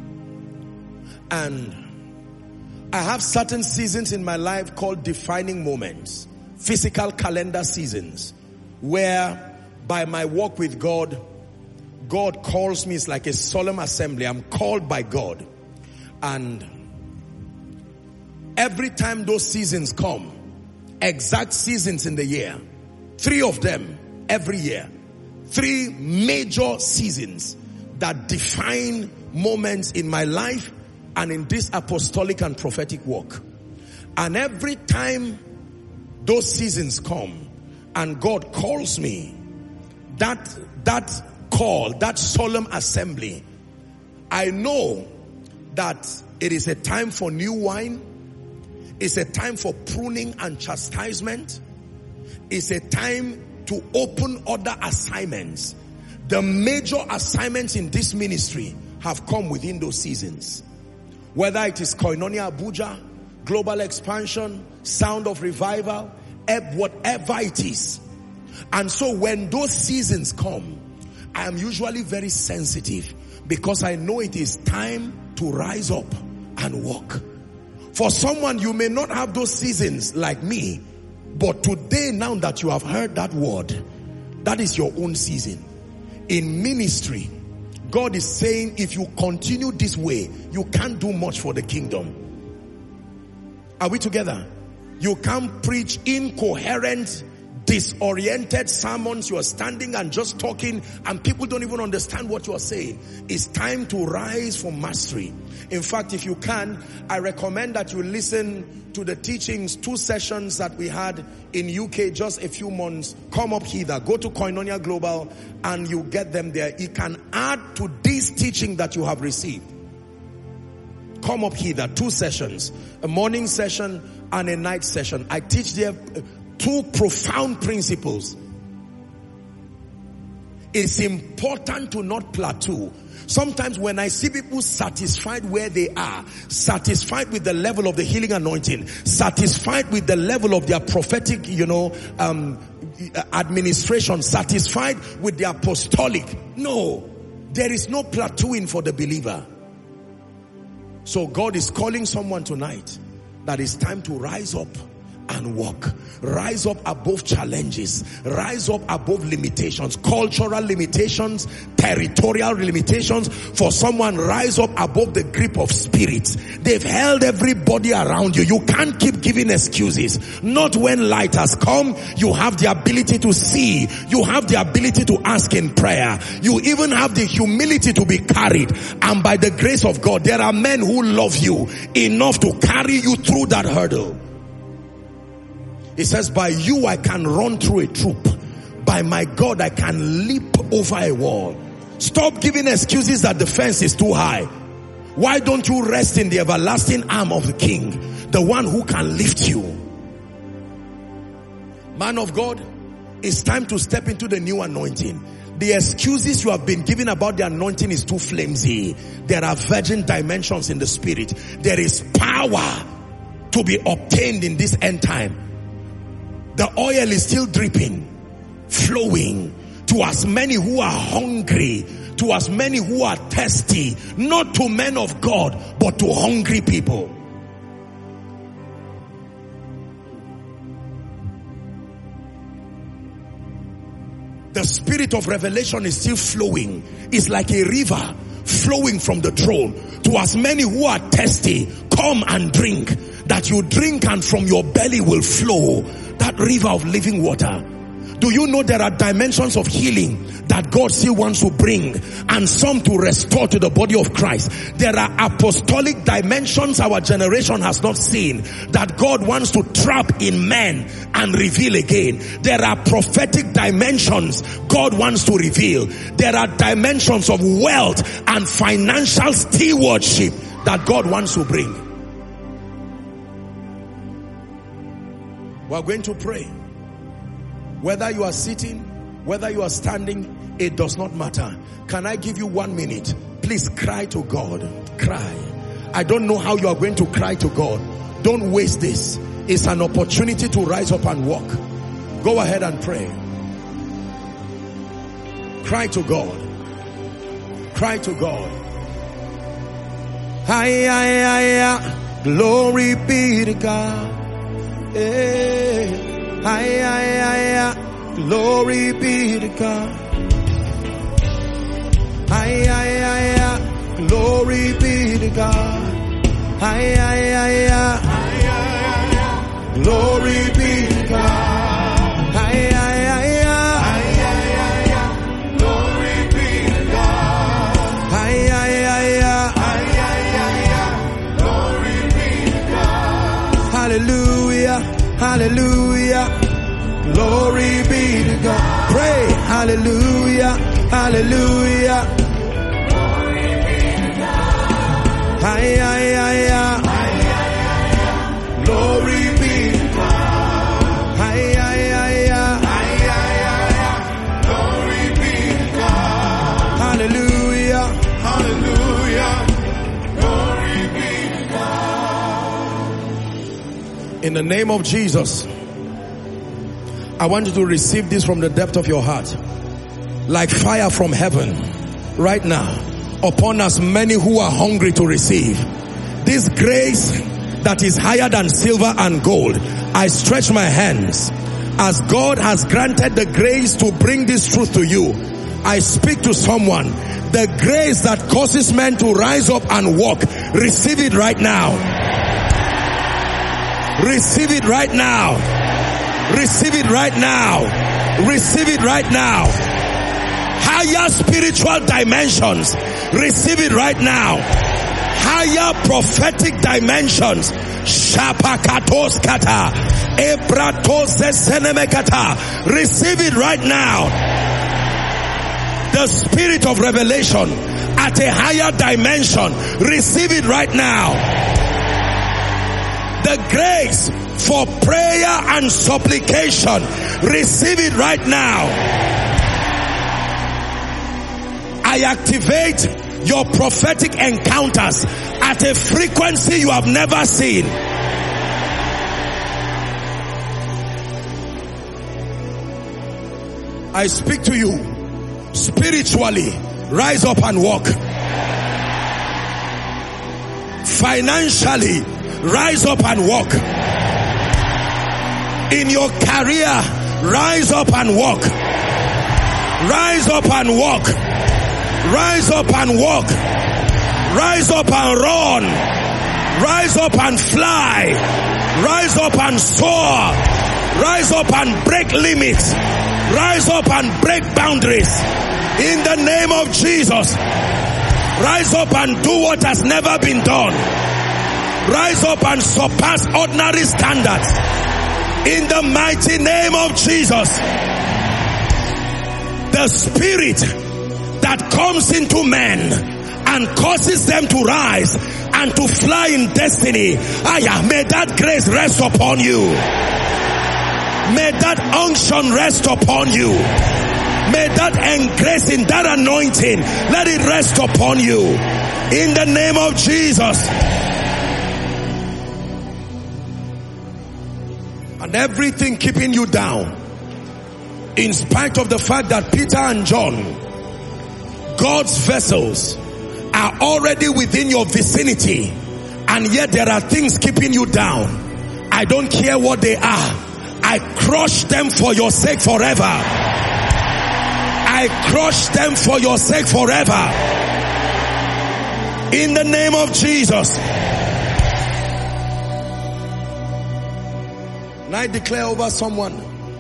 And I have certain seasons in my life called defining moments. Physical calendar seasons. Where by my walk with God, God calls me. It's like a solemn assembly. I'm called by God. And every time those seasons come, exact seasons in the year, 3 of them every year, 3 major seasons that define moments in my life and in this apostolic and prophetic work. And every time those seasons come and God calls me, that call, that solemn assembly, I know that it is a time for new wine. It's a time for pruning and chastisement. It's a time to open other assignments. The major assignments in this ministry have come within those seasons. Whether it is Koinonia Abuja, global expansion, sound of revival, whatever it is. And so when those seasons come, I am usually very sensitive because I know it is time to rise up and walk. For someone, you may not have those seasons like me, but today, now that you have heard that word, that is your own season. In ministry, God is saying, if you continue this way, you can't do much for the kingdom. Are we together? You can't preach incoherent, disoriented sermons. You are standing and just talking and people don't even understand what you are saying. It's time to rise for mastery. In fact, if you can, I recommend that you listen to the teachings, 2 sessions that we had in UK just a few months. Come up hither, go to Koinonia Global and you get them there. It can add to this teaching that you have received. Come up hither, 2 sessions, a morning session and a night session. I teach there 2 profound principles. It's important to not plateau. Sometimes when I see people satisfied where they are, satisfied with the level of the healing anointing, satisfied with the level of their prophetic, administration, satisfied with the apostolic. No, there is no plateauing for the believer. So God is calling someone tonight that it's time to rise up and walk. Rise up above challenges. Rise up above limitations, cultural limitations, territorial limitations. For someone, rise up above the grip of spirits. They've held everybody around you. You can't keep giving excuses. Not when light has come. You have the ability to see. You have the ability to ask in prayer. You even have the humility to be carried. And by the grace of God, there are men who love you enough to carry you through that hurdle. It says, by you I can run through a troop. By my God I can leap over a wall. Stop giving excuses that the fence is too high. Why don't you rest in the everlasting arm of the King, the one who can lift you? Man of God, it's time to step into the new anointing. The excuses you have been given about the anointing is too flimsy. There are virgin dimensions in the spirit. There is power to be obtained in this end time. The oil is still dripping, flowing to as many who are hungry, to as many who are thirsty, not to men of God, but to hungry people. The spirit of revelation is still flowing. It's like a river flowing from the throne. To as many who are thirsty, come and drink. That you drink and from your belly will flow that river of living water. Do you know there are dimensions of healing that God still wants to bring, and some to restore to the body of Christ? There are apostolic dimensions our generation has not seen that God wants to trap in men and reveal again. There are prophetic dimensions God wants to reveal. There are dimensions of wealth and financial stewardship that God wants to bring. We are going to pray. Whether you are sitting, whether you are standing, it does not matter. Can I give you 1 minute? Please cry to God. Cry. I don't know how you are going to cry to God. Don't waste this. It's an opportunity to rise up and walk. Go ahead and pray. Cry to God. Cry to God. Glory be to God. Glory be to God. Glory be to God. Glory be to God. Glory be to God. Glory be to God. Hallelujah. Hallelujah. Glory be to God. Pray. Hallelujah. Hallelujah. Glory be to God. Glory be to God. Glory be to God. Hallelujah. Hallelujah. Glory be to God. In the name of Jesus, I want you to receive this from the depth of your heart. Like fire from heaven right now upon as many who are hungry to receive this grace that is higher than silver and gold. I stretch my hands as God has granted the grace to bring this truth to you. I speak to someone. The grace that causes men to rise up and walk, receive it right now. Receive it right now. Receive it right now. Receive it right now. Higher spiritual dimensions. Receive it right now. Higher prophetic dimensions. Shapakatos kata. Ebratos senemekata. Receive it right now. The spirit of revelation at a higher dimension. Receive it right now. The grace for prayer and supplication. Receive it right now. I activate your prophetic encounters at a frequency you have never seen. I speak to you spiritually. Rise up and walk. Financially, rise up and walk. In your career, rise up and walk. Rise up and walk. Rise up and walk. Rise up and run. Rise up and fly. Rise up and soar. Rise up and break limits. Rise up and break boundaries. In the name of Jesus. Rise up and do what has never been done. Rise up and surpass ordinary standards. In the mighty name of Jesus. The spirit that comes into men and causes them to rise and to fly in destiny. May that grace rest upon you. May that unction rest upon you. May that grace in that anointing, let it rest upon you. In the name of Jesus. And everything keeping you down, in spite of the fact that Peter and John, God's vessels, are already within your vicinity, and yet there are things keeping you down. I don't care what they are. I crush them for your sake forever. I crush them for your sake forever. In the name of Jesus. And I declare over someone,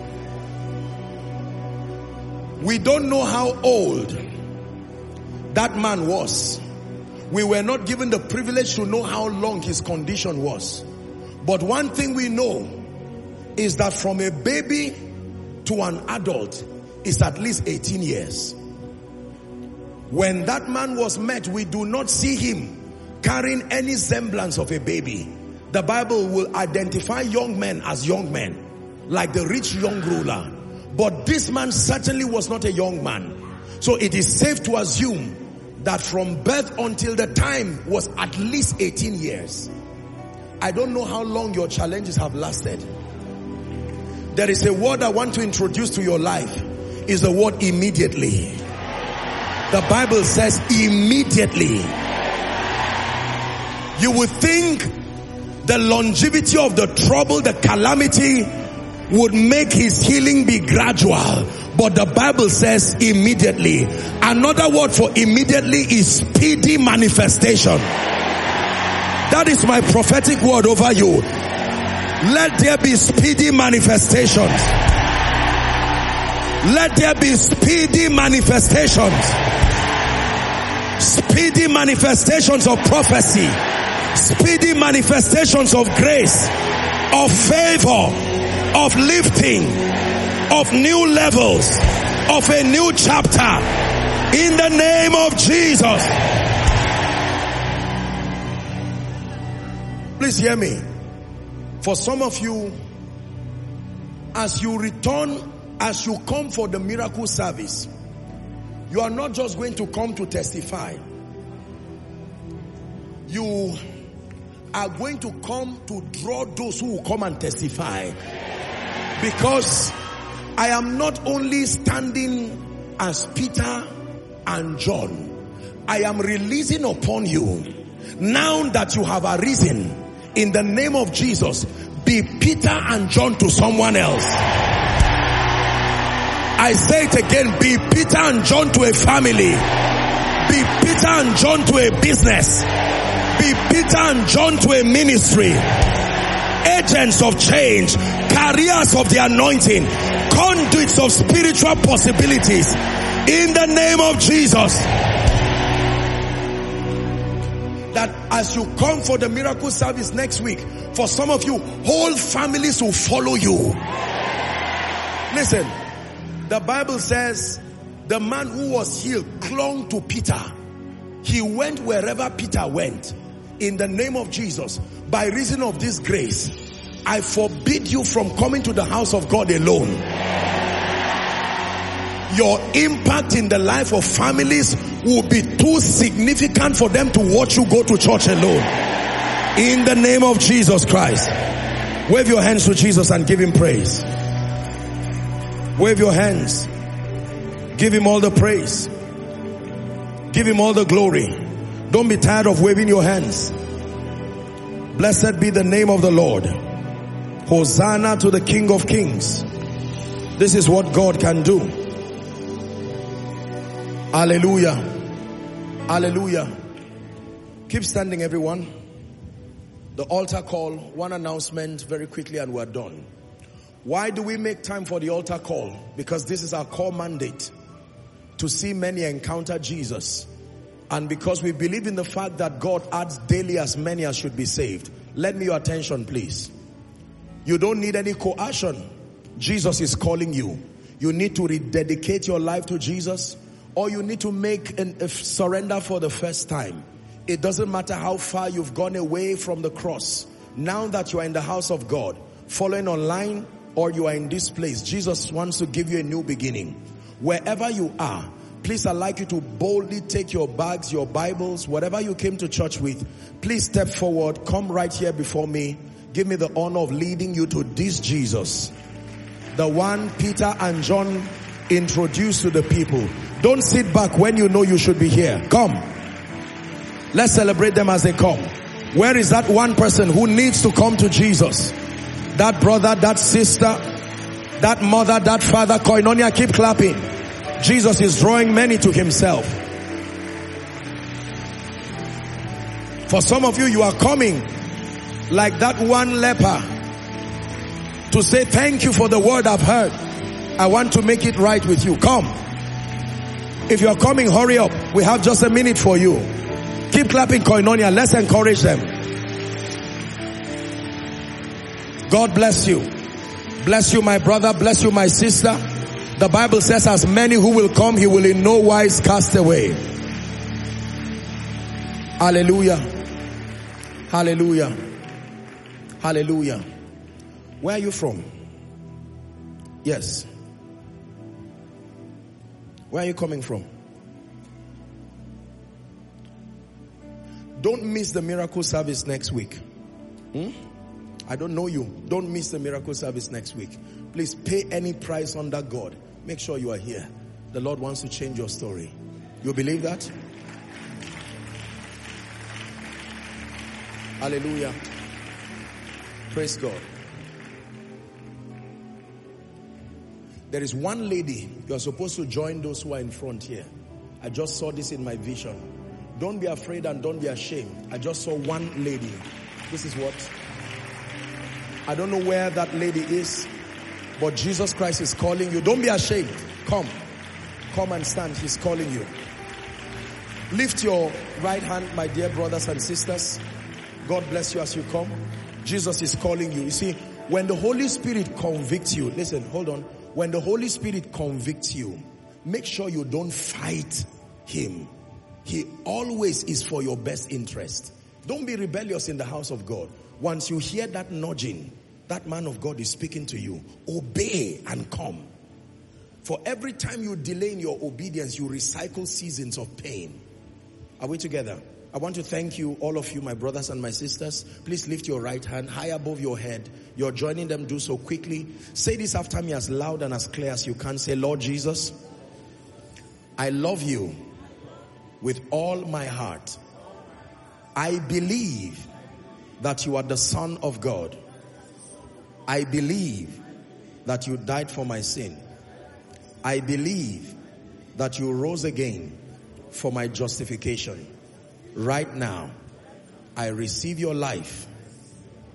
we don't know how old that man was. We were not given the privilege to know how long his condition was. But one thing we know is that from a baby to an adult is at least 18 years. When that man was met, we do not see him carrying any semblance of a baby. The Bible will identify young men as young men, like the rich young ruler. But this man certainly was not a young man. So it is safe to assume that from birth until the time was at least 18 years. I don't know how long your challenges have lasted. There is a word I want to introduce to your life. Is the word immediately. The Bible says immediately. You would think the longevity of the trouble, the calamity would make his healing be gradual. But the Bible says immediately. Another word for immediately is speedy manifestation. That is my prophetic word over you. Let there be speedy manifestations. Let there be speedy manifestations. Speedy manifestations of prophecy. Speedy manifestations of grace, of favor, of lifting, of new levels, of a new chapter. In the name of Jesus. Please hear me. For some of you, as you return, as you come for the miracle service, you are not just going to come to testify. You are going to come to draw those who will come and testify. Because I am not only standing as Peter and John. I am releasing upon you, now that you have arisen, in the name of Jesus, be Peter and John to someone else. I say it again, be Peter and John to a family. Be Peter and John to a business. Be Peter and John to a ministry. agents of change, carriers of the anointing, conduits of spiritual possibilities in the name of Jesus. That as you come for the miracle service next week, for some of you, whole families will follow you. Listen, the Bible says the man who was healed clung to Peter. He went wherever Peter went. In the name of Jesus, by reason of this grace, I forbid you from coming to the house of God alone. Your impact in the life of families will be too significant for them to watch you go to church alone. In the name of Jesus Christ. Wave your hands to Jesus and give him praise. Wave your hands. Give him all the praise. Give him all the glory. Don't be tired of waving your hands. Blessed be the name of the Lord. Hosanna to the King of Kings. This is what God can do. Hallelujah. Hallelujah. Keep standing, everyone. The altar call, one announcement very quickly and we're done. Why do we make time for the altar call? Because this is our core mandate, to see many encounter Jesus. And because we believe in the fact that God adds daily as many as should be saved. Lend me your attention, please. You don't need any coercion. Jesus is calling you. You need to rededicate your life to Jesus, or you need to make a surrender for the first time. It doesn't matter how far you've gone away from the cross. Now that you are in the house of God, following online, or you are in this place, Jesus wants to give you a new beginning. Wherever you are, please, I'd like you to boldly take your bags, your Bibles, whatever you came to church with. Please step forward. Come right here before me. Give me the honor of leading you to this Jesus, the one Peter and John introduced to the people. Don't sit back when you know you should be here. Come. Let's celebrate them as they come. Where is that one person who needs to come to Jesus? That brother, that sister, that mother, that father. Koinonia, keep clapping. Jesus is drawing many to himself. For some of you, you are coming like that one leper to say, thank you for the word I've heard. I want to make it right with you. Come. If you're coming, hurry up. We have just a minute for you. Keep clapping, Koinonia. Let's encourage them. God bless you. Bless you, my brother. Bless you, my sister. The Bible says, as many who will come, he will in no wise cast away. Hallelujah. Hallelujah. Hallelujah. Where are you from? Yes. Where are you coming from? Don't miss the miracle service next week. I don't know you. Don't miss the miracle service next week. Please pay any price under God. Make sure you are here. The Lord wants to change your story. You believe that? Hallelujah. Praise God. There is one lady. You are supposed to join those who are in front here. I just saw this in my vision. Don't be afraid and don't be ashamed. I just saw one lady. This is what? I don't know where that lady is, but Jesus Christ is calling you. Don't be ashamed. Come. Come and stand. He's calling you. Lift your right hand, my dear brothers and sisters. God bless you as you come. Jesus is calling you. You see, when the Holy Spirit convicts you, listen, hold on. When the Holy Spirit convicts you, make sure you don't fight him. He always is for your best interest. Don't be rebellious in the house of God. Once you hear that nudging, that man of God is speaking to you. Obey and come. For every time you delay in your obedience, you recycle seasons of pain. Are we together? I want to thank you, all of you, my brothers and my sisters. Please lift your right hand high above your head. You're joining them. Do so quickly. Say this after me as loud and as clear as you can. Say, Lord Jesus, I love you with all my heart. I believe that you are the Son of God. I believe that you died for my sin. I believe that you rose again for my justification. Right now, I receive your life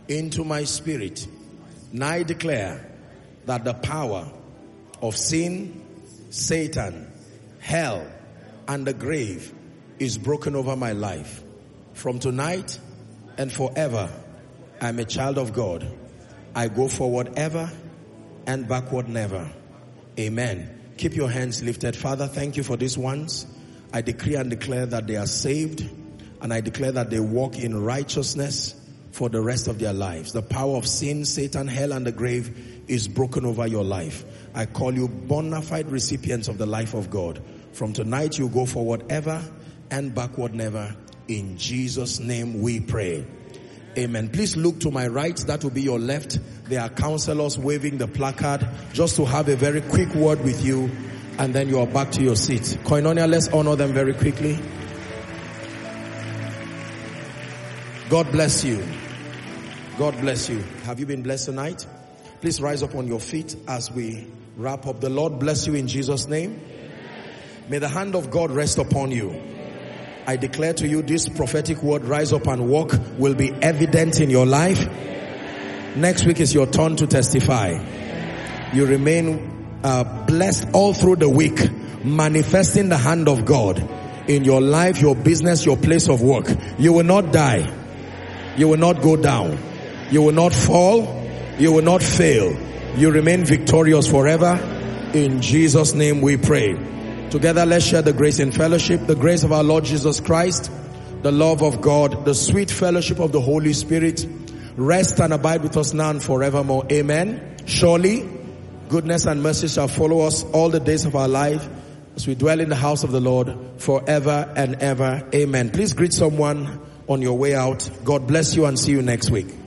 into my spirit. Now I declare that the power of sin, Satan, hell, and the grave is broken over my life. From tonight and forever, I'm a child of God. I go forward ever and backward never. Amen. Keep your hands lifted. Father, thank you for these ones. I decree and declare that they are saved, and I declare that they walk in righteousness for the rest of their lives. The power of sin, Satan, hell, and the grave is broken over your life. I call you bona fide recipients of the life of God. From tonight, you go forward ever and backward never. In Jesus' name we pray. Amen. Please look to my right. That will be your left. There are counselors waving the placard just to have a very quick word with you, and then you are back to your seat. Koinonia, let's honor them very quickly. God bless you. God bless you. Have you been blessed tonight? Please rise up on your feet as we wrap up. The Lord bless you in Jesus' name. May the hand of God rest upon you. I declare to you, this prophetic word, rise up and walk, will be evident in your life. Next week is your turn to testify. You remain blessed all through the week, manifesting the hand of God in your life, your business, your place of work. You will not die. You will not go down. You will not fall. You will not fail. You remain victorious forever. In Jesus' name we pray. Together, let's share the grace in fellowship. The grace of our Lord Jesus Christ, the love of God, the sweet fellowship of the Holy Spirit, rest and abide with us now and forevermore. Amen. Surely, goodness and mercy shall follow us all the days of our life as we dwell in the house of the Lord forever and ever. Amen. Please greet someone on your way out. God bless you and see you next week.